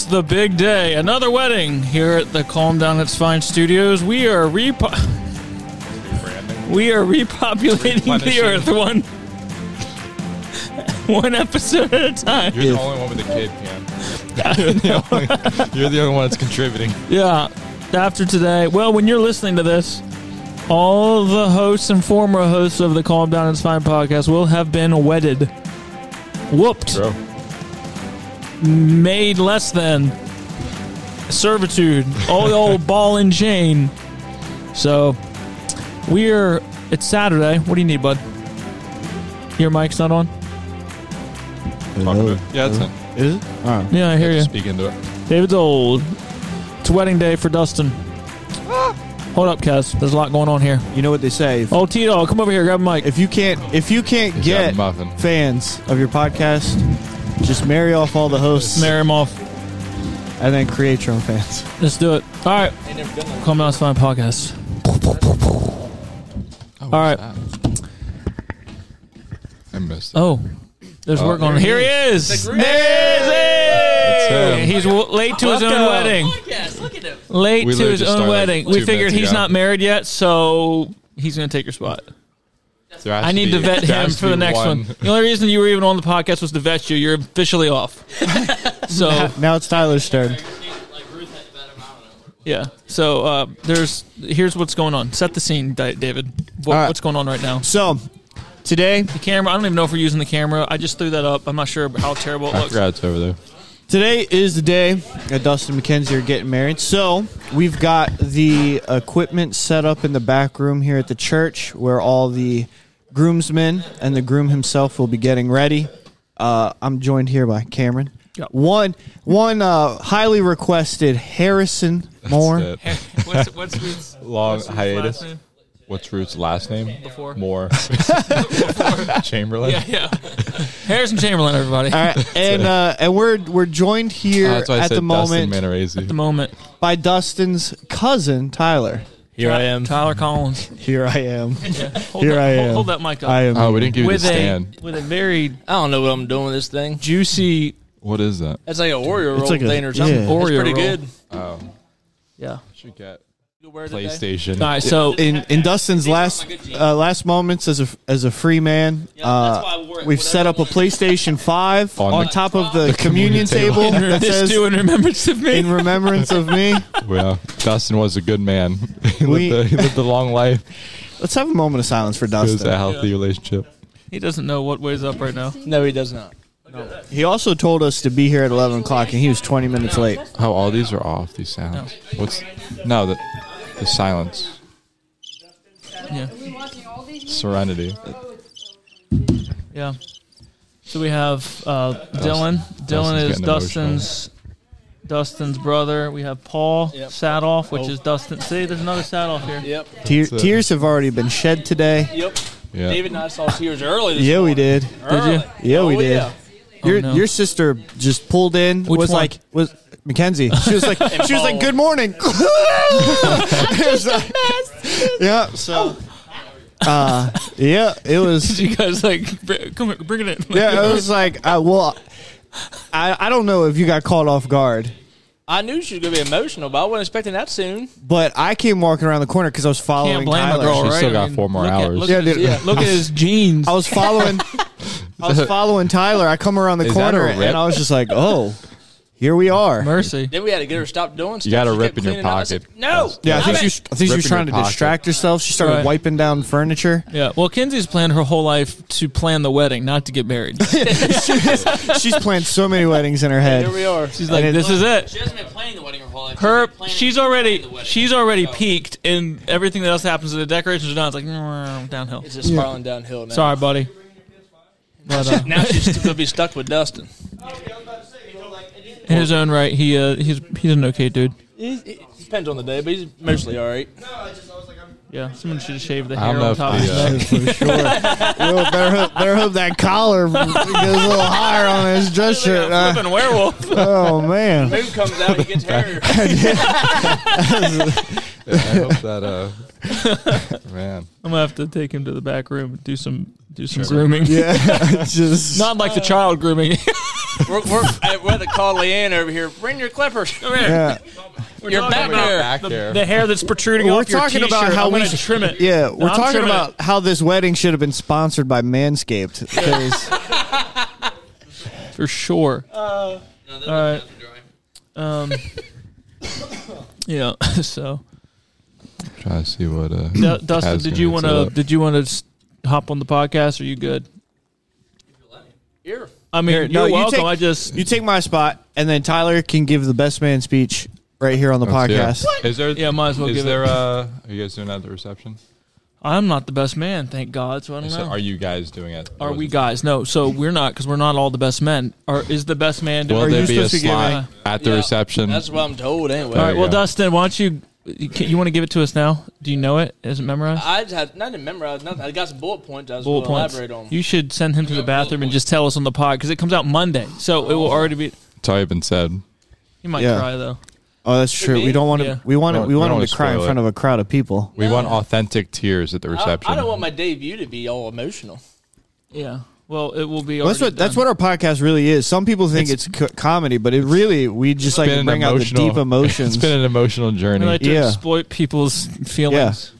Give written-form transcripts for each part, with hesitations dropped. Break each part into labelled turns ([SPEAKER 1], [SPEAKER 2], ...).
[SPEAKER 1] the big day. Another wedding here at the Calm Down It's Fine studios. We are repopulating the earth one episode at a time.
[SPEAKER 2] You're the only one with a kid, Cam. You're the only one that's contributing.
[SPEAKER 1] Yeah. After today, well, when you're listening to this, all the hosts and former hosts of the Calm Down It's Fine podcast will have been wedded. Whooped.
[SPEAKER 2] True.
[SPEAKER 1] Made less than servitude. All the old ball and chain. So, it's Saturday. What do you need, bud? Your mic's not on?
[SPEAKER 2] Yeah, it's in.
[SPEAKER 3] Is it? All right.
[SPEAKER 1] Yeah, I hear you.
[SPEAKER 2] Speak into it.
[SPEAKER 1] David's old. It's wedding day for Dustin. Hold up, Kez. There's a lot going on here.
[SPEAKER 3] You know what they say?
[SPEAKER 1] Oh, Tito, come over here. Grab a mic.
[SPEAKER 3] If you can't get
[SPEAKER 2] muffin.
[SPEAKER 3] fans of your podcast, just marry off all the hosts
[SPEAKER 1] Marry him off.
[SPEAKER 3] and then create your own fans.
[SPEAKER 1] Let's do it. All right. Calm Down It's Fine podcast.
[SPEAKER 2] Oh,
[SPEAKER 1] All right.
[SPEAKER 2] I missed it.
[SPEAKER 1] Oh, there's work on. Here he is.
[SPEAKER 2] him.
[SPEAKER 1] He's late to his own wedding.
[SPEAKER 4] Look at him.
[SPEAKER 1] Late
[SPEAKER 2] We
[SPEAKER 1] to
[SPEAKER 2] literally
[SPEAKER 1] his
[SPEAKER 2] just
[SPEAKER 1] own
[SPEAKER 2] started
[SPEAKER 1] wedding.
[SPEAKER 2] like
[SPEAKER 1] We
[SPEAKER 2] 2
[SPEAKER 1] figured
[SPEAKER 2] minutes
[SPEAKER 1] he's
[SPEAKER 2] ago.
[SPEAKER 1] not married yet, so he's going to take your spot. I need to vet him for the next one. The only reason you were even on the podcast was to vet you. You're officially off. So
[SPEAKER 3] Now it's Tyler's turn.
[SPEAKER 1] yeah. So here's what's going on. Set the scene, David.
[SPEAKER 3] All right.
[SPEAKER 1] What's going on right now?
[SPEAKER 3] So, today
[SPEAKER 1] The camera. I don't even know if we're using the camera. I just threw that up. I'm not sure how terrible it
[SPEAKER 2] I
[SPEAKER 1] looks.
[SPEAKER 2] forgot it's over there.
[SPEAKER 3] is the day that Dustin and Mackenzie are getting married. So, we've got the equipment set up in the back room here at the church where all the groomsmen and the groom himself will be getting ready. I'm joined here by Cameron.
[SPEAKER 1] Yep.
[SPEAKER 3] One highly requested Harrison Moore.
[SPEAKER 2] That's it.
[SPEAKER 1] What's Ruth's
[SPEAKER 2] Long
[SPEAKER 1] what's Ruth's
[SPEAKER 2] hiatus.
[SPEAKER 1] last name?
[SPEAKER 2] What's Ruth's last name?
[SPEAKER 1] Before.
[SPEAKER 2] More. Chamberlain.
[SPEAKER 1] Yeah. Harrison Chamberlain, everybody.
[SPEAKER 3] All right, and we're joined here
[SPEAKER 2] That's why I
[SPEAKER 3] at
[SPEAKER 2] said
[SPEAKER 3] the moment
[SPEAKER 2] Dustin Manarese.
[SPEAKER 1] At the moment,
[SPEAKER 3] by Dustin's cousin Tyler.
[SPEAKER 4] Here I am.
[SPEAKER 1] Tyler Collins.
[SPEAKER 3] Here I am.
[SPEAKER 1] Hold
[SPEAKER 3] Here
[SPEAKER 1] that,
[SPEAKER 3] I am.
[SPEAKER 1] Hold that mic up.
[SPEAKER 3] I am.
[SPEAKER 2] Oh, we didn't give you the
[SPEAKER 1] with
[SPEAKER 2] stand.
[SPEAKER 1] a very
[SPEAKER 4] I don't know what I'm doing with this thing.
[SPEAKER 1] juicy.
[SPEAKER 2] What is that?
[SPEAKER 4] That's like an Oreo roll
[SPEAKER 3] like a-
[SPEAKER 4] thing or something.
[SPEAKER 3] yeah.
[SPEAKER 4] It's
[SPEAKER 1] Oreo
[SPEAKER 4] pretty
[SPEAKER 1] roll.
[SPEAKER 4] good.
[SPEAKER 2] Oh,
[SPEAKER 1] Yeah.
[SPEAKER 2] should get
[SPEAKER 4] You wear it today?
[SPEAKER 2] PlayStation.
[SPEAKER 1] All right. So
[SPEAKER 3] In Dustin's last moments as a free man,
[SPEAKER 4] that's why I wore it.
[SPEAKER 3] we've
[SPEAKER 4] Whatever
[SPEAKER 3] set up a
[SPEAKER 4] it was.
[SPEAKER 3] PlayStation 5
[SPEAKER 2] On
[SPEAKER 3] on
[SPEAKER 2] the-
[SPEAKER 3] top of the communion table that
[SPEAKER 1] this
[SPEAKER 3] says
[SPEAKER 1] do in remembrance of me.
[SPEAKER 3] in remembrance of me.
[SPEAKER 2] Well, Dustin was a good man. he
[SPEAKER 3] We-
[SPEAKER 2] lived a long life.
[SPEAKER 3] Let's have a moment of silence for
[SPEAKER 2] It was a
[SPEAKER 3] Dustin.
[SPEAKER 2] healthy relationship.
[SPEAKER 1] He doesn't know what way's up right now.
[SPEAKER 4] No, he does not.
[SPEAKER 3] He also told us to be here at 11 o'clock, and he was 20 minutes late.
[SPEAKER 2] Oh, all these are off. These sounds. The silence.
[SPEAKER 1] Yeah.
[SPEAKER 2] Serenity.
[SPEAKER 1] Yeah. So we have Dylan. Dylan is
[SPEAKER 2] getting
[SPEAKER 1] Dustin's brother. We have Paul
[SPEAKER 4] Yep.
[SPEAKER 1] Sadoff, which
[SPEAKER 4] Oh.
[SPEAKER 1] is Dustin. See, there's another Sadoff here.
[SPEAKER 4] Yep.
[SPEAKER 3] Tears have already been shed today.
[SPEAKER 4] Yep.
[SPEAKER 2] Yeah.
[SPEAKER 4] David and I saw tears early this
[SPEAKER 3] Yeah, we
[SPEAKER 4] morning.
[SPEAKER 3] did.
[SPEAKER 4] Early.
[SPEAKER 1] you?
[SPEAKER 3] Yeah, we
[SPEAKER 4] Oh,
[SPEAKER 3] did.
[SPEAKER 4] yeah.
[SPEAKER 3] Your
[SPEAKER 1] no.
[SPEAKER 3] your sister just pulled in.
[SPEAKER 1] Which
[SPEAKER 3] was
[SPEAKER 1] one?
[SPEAKER 3] like was Mackenzie. She was like
[SPEAKER 4] Paul.
[SPEAKER 3] good morning. It was like- yeah. So. Yeah, it was.
[SPEAKER 1] You guys come here, bring it in.
[SPEAKER 3] Yeah, it was like. I don't know if you got caught off guard,
[SPEAKER 4] I knew she was going to be emotional, but I wasn't expecting that soon.
[SPEAKER 3] but I came walking around the corner because I was following
[SPEAKER 1] Can't blame
[SPEAKER 3] Tyler.
[SPEAKER 1] a girl,
[SPEAKER 2] She's
[SPEAKER 1] right?
[SPEAKER 2] still got 4 more
[SPEAKER 1] look
[SPEAKER 2] hours.
[SPEAKER 1] Look,
[SPEAKER 3] Yeah,
[SPEAKER 1] at his,
[SPEAKER 3] dude.
[SPEAKER 1] look at his jeans.
[SPEAKER 3] I was following. Tyler. I come around the
[SPEAKER 2] Is that
[SPEAKER 3] corner
[SPEAKER 2] a rip?
[SPEAKER 3] and I was just like, "Oh, here we are."
[SPEAKER 1] Mercy.
[SPEAKER 4] Then we had to get her to stop doing stuff.
[SPEAKER 2] You got a
[SPEAKER 4] She
[SPEAKER 2] rip
[SPEAKER 4] kept
[SPEAKER 2] in your
[SPEAKER 4] cleaning out. I said,
[SPEAKER 2] pocket.
[SPEAKER 4] No.
[SPEAKER 3] Yeah, I think
[SPEAKER 4] Stop
[SPEAKER 3] she
[SPEAKER 4] it.
[SPEAKER 3] was
[SPEAKER 2] Rip in
[SPEAKER 3] trying
[SPEAKER 2] your
[SPEAKER 3] to
[SPEAKER 2] pocket.
[SPEAKER 3] distract herself. She started
[SPEAKER 1] Right.
[SPEAKER 3] wiping down furniture.
[SPEAKER 1] Yeah. Well, Kenzie's planned her whole life to plan the wedding, not to get married.
[SPEAKER 3] She's planned so many weddings in her head.
[SPEAKER 4] Here we are.
[SPEAKER 1] She's like, this is it.
[SPEAKER 4] She hasn't been planning the wedding her whole life.
[SPEAKER 1] She's already peaked, and everything that else happens. The decorations are done. It's like downhill.
[SPEAKER 4] It's just spiraling downhill now.
[SPEAKER 1] Sorry, buddy. But,
[SPEAKER 4] Now she's going to be stuck with Dustin.
[SPEAKER 1] in his own right, he's an okay dude.
[SPEAKER 4] It depends on the day, but he's mostly all right.
[SPEAKER 1] Yeah, someone should have shaved the
[SPEAKER 2] I
[SPEAKER 1] hair
[SPEAKER 2] don't know
[SPEAKER 1] on
[SPEAKER 2] if
[SPEAKER 1] top of his
[SPEAKER 2] the,
[SPEAKER 1] neck.
[SPEAKER 3] For sure. Well, better hope that collar goes a little higher on his dress shirt.
[SPEAKER 1] Flipping werewolf.
[SPEAKER 3] Oh man.
[SPEAKER 4] Moon comes out, he gets hair.
[SPEAKER 2] I hope that man.
[SPEAKER 1] I'm gonna have to take him to the back room and do some grooming.
[SPEAKER 3] Yeah. Just
[SPEAKER 1] Not like the child grooming.
[SPEAKER 4] We're at the call Leanne over here. Bring your clippers. Come here.
[SPEAKER 3] Yeah.
[SPEAKER 4] Your back hair.
[SPEAKER 2] Back here.
[SPEAKER 1] The hair that's protruding
[SPEAKER 3] We're
[SPEAKER 1] off your
[SPEAKER 3] talking
[SPEAKER 1] t-shirt.
[SPEAKER 3] about how
[SPEAKER 1] I'm
[SPEAKER 3] we
[SPEAKER 1] gonna trim it.
[SPEAKER 3] Yeah, we're
[SPEAKER 1] I'm
[SPEAKER 3] talking
[SPEAKER 1] trimming
[SPEAKER 3] about how this wedding should have been sponsored by Manscaped. Because
[SPEAKER 1] For sure.
[SPEAKER 4] All
[SPEAKER 1] right. Yeah. So,
[SPEAKER 2] Trying to see what.
[SPEAKER 1] Dustin, did you want to hop on the podcast? Or are you good?
[SPEAKER 4] Here.
[SPEAKER 1] I mean,
[SPEAKER 3] Here,
[SPEAKER 1] you're
[SPEAKER 3] no, you
[SPEAKER 1] welcome.
[SPEAKER 3] take- you take my spot, and then Tyler can give the best man speech right here on the podcast.
[SPEAKER 2] Is there?
[SPEAKER 1] Yeah, might as well
[SPEAKER 2] Is
[SPEAKER 1] give
[SPEAKER 2] there?
[SPEAKER 1] it.
[SPEAKER 2] Are you guys doing that at the reception?
[SPEAKER 1] I'm not the best man, thank God. So I don't
[SPEAKER 2] So
[SPEAKER 1] know.
[SPEAKER 2] are you guys doing it?
[SPEAKER 1] Are we guys? No, so we're not because we're not all the best men. Is the best man?
[SPEAKER 2] Will
[SPEAKER 3] Are
[SPEAKER 2] there
[SPEAKER 3] you
[SPEAKER 2] be a
[SPEAKER 3] supposed to give
[SPEAKER 2] slot at the
[SPEAKER 4] Yeah,
[SPEAKER 2] reception?
[SPEAKER 4] That's what I'm told anyway.
[SPEAKER 1] All
[SPEAKER 2] There
[SPEAKER 1] right.
[SPEAKER 2] you
[SPEAKER 1] Well,
[SPEAKER 2] go.
[SPEAKER 1] Dustin, why don't you want to give it to us now? Do you know it? Is it memorized?
[SPEAKER 4] I just had not even memorized nothing. I got some bullet points. I was
[SPEAKER 1] Bullet
[SPEAKER 4] going to
[SPEAKER 1] points.
[SPEAKER 4] elaborate on.
[SPEAKER 1] You should send him to the bathroom and just tell us on the pod because it comes out Monday, so it will already be.
[SPEAKER 2] It's already been said.
[SPEAKER 1] He might
[SPEAKER 3] Yeah.
[SPEAKER 1] cry though.
[SPEAKER 3] Oh, that's true.
[SPEAKER 4] me?
[SPEAKER 3] We don't want to.
[SPEAKER 1] Yeah.
[SPEAKER 3] We want
[SPEAKER 2] We
[SPEAKER 3] him
[SPEAKER 2] don't
[SPEAKER 3] to
[SPEAKER 2] wanna
[SPEAKER 3] cry in
[SPEAKER 2] spoil
[SPEAKER 3] front
[SPEAKER 2] it.
[SPEAKER 3] of a crowd of people.
[SPEAKER 2] We want authentic tears at the reception.
[SPEAKER 4] I don't want my debut to be all emotional.
[SPEAKER 1] Yeah. Well, it will be.
[SPEAKER 3] Well, that's what our podcast really is. Some people think it's comedy, but it really we just like to bring out the deep emotions.
[SPEAKER 2] It's been an emotional
[SPEAKER 1] We
[SPEAKER 2] journey.
[SPEAKER 1] like to
[SPEAKER 3] Yeah.
[SPEAKER 1] exploit people's feelings.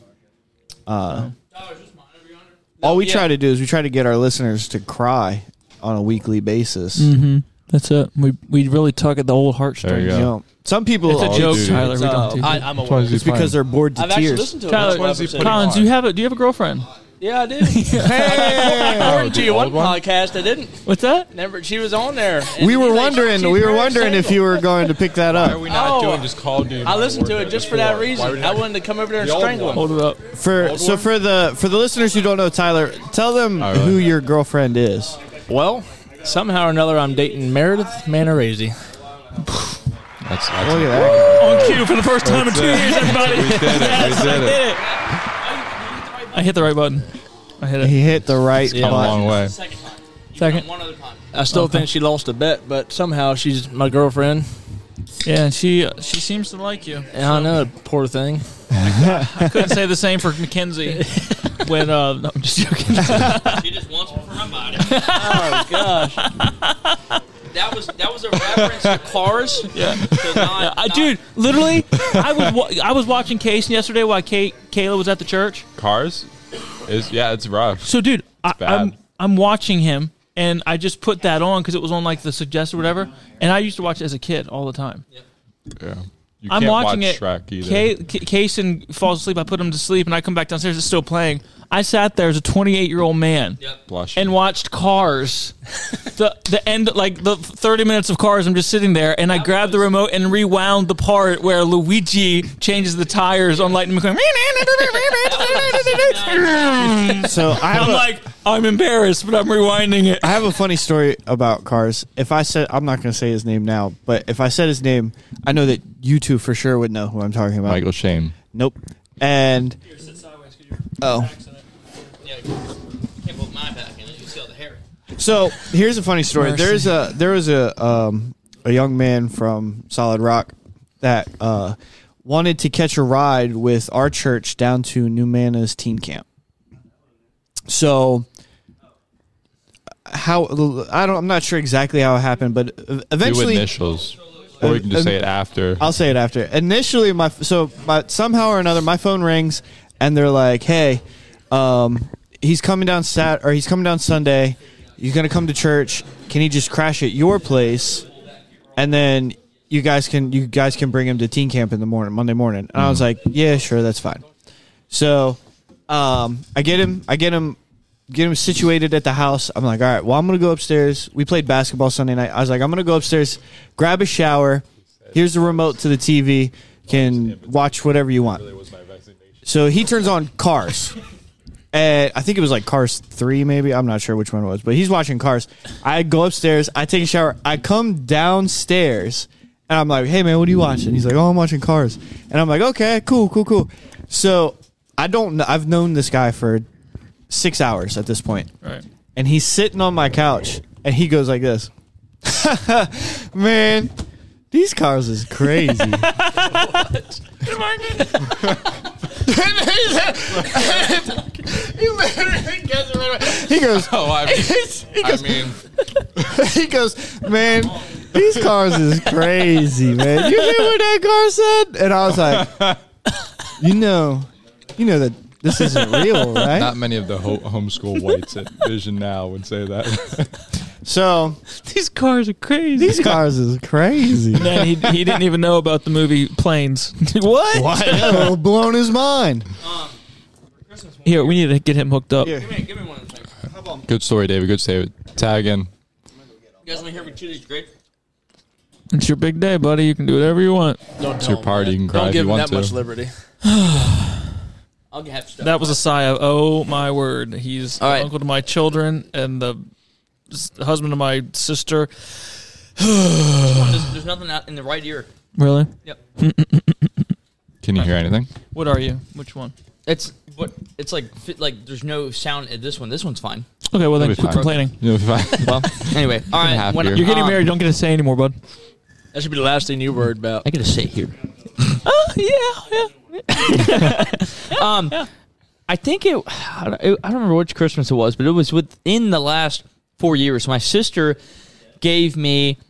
[SPEAKER 3] All we try to do is we try to get our listeners to cry on a weekly basis.
[SPEAKER 1] Mm-hmm. That's it. We really tug at the old heartstrings.
[SPEAKER 2] There you go.
[SPEAKER 3] You know, some people
[SPEAKER 1] It's a
[SPEAKER 2] Oh,
[SPEAKER 1] joke,
[SPEAKER 2] dude.
[SPEAKER 1] Tyler. We don't do that.
[SPEAKER 4] I'm
[SPEAKER 2] Which one
[SPEAKER 4] aware.
[SPEAKER 2] is he
[SPEAKER 3] it's because
[SPEAKER 2] playing?
[SPEAKER 3] they're bored to
[SPEAKER 4] I've actually
[SPEAKER 3] tears.
[SPEAKER 4] listened to it.
[SPEAKER 1] Tyler,
[SPEAKER 4] That's why I
[SPEAKER 2] When's he
[SPEAKER 4] was
[SPEAKER 2] putting
[SPEAKER 4] saying-
[SPEAKER 1] Collins,
[SPEAKER 2] on?
[SPEAKER 1] do you have a girlfriend?
[SPEAKER 4] Yeah, I do.
[SPEAKER 3] Hey!
[SPEAKER 4] According to
[SPEAKER 2] the
[SPEAKER 4] your one
[SPEAKER 2] old one?
[SPEAKER 4] podcast, I didn't.
[SPEAKER 1] What's that?
[SPEAKER 4] Never. She was on there. and
[SPEAKER 3] We were
[SPEAKER 4] she's like,
[SPEAKER 3] wondering.
[SPEAKER 4] she's
[SPEAKER 3] We were
[SPEAKER 4] very
[SPEAKER 3] wondering if
[SPEAKER 4] single.
[SPEAKER 3] you were going to pick that
[SPEAKER 2] Why are
[SPEAKER 3] up.
[SPEAKER 2] we not
[SPEAKER 4] Oh.
[SPEAKER 2] doing just Call of Duty?
[SPEAKER 4] I listened to it
[SPEAKER 2] Modern
[SPEAKER 4] just for
[SPEAKER 2] Warfare
[SPEAKER 4] that
[SPEAKER 2] before?
[SPEAKER 4] reason.
[SPEAKER 2] Why are we
[SPEAKER 4] I
[SPEAKER 2] not-
[SPEAKER 4] wanted to come over there and
[SPEAKER 2] The old
[SPEAKER 4] strangle
[SPEAKER 2] one.
[SPEAKER 4] him.
[SPEAKER 1] Hold it up.
[SPEAKER 3] For the listeners who don't know Tyler, tell them
[SPEAKER 2] All right.
[SPEAKER 3] who your girlfriend is.
[SPEAKER 4] Well, somehow or another, I'm dating Meredith Manarazi.
[SPEAKER 2] That's
[SPEAKER 3] Look at that.
[SPEAKER 1] On cue for the first time in 2 years, everybody.
[SPEAKER 2] We did it.
[SPEAKER 1] Yes,
[SPEAKER 2] We did it.
[SPEAKER 1] I hit the right button. I hit it.
[SPEAKER 3] He hit the right
[SPEAKER 2] Come a
[SPEAKER 3] button.
[SPEAKER 2] long way.
[SPEAKER 1] Second.
[SPEAKER 4] I still think she lost a bet, but somehow she's my girlfriend.
[SPEAKER 1] Yeah, and she seems to like you.
[SPEAKER 4] And I know, poor thing.
[SPEAKER 1] Couldn't say the same for Mackenzie. When no, I'm just joking.
[SPEAKER 5] She just wants me for my body.
[SPEAKER 4] Oh gosh.
[SPEAKER 5] That was a reference to Cars.
[SPEAKER 1] Yeah.
[SPEAKER 5] So not,
[SPEAKER 1] Dude, literally, I was watching Case yesterday while Kayla was at the church.
[SPEAKER 2] Cars? It's rough.
[SPEAKER 1] So, dude,
[SPEAKER 2] bad.
[SPEAKER 1] I'm watching him, and I just put that on because it was on like the suggest or whatever. And I used to watch it as a kid all the time.
[SPEAKER 2] Yeah. You
[SPEAKER 1] I'm
[SPEAKER 2] can't
[SPEAKER 1] watching
[SPEAKER 2] watch
[SPEAKER 1] it.
[SPEAKER 2] Shrek either.
[SPEAKER 1] Kaysen falls asleep. I put him to sleep, and I come back downstairs. It's still playing. I sat there as a 28-year-old man
[SPEAKER 2] Blush.
[SPEAKER 1] and watched Cars. the end, like the 30 minutes of Cars. I'm just sitting there, and I grabbed the remote and rewound the part where Luigi changes the tires on Lightning McQueen.
[SPEAKER 3] So
[SPEAKER 1] I'm embarrassed, but I'm rewinding it.
[SPEAKER 3] I have a funny story about Cars. If I said, I'm not going to say his name now, but if I said his name, I know that you two for sure would know who I'm talking about.
[SPEAKER 2] Michael Shane.
[SPEAKER 3] Nope. And oh,
[SPEAKER 5] Yeah, can't put my back in it. You see all the hair.
[SPEAKER 3] so here's a funny story.
[SPEAKER 1] Mercy.
[SPEAKER 3] There was a young man from Solid Rock that wanted to catch a ride with our church down to New Mana's teen camp. So I'm not sure exactly how it happened, but
[SPEAKER 2] Do
[SPEAKER 3] eventually
[SPEAKER 2] initials. Or you can just say it after.
[SPEAKER 3] I'll say it after. Initially, somehow or another, my phone rings, and they're like, "Hey, he's coming down he's coming down Sunday. He's gonna come to church. Can he just crash at your place, and then you guys can bring him to teen camp in the morning, Monday morning?" And I was like, "Yeah, sure, that's fine." So, I get him situated at the house. I'm like, all right, well, I'm going to go upstairs. We played basketball Sunday night. I was like, I'm going to go upstairs, grab a shower. Here's the remote to the TV. Can watch whatever you want. So he turns on Cars. And I think it was like Cars 3 maybe. I'm not sure which one it was. But he's watching Cars. I go upstairs. I take a shower. I come downstairs. And I'm like, hey, man, what are you watching? He's like, oh, I'm watching Cars. And I'm like, okay, cool. So I've known this guy for 6 hours at this point.
[SPEAKER 1] Right.
[SPEAKER 3] And he's sitting on my couch and he goes like this. Man, these cars is crazy. He goes,
[SPEAKER 2] Oh, I mean,
[SPEAKER 3] He goes, man, these cars is crazy, man. You hear what that car said? And I was like, you know that this isn't real, right?
[SPEAKER 2] Not many of the homeschool whites at Vision Now would say that.
[SPEAKER 3] So
[SPEAKER 1] These cars are crazy.
[SPEAKER 3] these cars is crazy.
[SPEAKER 1] Man, he didn't even know about the movie Planes. What?
[SPEAKER 3] What? Blown his mind.
[SPEAKER 1] Here, we need to get him hooked up.
[SPEAKER 3] Here.
[SPEAKER 5] Give me one of those things.
[SPEAKER 2] Good story, David. Good story. Tag in.
[SPEAKER 5] You guys want to hear me chew these grapes?
[SPEAKER 1] It's your big day, buddy. You can do whatever you want.
[SPEAKER 4] Don't
[SPEAKER 2] It's your party. You can cry
[SPEAKER 4] Don't
[SPEAKER 2] if
[SPEAKER 4] give
[SPEAKER 2] you
[SPEAKER 4] him
[SPEAKER 2] want
[SPEAKER 4] that much
[SPEAKER 2] to.
[SPEAKER 4] liberty.
[SPEAKER 5] I'll have stuff.
[SPEAKER 1] That was a sigh of, oh my word. He's
[SPEAKER 5] All right.
[SPEAKER 1] uncle to my children and the husband of my sister.
[SPEAKER 5] There's nothing out in the right ear.
[SPEAKER 1] Really?
[SPEAKER 5] Yep.
[SPEAKER 2] Can you hear anything?
[SPEAKER 1] What are you? Which one?
[SPEAKER 5] It's like there's no sound in this one. This one's fine.
[SPEAKER 1] Okay, well then
[SPEAKER 2] That'd be
[SPEAKER 1] quit
[SPEAKER 2] fine.
[SPEAKER 1] complaining.
[SPEAKER 2] You'll be fine.
[SPEAKER 5] Well, anyway, all right.
[SPEAKER 2] half
[SPEAKER 5] When,
[SPEAKER 2] beer.
[SPEAKER 1] You're getting married. Don't get to say anymore, bud.
[SPEAKER 4] That should be the last thing you worried about.
[SPEAKER 5] I gotta say here.
[SPEAKER 1] Yeah.
[SPEAKER 5] I think I don't remember which Christmas it was, but it was within the last 4 years. My sister gave me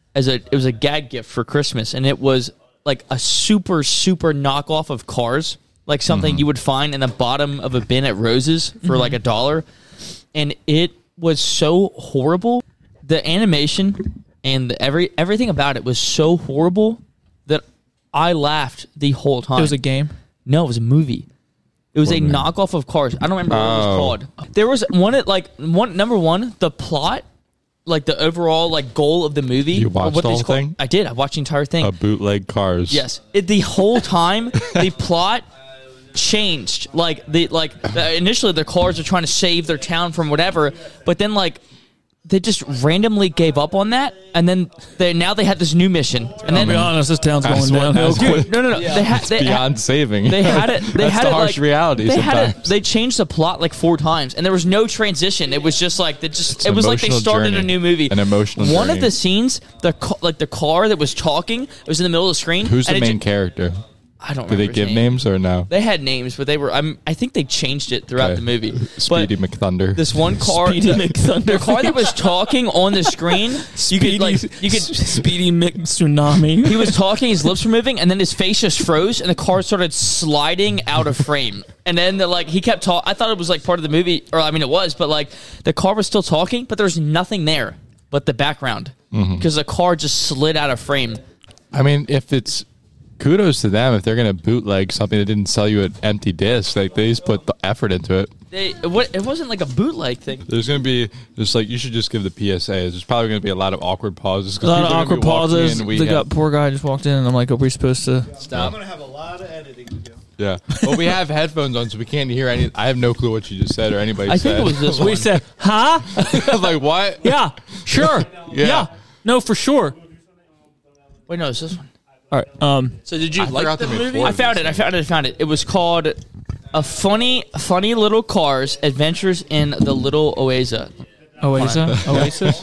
[SPEAKER 5] it was a gag gift for Christmas, and it was like a super knockoff of Cars, like something you would find in the bottom of a bin at Rose's for like $1, and it was so horrible. The animation and everything about it was so horrible that I laughed the whole time.
[SPEAKER 1] It was a game.
[SPEAKER 5] No, it was a movie. It was a knockoff of Cars. I don't remember what it was called. There was number one, the plot, like the overall like goal of the movie.
[SPEAKER 2] You watched
[SPEAKER 5] what
[SPEAKER 2] the
[SPEAKER 5] these
[SPEAKER 2] whole thing?
[SPEAKER 5] I did. I watched the entire thing.
[SPEAKER 2] A bootleg Cars.
[SPEAKER 5] Yes. The whole time the plot changed. Initially the Cars are trying to save their town from whatever, but then they just randomly gave up on that, and then now they had this new mission. And
[SPEAKER 1] I'll
[SPEAKER 5] then
[SPEAKER 1] be honest, this town's
[SPEAKER 2] That's
[SPEAKER 1] going
[SPEAKER 2] what-
[SPEAKER 1] downhill
[SPEAKER 2] that's
[SPEAKER 1] quick.
[SPEAKER 2] what-
[SPEAKER 5] no. They
[SPEAKER 2] Beyond saving.
[SPEAKER 5] They had it. They
[SPEAKER 2] That's
[SPEAKER 5] had
[SPEAKER 2] the
[SPEAKER 5] it
[SPEAKER 2] harsh reality
[SPEAKER 5] They had it.
[SPEAKER 2] sometimes.
[SPEAKER 5] They changed the plot like 4 times, and there was no transition. It was just like it was like they
[SPEAKER 2] emotional
[SPEAKER 5] started
[SPEAKER 2] journey.
[SPEAKER 5] a new movie.
[SPEAKER 2] An emotional
[SPEAKER 5] One
[SPEAKER 2] journey.
[SPEAKER 5] of the scenes, the car that was talking, it was in the middle of the screen.
[SPEAKER 2] Who's
[SPEAKER 5] and
[SPEAKER 2] the
[SPEAKER 5] it
[SPEAKER 2] main character?
[SPEAKER 5] I don't
[SPEAKER 2] Do
[SPEAKER 5] remember.
[SPEAKER 2] they
[SPEAKER 5] his
[SPEAKER 2] give
[SPEAKER 5] name.
[SPEAKER 2] names or no?
[SPEAKER 5] They had names, but they were. I think they changed it throughout
[SPEAKER 2] Okay.
[SPEAKER 5] the movie.
[SPEAKER 2] Speedy
[SPEAKER 5] But
[SPEAKER 2] McThunder.
[SPEAKER 5] this one car,
[SPEAKER 1] Speedy McThunder.
[SPEAKER 5] the car that was talking on the screen, you could
[SPEAKER 1] Speedy McTsunami.
[SPEAKER 5] He was talking, his lips were moving, and then his face just froze, and the car started sliding out of frame. And then he kept talking. I thought it was like part of the movie, or I mean it was, but like the car was still talking, but there was nothing there but the background because the car just slid out of frame.
[SPEAKER 2] I mean, if it's kudos to them if they're going to bootleg something that didn't sell you an empty disc. Like they just put the effort into it.
[SPEAKER 5] It wasn't like a bootleg thing.
[SPEAKER 2] There's going to be just like you should just give the PSA. There's probably going to be a lot of awkward pauses.
[SPEAKER 1] A lot of awkward pauses.
[SPEAKER 2] The
[SPEAKER 1] Poor guy just walked in, and I'm like, are we supposed to
[SPEAKER 3] Stop. I'm going to have a lot of editing to do.
[SPEAKER 2] Yeah. Well, we have headphones on, so we can't hear any. I have no clue what you just said or anybody
[SPEAKER 5] I
[SPEAKER 2] said.
[SPEAKER 5] think it was this
[SPEAKER 1] We
[SPEAKER 5] one.
[SPEAKER 1] said, huh?
[SPEAKER 2] I was like, what?
[SPEAKER 1] Yeah, sure.
[SPEAKER 2] Yeah.
[SPEAKER 1] No, for sure.
[SPEAKER 5] Wait, no, it's this one.
[SPEAKER 1] All right.
[SPEAKER 4] So did you
[SPEAKER 2] I
[SPEAKER 4] like
[SPEAKER 2] forgot
[SPEAKER 4] the
[SPEAKER 2] to make
[SPEAKER 4] movie?
[SPEAKER 2] four.
[SPEAKER 5] I found it. It was called A Funny Little Cars Adventures in the Little Oasis.
[SPEAKER 1] Oasis?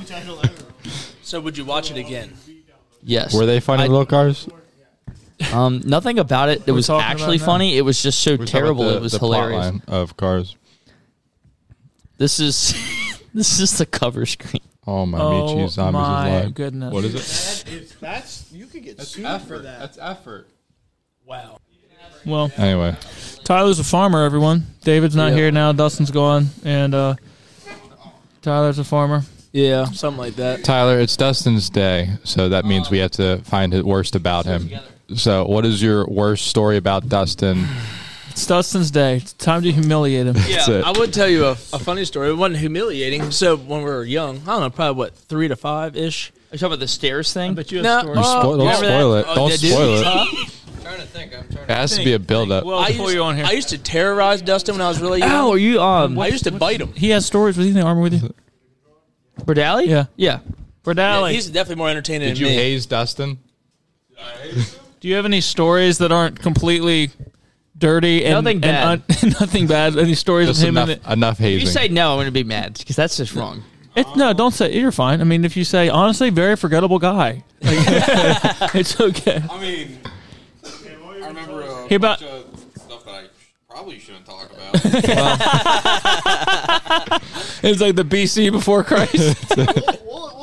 [SPEAKER 4] So would you watch it again?
[SPEAKER 5] Yes.
[SPEAKER 2] Were they funny little cars?
[SPEAKER 5] Nothing about it. It was
[SPEAKER 1] talking
[SPEAKER 5] actually
[SPEAKER 1] about now?
[SPEAKER 5] funny. It was just so
[SPEAKER 2] We're talking about
[SPEAKER 5] terrible.
[SPEAKER 2] the-
[SPEAKER 5] It was
[SPEAKER 2] the plot
[SPEAKER 5] hilarious.
[SPEAKER 2] line of Cars.
[SPEAKER 5] This is this is the cover screen.
[SPEAKER 2] Oh my
[SPEAKER 1] Oh
[SPEAKER 2] Michi, zombies
[SPEAKER 1] my
[SPEAKER 2] is alive.
[SPEAKER 1] goodness.
[SPEAKER 2] What is it?
[SPEAKER 3] That's you could get sued for that.
[SPEAKER 2] That's effort.
[SPEAKER 4] Wow.
[SPEAKER 1] Well,
[SPEAKER 2] Anyway,
[SPEAKER 1] Tyler's a farmer, everyone. David's not
[SPEAKER 4] Yeah.
[SPEAKER 1] here now. Dustin's gone. And Tyler's a farmer.
[SPEAKER 4] Yeah, something like that.
[SPEAKER 2] Tyler, it's Dustin's day, so that means we have to find the worst about him. So, what is your worst story about Dustin?
[SPEAKER 1] It's Dustin's day. It's time to humiliate him.
[SPEAKER 2] That's
[SPEAKER 4] Yeah,
[SPEAKER 2] it.
[SPEAKER 4] I would tell you a funny story. It wasn't humiliating. So when we were young, I don't know, probably 3 to 5 ish.
[SPEAKER 5] Are you talking about the stairs thing?
[SPEAKER 1] But you have
[SPEAKER 4] No,
[SPEAKER 1] stories.
[SPEAKER 2] Don't
[SPEAKER 4] remember
[SPEAKER 2] spoil
[SPEAKER 4] that?
[SPEAKER 2] it. Don't
[SPEAKER 4] yeah, dude.
[SPEAKER 2] spoil it.
[SPEAKER 5] I'm trying to think.
[SPEAKER 2] It has to be a build-up.
[SPEAKER 1] Well,
[SPEAKER 4] I
[SPEAKER 1] before you on here.
[SPEAKER 4] I used to terrorize Dustin when I was really young.
[SPEAKER 5] Oh, are you
[SPEAKER 4] I used to bite him.
[SPEAKER 1] He has stories with you in the armor with you.
[SPEAKER 5] Bradley?
[SPEAKER 1] Yeah.
[SPEAKER 5] Yeah.
[SPEAKER 1] Bradley,
[SPEAKER 4] He's definitely more entertaining
[SPEAKER 2] Did
[SPEAKER 4] than
[SPEAKER 2] you
[SPEAKER 4] me.
[SPEAKER 2] haze Dustin?
[SPEAKER 1] do you have any stories that aren't completely dirty and
[SPEAKER 5] Nothing bad.
[SPEAKER 1] nothing bad? Any stories
[SPEAKER 2] Just
[SPEAKER 1] of him
[SPEAKER 2] enough,
[SPEAKER 1] in it?
[SPEAKER 2] enough
[SPEAKER 5] If you
[SPEAKER 2] hazing.
[SPEAKER 5] say no, I'm going to be mad because that's just wrong.
[SPEAKER 1] No, don't say you're fine. I mean, if you say honestly, very forgettable guy, like, it's okay.
[SPEAKER 6] I mean, I remember a
[SPEAKER 1] Hey, about-
[SPEAKER 6] bunch of stuff that I probably shouldn't talk about.
[SPEAKER 1] It's like the BC before Christ.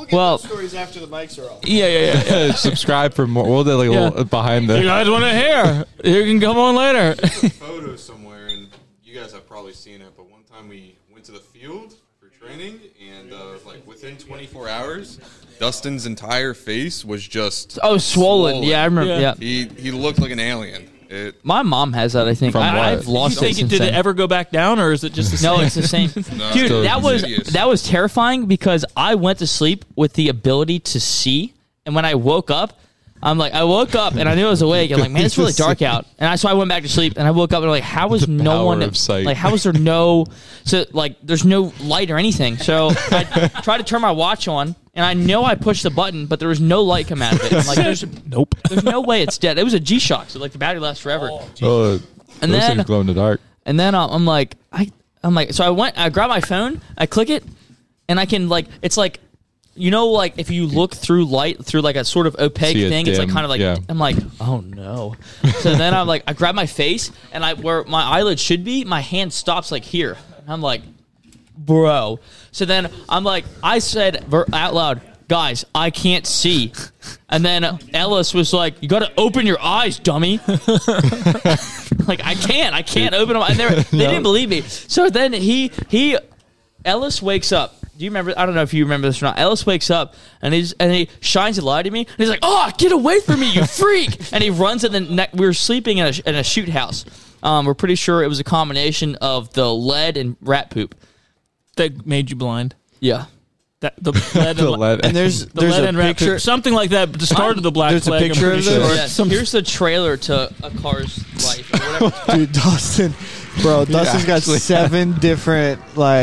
[SPEAKER 5] Well,
[SPEAKER 3] stories after the mics are off.
[SPEAKER 1] Yeah.
[SPEAKER 2] Subscribe for more. We'll do like a little behind
[SPEAKER 1] You
[SPEAKER 2] the.
[SPEAKER 1] guys want to hear? You can come on later.
[SPEAKER 6] Photos somewhere, and you guys have probably seen it. But one time we went to the field for training, and like within 24 hours, Dustin's entire face was just
[SPEAKER 5] swollen. Yeah, I remember.
[SPEAKER 1] Yeah.
[SPEAKER 5] Yeah.
[SPEAKER 6] He looked like an alien.
[SPEAKER 5] My mom has that, I think.
[SPEAKER 2] From what?
[SPEAKER 5] I've lost it since
[SPEAKER 1] Did
[SPEAKER 5] then.
[SPEAKER 1] it ever go back down, or is it just the same?
[SPEAKER 5] No, it's the same.
[SPEAKER 6] No,
[SPEAKER 5] Dude,
[SPEAKER 6] still
[SPEAKER 5] that was
[SPEAKER 6] insidious.
[SPEAKER 5] that was terrifying because I went to sleep with the ability to see, and when I woke up, I woke up and I knew I was awake. I'm like, man, it's really dark out, and so I went back to sleep, and I woke up and I'm like, how is no
[SPEAKER 2] power
[SPEAKER 5] one
[SPEAKER 2] of sight.
[SPEAKER 5] like? How is there no there's no light or anything? So I tried to turn my watch on, and I know I pushed the button, but there was no light come out of it. I'm like, there's no way it's dead. It was a G-Shock, so like the battery lasts forever.
[SPEAKER 2] Oh,
[SPEAKER 5] And
[SPEAKER 2] those
[SPEAKER 5] then-
[SPEAKER 2] things glow in the dark.
[SPEAKER 5] And then I'm like, so I grab my phone, I click it, and I can it's like, like if you look through light through like a sort of opaque
[SPEAKER 2] See it
[SPEAKER 5] thing, it's like
[SPEAKER 2] dim,
[SPEAKER 5] kind of like,
[SPEAKER 2] yeah.
[SPEAKER 5] I'm like, oh no. So then I'm like, I grab my face, and where my eyelid should be, my hand stops like here. And I'm like, bro. So then I'm like, I said out loud, guys, I can't see. And then Ellis was like, you got to open your eyes, dummy. Like, I can't open them. And they didn't believe me. So then Ellis wakes up. Do you remember? I don't know if you remember this or not. Ellis wakes up and he shines a light at me. And he's like, "Oh, get away from me, you freak!" And he runs in the. We were sleeping in a shoot house. We're pretty sure it was a combination of the lead and rat poop.
[SPEAKER 1] That made you blind.
[SPEAKER 5] Yeah.
[SPEAKER 1] The lead
[SPEAKER 2] The lead.
[SPEAKER 3] And there's
[SPEAKER 1] the lead
[SPEAKER 3] a
[SPEAKER 1] and rat
[SPEAKER 3] picture.
[SPEAKER 1] poop. Something like that. But the start of the Black
[SPEAKER 3] There's a
[SPEAKER 1] Plague. I'm
[SPEAKER 3] picture
[SPEAKER 1] pretty
[SPEAKER 3] of
[SPEAKER 1] sure.
[SPEAKER 3] this?
[SPEAKER 5] Yeah. Here's the trailer to A Car's Life or whatever.
[SPEAKER 3] Dude, Dustin's got 7 different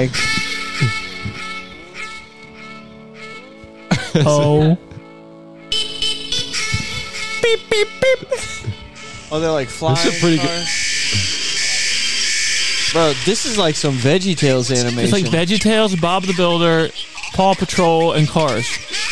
[SPEAKER 1] Oh.
[SPEAKER 3] Oh, they're like flying.
[SPEAKER 2] This is a pretty good-
[SPEAKER 3] Bro, this is like some VeggieTales animation.
[SPEAKER 1] It's like VeggieTales, Bob the Builder, Paw Patrol, and Cars.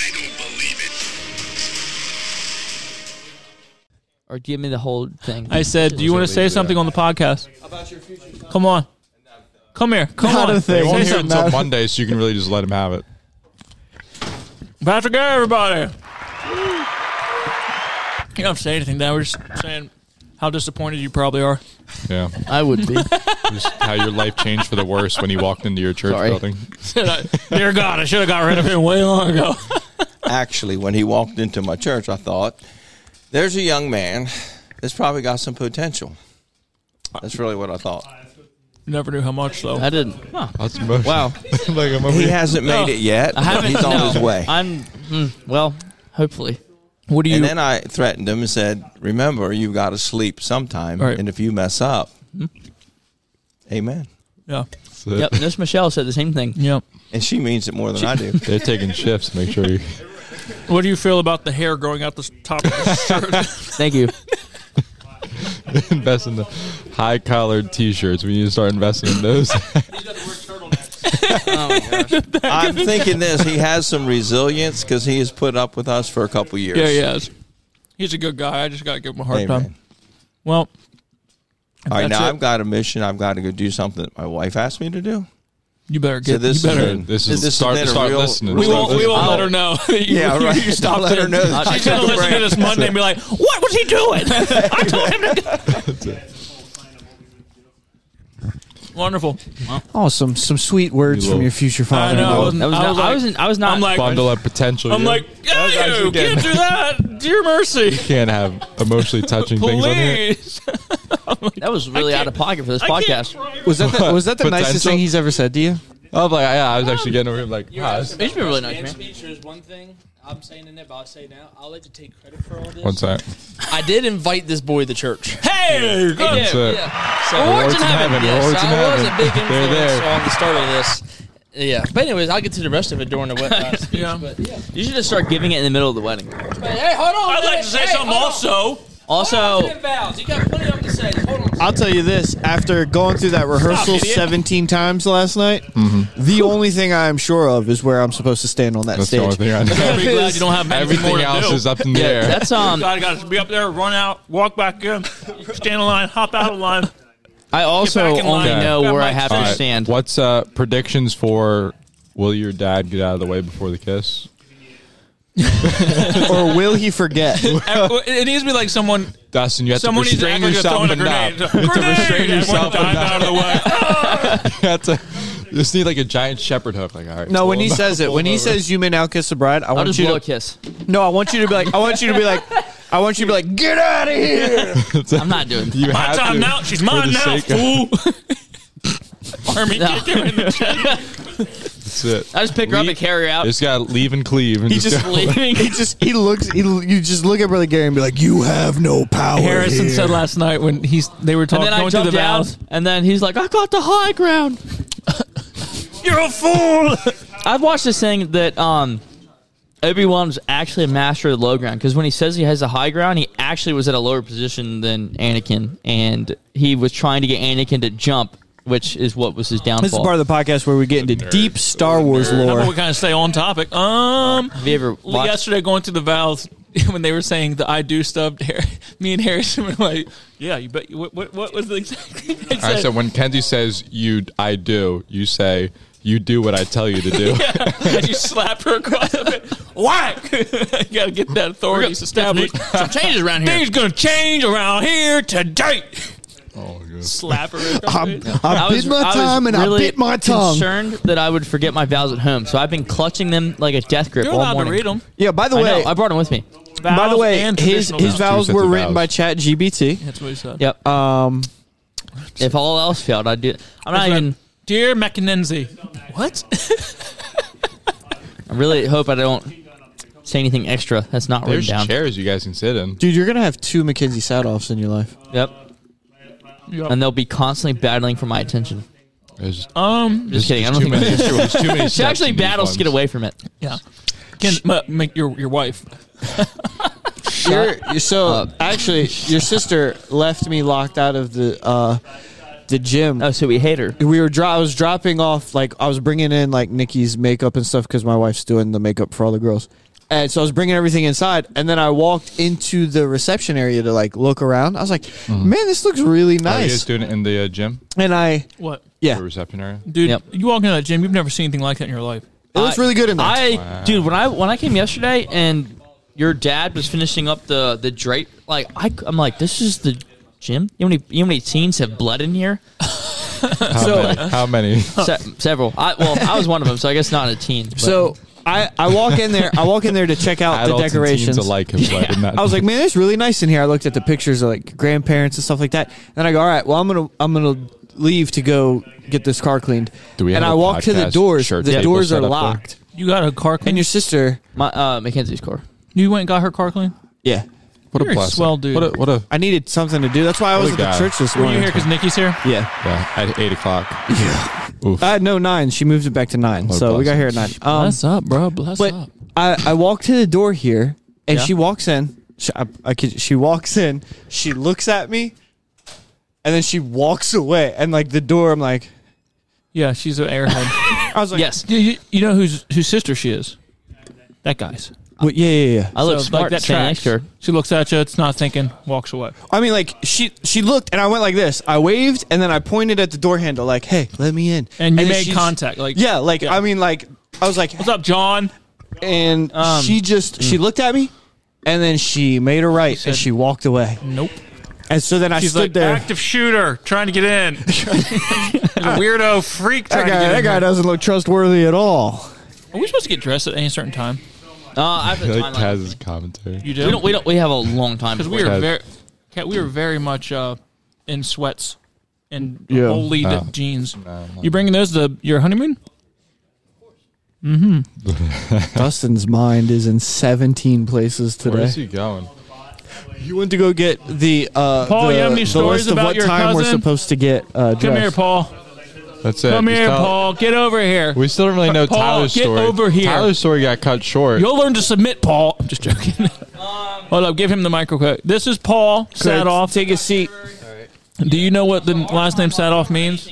[SPEAKER 5] Or give me the whole thing.
[SPEAKER 1] I said, do you want to say something on the podcast? About your future? Come on. Come here. Come
[SPEAKER 3] Not
[SPEAKER 1] on.
[SPEAKER 3] a thing.
[SPEAKER 2] They won't
[SPEAKER 1] Say
[SPEAKER 2] hear it
[SPEAKER 1] something.
[SPEAKER 2] until Monday, so you can really just let him have it.
[SPEAKER 1] Patrick, everybody. You don't have to say anything now. We're just saying how disappointed you probably are.
[SPEAKER 2] Yeah.
[SPEAKER 5] I would be.
[SPEAKER 2] Just how your life changed for the worse when you walked into your church
[SPEAKER 5] Sorry.
[SPEAKER 2] building.
[SPEAKER 1] Dear God, I should have got rid of him way long ago.
[SPEAKER 7] Actually, when he walked into my church, I thought, there's a young man that's probably got some potential. That's really what I thought.
[SPEAKER 1] Never knew how much, though.
[SPEAKER 5] I didn't. Huh.
[SPEAKER 2] That's emotional.
[SPEAKER 5] Wow.
[SPEAKER 2] Like I'm over
[SPEAKER 7] He
[SPEAKER 2] here.
[SPEAKER 7] hasn't made it yet.
[SPEAKER 5] I haven't.
[SPEAKER 7] He's on
[SPEAKER 5] no.
[SPEAKER 7] his way.
[SPEAKER 5] Well, hopefully.
[SPEAKER 1] What do you...
[SPEAKER 7] And then I threatened him and said, remember, you've got to sleep sometime.
[SPEAKER 1] Right.
[SPEAKER 7] And if you mess up, amen.
[SPEAKER 1] yeah.
[SPEAKER 2] So
[SPEAKER 5] Yep. Miss Michelle said the same thing.
[SPEAKER 1] Yep.
[SPEAKER 7] And she means it more than I do.
[SPEAKER 2] They're taking shifts to make sure you.
[SPEAKER 1] What do you feel about the hair growing out the top of the shirt?
[SPEAKER 5] Thank you.
[SPEAKER 2] Invest in the high collared T-shirts. We need to start investing in those.
[SPEAKER 5] Oh my gosh.
[SPEAKER 7] I'm thinking this. He has some resilience because he has put up with us for a couple years.
[SPEAKER 1] Yeah, he is. He's a good guy. I just got to give him a hard
[SPEAKER 7] Amen.
[SPEAKER 1] time. Well,
[SPEAKER 7] All right,
[SPEAKER 1] that's
[SPEAKER 7] now
[SPEAKER 1] it.
[SPEAKER 7] I've got a mission. I've got to go do something that my wife asked me to do.
[SPEAKER 1] You better
[SPEAKER 7] So
[SPEAKER 1] get.
[SPEAKER 7] this
[SPEAKER 1] You better.
[SPEAKER 7] is-
[SPEAKER 2] This is
[SPEAKER 7] This
[SPEAKER 2] start
[SPEAKER 7] has been a
[SPEAKER 2] start
[SPEAKER 7] real-
[SPEAKER 2] listening.
[SPEAKER 1] We
[SPEAKER 2] Start
[SPEAKER 1] won't. We won't
[SPEAKER 2] listening.
[SPEAKER 1] let her know. You-
[SPEAKER 7] Yeah,
[SPEAKER 1] you-
[SPEAKER 7] right.
[SPEAKER 1] You stopped
[SPEAKER 7] Let her
[SPEAKER 1] it.
[SPEAKER 7] know.
[SPEAKER 1] She's gonna listen to this Monday and be like, "What was he doing? I told him to." Wonderful.
[SPEAKER 3] Oh, some sweet words
[SPEAKER 2] You
[SPEAKER 3] from
[SPEAKER 2] will.
[SPEAKER 3] your future father.
[SPEAKER 1] I know.
[SPEAKER 2] Well,
[SPEAKER 5] That was
[SPEAKER 1] I
[SPEAKER 5] not,
[SPEAKER 1] was like-
[SPEAKER 5] I was not.
[SPEAKER 1] I'm like,
[SPEAKER 2] Bundle of potential.
[SPEAKER 1] I'm
[SPEAKER 2] here.
[SPEAKER 1] like,
[SPEAKER 2] That's
[SPEAKER 1] you
[SPEAKER 2] actually good.
[SPEAKER 1] can't do that. Dear mercy,
[SPEAKER 2] Can't have emotionally touching things on here.
[SPEAKER 1] please.
[SPEAKER 5] that was really out of pocket for this podcast.
[SPEAKER 3] Was that the nicest
[SPEAKER 2] Potential?
[SPEAKER 3] thing he's ever said to you?
[SPEAKER 2] I was like, yeah, I was actually getting over here like, wow,
[SPEAKER 5] He's been really nice,
[SPEAKER 4] Dance
[SPEAKER 5] man.
[SPEAKER 4] speech, there's one thing I'm saying in it, but I'll say it now. I'll like to take credit for all this.
[SPEAKER 2] one sec.
[SPEAKER 4] I did invite this boy to church.
[SPEAKER 1] Hey, good.
[SPEAKER 2] That's it.
[SPEAKER 4] So
[SPEAKER 5] Rewards in heaven.
[SPEAKER 4] Yes,
[SPEAKER 2] Rewards in
[SPEAKER 4] I was
[SPEAKER 2] heaven.
[SPEAKER 4] a big
[SPEAKER 2] They're
[SPEAKER 4] influence
[SPEAKER 2] there.
[SPEAKER 4] on the start of this. Yeah, but anyways, I'll get to the rest of it during the wet speech.
[SPEAKER 1] Yeah.
[SPEAKER 4] But yeah.
[SPEAKER 5] You should just start giving it in the middle of the wedding.
[SPEAKER 4] Hey, hold on.
[SPEAKER 1] I'd like to say something also.
[SPEAKER 5] Also,
[SPEAKER 4] Vows. You got plenty of them to say. Hold on.
[SPEAKER 3] I'll tell you this: after going through that rehearsal
[SPEAKER 1] idiot.
[SPEAKER 3] 17 times last night, the only thing I am sure of is where I'm supposed to stand on that
[SPEAKER 2] That's the only
[SPEAKER 3] stage.
[SPEAKER 2] thing I know.
[SPEAKER 1] I'm pretty glad you don't have anything more
[SPEAKER 2] Everything
[SPEAKER 1] to
[SPEAKER 2] else
[SPEAKER 1] do.
[SPEAKER 2] is up in the
[SPEAKER 5] yeah,
[SPEAKER 2] air.
[SPEAKER 5] that's
[SPEAKER 1] Got to be up there, run out, walk back in, stand in line, hop out of line.
[SPEAKER 5] I also
[SPEAKER 1] Get back in
[SPEAKER 5] only
[SPEAKER 1] line.
[SPEAKER 5] know
[SPEAKER 1] Grab
[SPEAKER 5] where
[SPEAKER 1] my
[SPEAKER 5] I have
[SPEAKER 2] All
[SPEAKER 5] to
[SPEAKER 2] right,
[SPEAKER 5] stand.
[SPEAKER 2] What's predictions for will your dad get out of the way before the kiss?
[SPEAKER 3] Or will he forget?
[SPEAKER 1] It needs to be like someone.
[SPEAKER 2] Dustin, you have to
[SPEAKER 1] Someone needs to
[SPEAKER 2] restrain
[SPEAKER 1] act like they're
[SPEAKER 2] yourself
[SPEAKER 1] throwing a
[SPEAKER 2] enough.
[SPEAKER 1] grenade.
[SPEAKER 2] You have to restrain yourself
[SPEAKER 1] Everyone dive out of the way.
[SPEAKER 2] You have to. You just need like a giant shepherd hook. Like, all right.
[SPEAKER 3] No, when he
[SPEAKER 2] pull him
[SPEAKER 3] says
[SPEAKER 2] out,
[SPEAKER 3] it, when he says you may now kiss the bride, I
[SPEAKER 5] I'll
[SPEAKER 3] want
[SPEAKER 5] just
[SPEAKER 3] you
[SPEAKER 5] blow a
[SPEAKER 3] to.
[SPEAKER 5] kiss.
[SPEAKER 3] No, I want you to be like. I want you to be like, get out of here.
[SPEAKER 5] I'm not doing that.
[SPEAKER 2] You
[SPEAKER 1] My
[SPEAKER 2] have
[SPEAKER 1] time
[SPEAKER 2] to,
[SPEAKER 1] now. She's
[SPEAKER 2] for
[SPEAKER 1] mine
[SPEAKER 2] the
[SPEAKER 1] now,
[SPEAKER 2] sake of-
[SPEAKER 1] fool. Army kick her in the chest.
[SPEAKER 2] That's it.
[SPEAKER 5] I just pick her up and carry her out.
[SPEAKER 2] Just gotta leave and cleave. And
[SPEAKER 3] He just
[SPEAKER 2] go.
[SPEAKER 5] leaving.
[SPEAKER 3] You just look at Brother Gary and be like, you have no power.
[SPEAKER 1] Harrison
[SPEAKER 3] here.
[SPEAKER 1] said last night when they were
[SPEAKER 5] And
[SPEAKER 1] talking
[SPEAKER 5] then I
[SPEAKER 1] going through the
[SPEAKER 5] jumped down,
[SPEAKER 1] vows.
[SPEAKER 5] and then he's like, I got the high ground.
[SPEAKER 1] You're a fool.
[SPEAKER 5] I've watched this thing that Obi-Wan's actually a master of the low ground, because when he says he has the high ground, he actually was at a lower position than Anakin, and he was trying to get Anakin to jump, which is what was his downfall.
[SPEAKER 3] This is part of the podcast where we get into deep Star Wars
[SPEAKER 1] How about
[SPEAKER 3] lore.
[SPEAKER 1] we kind of stay on topic?
[SPEAKER 5] Have you ever watched?
[SPEAKER 1] Yesterday going through the vows when they were saying the I do stuff, me and Harrison were like, yeah, you bet. What was the exact thing they
[SPEAKER 2] All right,
[SPEAKER 1] said?
[SPEAKER 2] so when Kenzie says I do, you say you do what I tell you to do.
[SPEAKER 1] And you slap her across the face. Whack! You gotta get that authority established.
[SPEAKER 5] Some changes around here.
[SPEAKER 1] Things gonna change around here today.
[SPEAKER 2] Oh my god.
[SPEAKER 1] Slap her. across the face.
[SPEAKER 3] I bit my time and I bit my tongue.
[SPEAKER 5] Concerned that I would forget my vows at home, so I've been clutching them like a death grip
[SPEAKER 1] You're
[SPEAKER 5] all
[SPEAKER 1] allowed to
[SPEAKER 5] morning.
[SPEAKER 1] read them.
[SPEAKER 3] Yeah, by the
[SPEAKER 5] I
[SPEAKER 3] way,
[SPEAKER 5] know. I brought them with me.
[SPEAKER 3] by the way,
[SPEAKER 1] and
[SPEAKER 3] his
[SPEAKER 1] traditional
[SPEAKER 3] vows
[SPEAKER 2] Two
[SPEAKER 3] were
[SPEAKER 2] sets of
[SPEAKER 3] written by
[SPEAKER 2] vows.
[SPEAKER 3] ChatGPT.
[SPEAKER 1] That's what he said.
[SPEAKER 5] Yep. If all else failed, I'd do. I'm not even.
[SPEAKER 1] Dear McKenzie. What?
[SPEAKER 5] I really hope I don't say anything extra that's not
[SPEAKER 2] There's
[SPEAKER 5] written down.
[SPEAKER 2] chairs you guys can sit in.
[SPEAKER 3] Dude, you're gonna have 2 Mackenzie Sadoffs in your life.
[SPEAKER 5] Yep. And they'll be constantly battling for my attention.
[SPEAKER 2] There's
[SPEAKER 5] Just kidding. I don't
[SPEAKER 2] too
[SPEAKER 5] think
[SPEAKER 2] many. There's too many.
[SPEAKER 5] she
[SPEAKER 2] steps
[SPEAKER 5] actually
[SPEAKER 2] in these
[SPEAKER 5] battles to get
[SPEAKER 2] ones.
[SPEAKER 5] away from it.
[SPEAKER 1] Yeah. Make your wife.
[SPEAKER 3] Actually, your sister left me locked out of the gym.
[SPEAKER 5] Oh, so we hate her.
[SPEAKER 3] I was dropping off, like, I was bringing in, like, Nikki's makeup and stuff because my wife's doing the makeup for all the girls. And so I was bringing everything inside, and then I walked into the reception area to, like, look around. I was like, man, this looks really
[SPEAKER 2] Are you guys
[SPEAKER 3] nice.
[SPEAKER 2] doing it in the gym?
[SPEAKER 3] And
[SPEAKER 1] What?
[SPEAKER 2] The
[SPEAKER 3] yeah,
[SPEAKER 2] reception area?
[SPEAKER 1] Dude,
[SPEAKER 5] Yep.
[SPEAKER 1] you walk into that gym, you've never seen anything like that in your life.
[SPEAKER 3] it looks really good in there.
[SPEAKER 5] Dude, when I came yesterday and your dad was finishing up the drape, like I'm like, this is the gym. You know how many teens have blood in here?
[SPEAKER 2] How many?
[SPEAKER 5] Several. I was one of them, so I guess not a teen. But
[SPEAKER 3] So I walk in there. I walk in there to check out the
[SPEAKER 2] Adults and
[SPEAKER 3] decorations.
[SPEAKER 2] teens alike have led in that.
[SPEAKER 3] I was like, man, it's really nice in here. I looked at the pictures of, like, grandparents and stuff like that. And I go, all right, well, I'm gonna leave to go get this car cleaned.
[SPEAKER 2] Do we
[SPEAKER 3] and
[SPEAKER 2] have
[SPEAKER 3] I
[SPEAKER 2] a
[SPEAKER 3] walk to the
[SPEAKER 2] podcast
[SPEAKER 3] doors.
[SPEAKER 2] shirt
[SPEAKER 3] The
[SPEAKER 2] table
[SPEAKER 3] doors
[SPEAKER 2] set
[SPEAKER 3] are
[SPEAKER 2] up there?
[SPEAKER 3] locked.
[SPEAKER 1] You got a car clean?
[SPEAKER 3] And your sister,
[SPEAKER 5] my Mackenzie's car.
[SPEAKER 1] You went and got her car clean?
[SPEAKER 3] yeah.
[SPEAKER 2] what
[SPEAKER 1] You're
[SPEAKER 2] a
[SPEAKER 1] a
[SPEAKER 2] blessing.
[SPEAKER 1] swell dude.
[SPEAKER 2] What a
[SPEAKER 3] I needed something to do. That's why I was
[SPEAKER 2] What
[SPEAKER 3] at
[SPEAKER 2] a
[SPEAKER 3] the
[SPEAKER 2] guy.
[SPEAKER 3] church this
[SPEAKER 1] Were
[SPEAKER 3] morning.
[SPEAKER 1] you here because Nikki's here?
[SPEAKER 3] Yeah.
[SPEAKER 2] yeah. At 8 o'clock. Oof.
[SPEAKER 3] I had no 9. She moved it back to 9.
[SPEAKER 2] What a
[SPEAKER 3] So we got
[SPEAKER 2] blessing.
[SPEAKER 3] here at 9.
[SPEAKER 1] Bless up, bro. Bless
[SPEAKER 3] But
[SPEAKER 1] up.
[SPEAKER 3] I walk to the door here, and
[SPEAKER 1] Yeah.
[SPEAKER 3] she walks in. She walks in. She looks at me, and then she walks away. And, like, the door, I'm like,
[SPEAKER 1] Yeah, she's an airhead.
[SPEAKER 3] I was like,
[SPEAKER 5] Yes.
[SPEAKER 1] you know whose sister she is? That guy's.
[SPEAKER 3] well, yeah.
[SPEAKER 5] I look
[SPEAKER 1] So,
[SPEAKER 5] smart
[SPEAKER 1] that
[SPEAKER 5] standing
[SPEAKER 1] tracks.
[SPEAKER 5] next to her.
[SPEAKER 1] She looks at you, it's not thinking, walks away.
[SPEAKER 3] I mean, like, she looked, and I went like this. I waved, and then I pointed at the door handle, like, hey, let me in.
[SPEAKER 1] And you
[SPEAKER 3] then
[SPEAKER 1] made
[SPEAKER 3] she-
[SPEAKER 1] contact. Like,
[SPEAKER 3] Yeah, like,
[SPEAKER 1] Yeah.
[SPEAKER 3] I mean, like, I was like,
[SPEAKER 1] what's up, John?
[SPEAKER 3] and she looked at me, and then she made a right,
[SPEAKER 1] said-
[SPEAKER 3] and she walked away.
[SPEAKER 1] Nope.
[SPEAKER 3] And so then I
[SPEAKER 1] She's
[SPEAKER 3] stood
[SPEAKER 1] like,
[SPEAKER 3] there.
[SPEAKER 1] active shooter, trying to get in. There's a weirdo freak trying to get in.
[SPEAKER 3] That guy
[SPEAKER 1] here.
[SPEAKER 3] doesn't look trustworthy at all.
[SPEAKER 1] Are we supposed to get dressed at any certain time?
[SPEAKER 5] I have
[SPEAKER 2] I
[SPEAKER 5] a
[SPEAKER 2] feel like
[SPEAKER 5] timeline.
[SPEAKER 2] Kaz's commentary.
[SPEAKER 1] You do?
[SPEAKER 5] We have a long time.
[SPEAKER 1] Because we
[SPEAKER 5] before
[SPEAKER 1] were
[SPEAKER 2] Okay.
[SPEAKER 1] we were very much in sweats and
[SPEAKER 3] Yeah.
[SPEAKER 1] wholly
[SPEAKER 2] Oh.
[SPEAKER 1] jeans.
[SPEAKER 2] No,
[SPEAKER 1] You bringing those to your honeymoon?
[SPEAKER 3] Dustin's mind is in 17 places
[SPEAKER 2] Where is
[SPEAKER 3] today.
[SPEAKER 2] he going?
[SPEAKER 3] You went to go get the
[SPEAKER 1] Paul, you have any
[SPEAKER 3] the
[SPEAKER 1] stories
[SPEAKER 3] list of
[SPEAKER 1] about
[SPEAKER 3] what
[SPEAKER 1] your
[SPEAKER 3] time we're
[SPEAKER 1] cousin?
[SPEAKER 3] supposed to get
[SPEAKER 1] Come here,
[SPEAKER 3] dressed.
[SPEAKER 1] Paul.
[SPEAKER 2] That's it.
[SPEAKER 1] Come
[SPEAKER 2] Just
[SPEAKER 1] here,
[SPEAKER 2] tell-
[SPEAKER 1] Paul. Get over here.
[SPEAKER 2] We still don't really know
[SPEAKER 1] Paul,
[SPEAKER 2] Tyler's
[SPEAKER 1] get
[SPEAKER 2] story.
[SPEAKER 1] over here.
[SPEAKER 2] Tyler's story got cut short.
[SPEAKER 1] You'll learn to submit, Paul. I'm just joking. Hold up. Give him the microphone. This is Paul Sadoff.
[SPEAKER 3] Take a seat.
[SPEAKER 1] Do you know what the last name Sadoff means?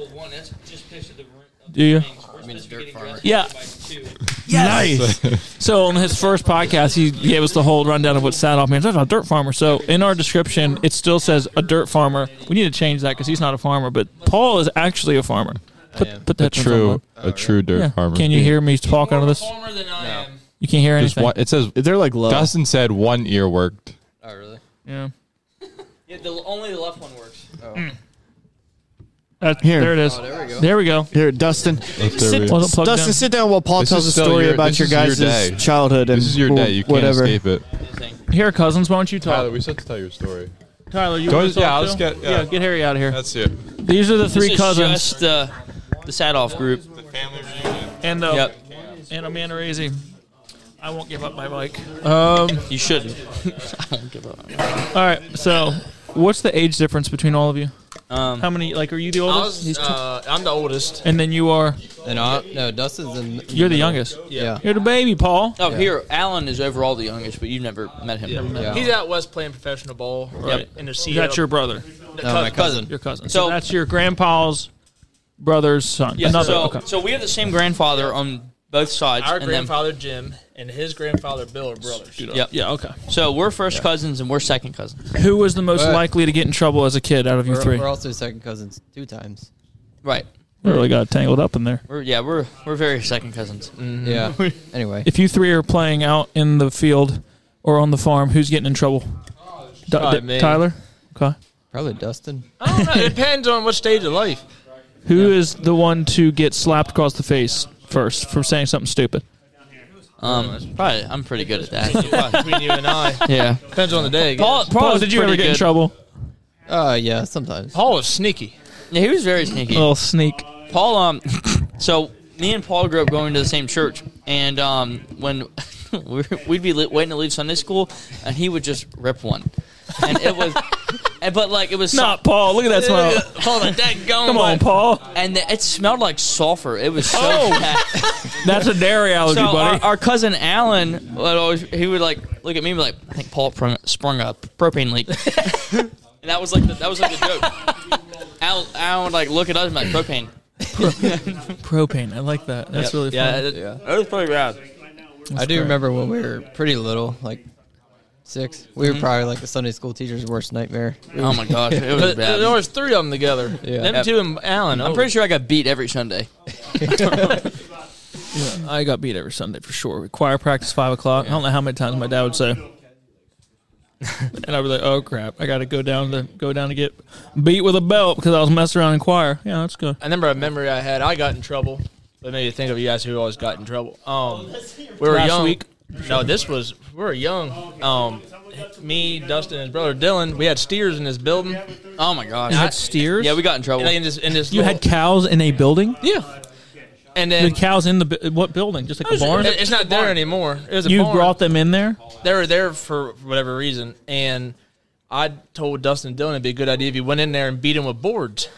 [SPEAKER 1] Do you? Yeah. Nice. So on his first podcast, he gave us the whole rundown of what Sadoff means. That's a dirt farmer. So in our description, it still says a dirt farmer. We need to change that because he's not a farmer. But Paul is actually a farmer. Put
[SPEAKER 2] a
[SPEAKER 1] that
[SPEAKER 2] true dirt farmer.
[SPEAKER 1] Can you hear me talk out of this?
[SPEAKER 5] Farmer than I am.
[SPEAKER 1] You can't hear
[SPEAKER 2] Just
[SPEAKER 1] anything.
[SPEAKER 2] one, it says
[SPEAKER 3] They're like low.
[SPEAKER 2] Dustin said one ear worked.
[SPEAKER 5] Oh, really?
[SPEAKER 1] Yeah.
[SPEAKER 5] Yeah, only the left one works.
[SPEAKER 3] Here.
[SPEAKER 1] There it is.
[SPEAKER 5] Oh, there we go.
[SPEAKER 1] There we go.
[SPEAKER 3] Here, Dustin.
[SPEAKER 2] There
[SPEAKER 1] Wasn't plugged
[SPEAKER 3] Dustin,
[SPEAKER 1] in.
[SPEAKER 3] sit down while Paul
[SPEAKER 2] This
[SPEAKER 3] tells a
[SPEAKER 2] is still
[SPEAKER 3] story
[SPEAKER 2] your-
[SPEAKER 3] about
[SPEAKER 2] this
[SPEAKER 3] your
[SPEAKER 2] is your
[SPEAKER 3] guys'
[SPEAKER 2] day.
[SPEAKER 3] childhood and
[SPEAKER 2] This is your day. You can't
[SPEAKER 3] whatever.
[SPEAKER 2] escape it.
[SPEAKER 1] Here, cousins, why don't you talk?
[SPEAKER 2] Tyler, we still have to tell your story.
[SPEAKER 1] Tyler, you
[SPEAKER 2] Go
[SPEAKER 1] want
[SPEAKER 2] ahead,
[SPEAKER 1] to talk
[SPEAKER 2] yeah, I'll
[SPEAKER 1] too?
[SPEAKER 2] just get- yeah.
[SPEAKER 1] get Harry out of here.
[SPEAKER 2] That's it.
[SPEAKER 1] These are the
[SPEAKER 5] This
[SPEAKER 1] three
[SPEAKER 5] is
[SPEAKER 1] cousins
[SPEAKER 5] just the Sadoff group.
[SPEAKER 6] The family reunion.
[SPEAKER 1] and
[SPEAKER 5] Yep.
[SPEAKER 1] and Amanda Razy. I won't give up my bike.
[SPEAKER 5] You shouldn't. I won't give up.
[SPEAKER 1] All right, so what's the age difference between all of you?
[SPEAKER 5] Um,
[SPEAKER 1] How many? Like, are you the
[SPEAKER 4] I
[SPEAKER 1] oldest?
[SPEAKER 4] was, I'm the oldest.
[SPEAKER 1] And then you are.
[SPEAKER 8] And no, Dustin's in.
[SPEAKER 1] You're the youngest.
[SPEAKER 8] Yeah.
[SPEAKER 1] You're the baby, Paul.
[SPEAKER 5] Oh, here, Alan is overall the youngest, but you've never met him.
[SPEAKER 8] Yeah.
[SPEAKER 4] He's out west playing professional ball.
[SPEAKER 1] Right.
[SPEAKER 4] In the Seattle.
[SPEAKER 1] That's your brother.
[SPEAKER 8] No, my cousin.
[SPEAKER 1] Your cousin. So
[SPEAKER 5] So-
[SPEAKER 1] that's your grandpa's brother's son.
[SPEAKER 5] Yeah,
[SPEAKER 1] Another.
[SPEAKER 5] so,
[SPEAKER 1] Okay.
[SPEAKER 5] so we have the same grandfather on both sides.
[SPEAKER 4] Our
[SPEAKER 5] and then-
[SPEAKER 4] grandfather Jim and his grandfather Bill are brothers.
[SPEAKER 5] Yep.
[SPEAKER 1] Yeah. Okay.
[SPEAKER 5] So we're first cousins and we're second cousins.
[SPEAKER 1] Who was the most
[SPEAKER 8] Right.
[SPEAKER 1] likely to get in trouble as a kid out of you
[SPEAKER 8] We're,
[SPEAKER 1] three?
[SPEAKER 8] we're also second cousins 2 times.
[SPEAKER 5] Right.
[SPEAKER 1] We really got tangled up in there.
[SPEAKER 5] We're very second cousins.
[SPEAKER 8] Yeah. Anyway.
[SPEAKER 1] If you three are playing out in the field or on the farm, who's getting in trouble?
[SPEAKER 4] Probably me.
[SPEAKER 1] Tyler. Okay.
[SPEAKER 8] Probably Dustin.
[SPEAKER 4] I don't know. It depends on what stage of life.
[SPEAKER 1] Who is the one to get slapped across the face first for saying something stupid?
[SPEAKER 5] Probably I'm pretty good at that.
[SPEAKER 4] Between you and I.
[SPEAKER 5] Yeah.
[SPEAKER 4] Depends on the day. I guess.
[SPEAKER 5] Paul
[SPEAKER 1] Paul,
[SPEAKER 5] was
[SPEAKER 1] did you ever
[SPEAKER 5] pretty
[SPEAKER 1] get in
[SPEAKER 5] good.
[SPEAKER 1] trouble?
[SPEAKER 8] Yeah, sometimes.
[SPEAKER 4] Paul was sneaky.
[SPEAKER 5] Yeah, he was very sneaky.
[SPEAKER 1] A little sneak.
[SPEAKER 5] Paul, so me and Paul grew up going to the same church, and when we'd be waiting to leave Sunday school, and he would just rip one, and it was, but like it was
[SPEAKER 1] Not Paul. Look at that smile.
[SPEAKER 5] Paul, like that going.
[SPEAKER 1] Come on, Paul.
[SPEAKER 5] And it smelled like sulfur. It was so bad.
[SPEAKER 1] That's a dairy allergy,
[SPEAKER 5] So
[SPEAKER 1] buddy.
[SPEAKER 5] our cousin Alan would always he would like look at me and be like, I think Paul sprung a propane leak, and that was like the joke. Alan would like look at us and be like propane.
[SPEAKER 1] Propane. I like that. That's really fun.
[SPEAKER 5] It was pretty bad.
[SPEAKER 8] I do remember when we were pretty little, like 6. We were probably like the Sunday school teacher's worst nightmare.
[SPEAKER 5] Oh my gosh, it was
[SPEAKER 4] But
[SPEAKER 5] bad.
[SPEAKER 4] there was 3 of them together.
[SPEAKER 8] Yeah.
[SPEAKER 4] Them 2 and Alan.
[SPEAKER 5] I'm pretty sure I got beat every Sunday.
[SPEAKER 1] I got beat every Sunday for sure. Choir practice 5 o'clock. I don't know how many times my dad would say. And I'd be like, "Oh crap! I got to go down to get beat with a belt because I was messing around in choir." Yeah, that's good.
[SPEAKER 4] I remember a memory I had. I got in trouble. But made me think of you guys who always got in trouble. We were
[SPEAKER 1] Last
[SPEAKER 4] young.
[SPEAKER 1] week?
[SPEAKER 4] No, we were young. Me, Dustin, and his brother Dylan. We had steers in this building.
[SPEAKER 5] Oh my gosh.
[SPEAKER 1] You had steers.
[SPEAKER 5] Yeah, we got in trouble.
[SPEAKER 4] In this
[SPEAKER 1] You had cows in a building.
[SPEAKER 4] yeah. And
[SPEAKER 1] The
[SPEAKER 4] then
[SPEAKER 1] cows in what building? Just like a barn.
[SPEAKER 4] it's not there anymore. It was a
[SPEAKER 1] You
[SPEAKER 4] barn.
[SPEAKER 1] brought them in there.
[SPEAKER 4] They were there for whatever reason, and I told Dustin and Dylan it'd be a good idea if you went in there and beat him with boards.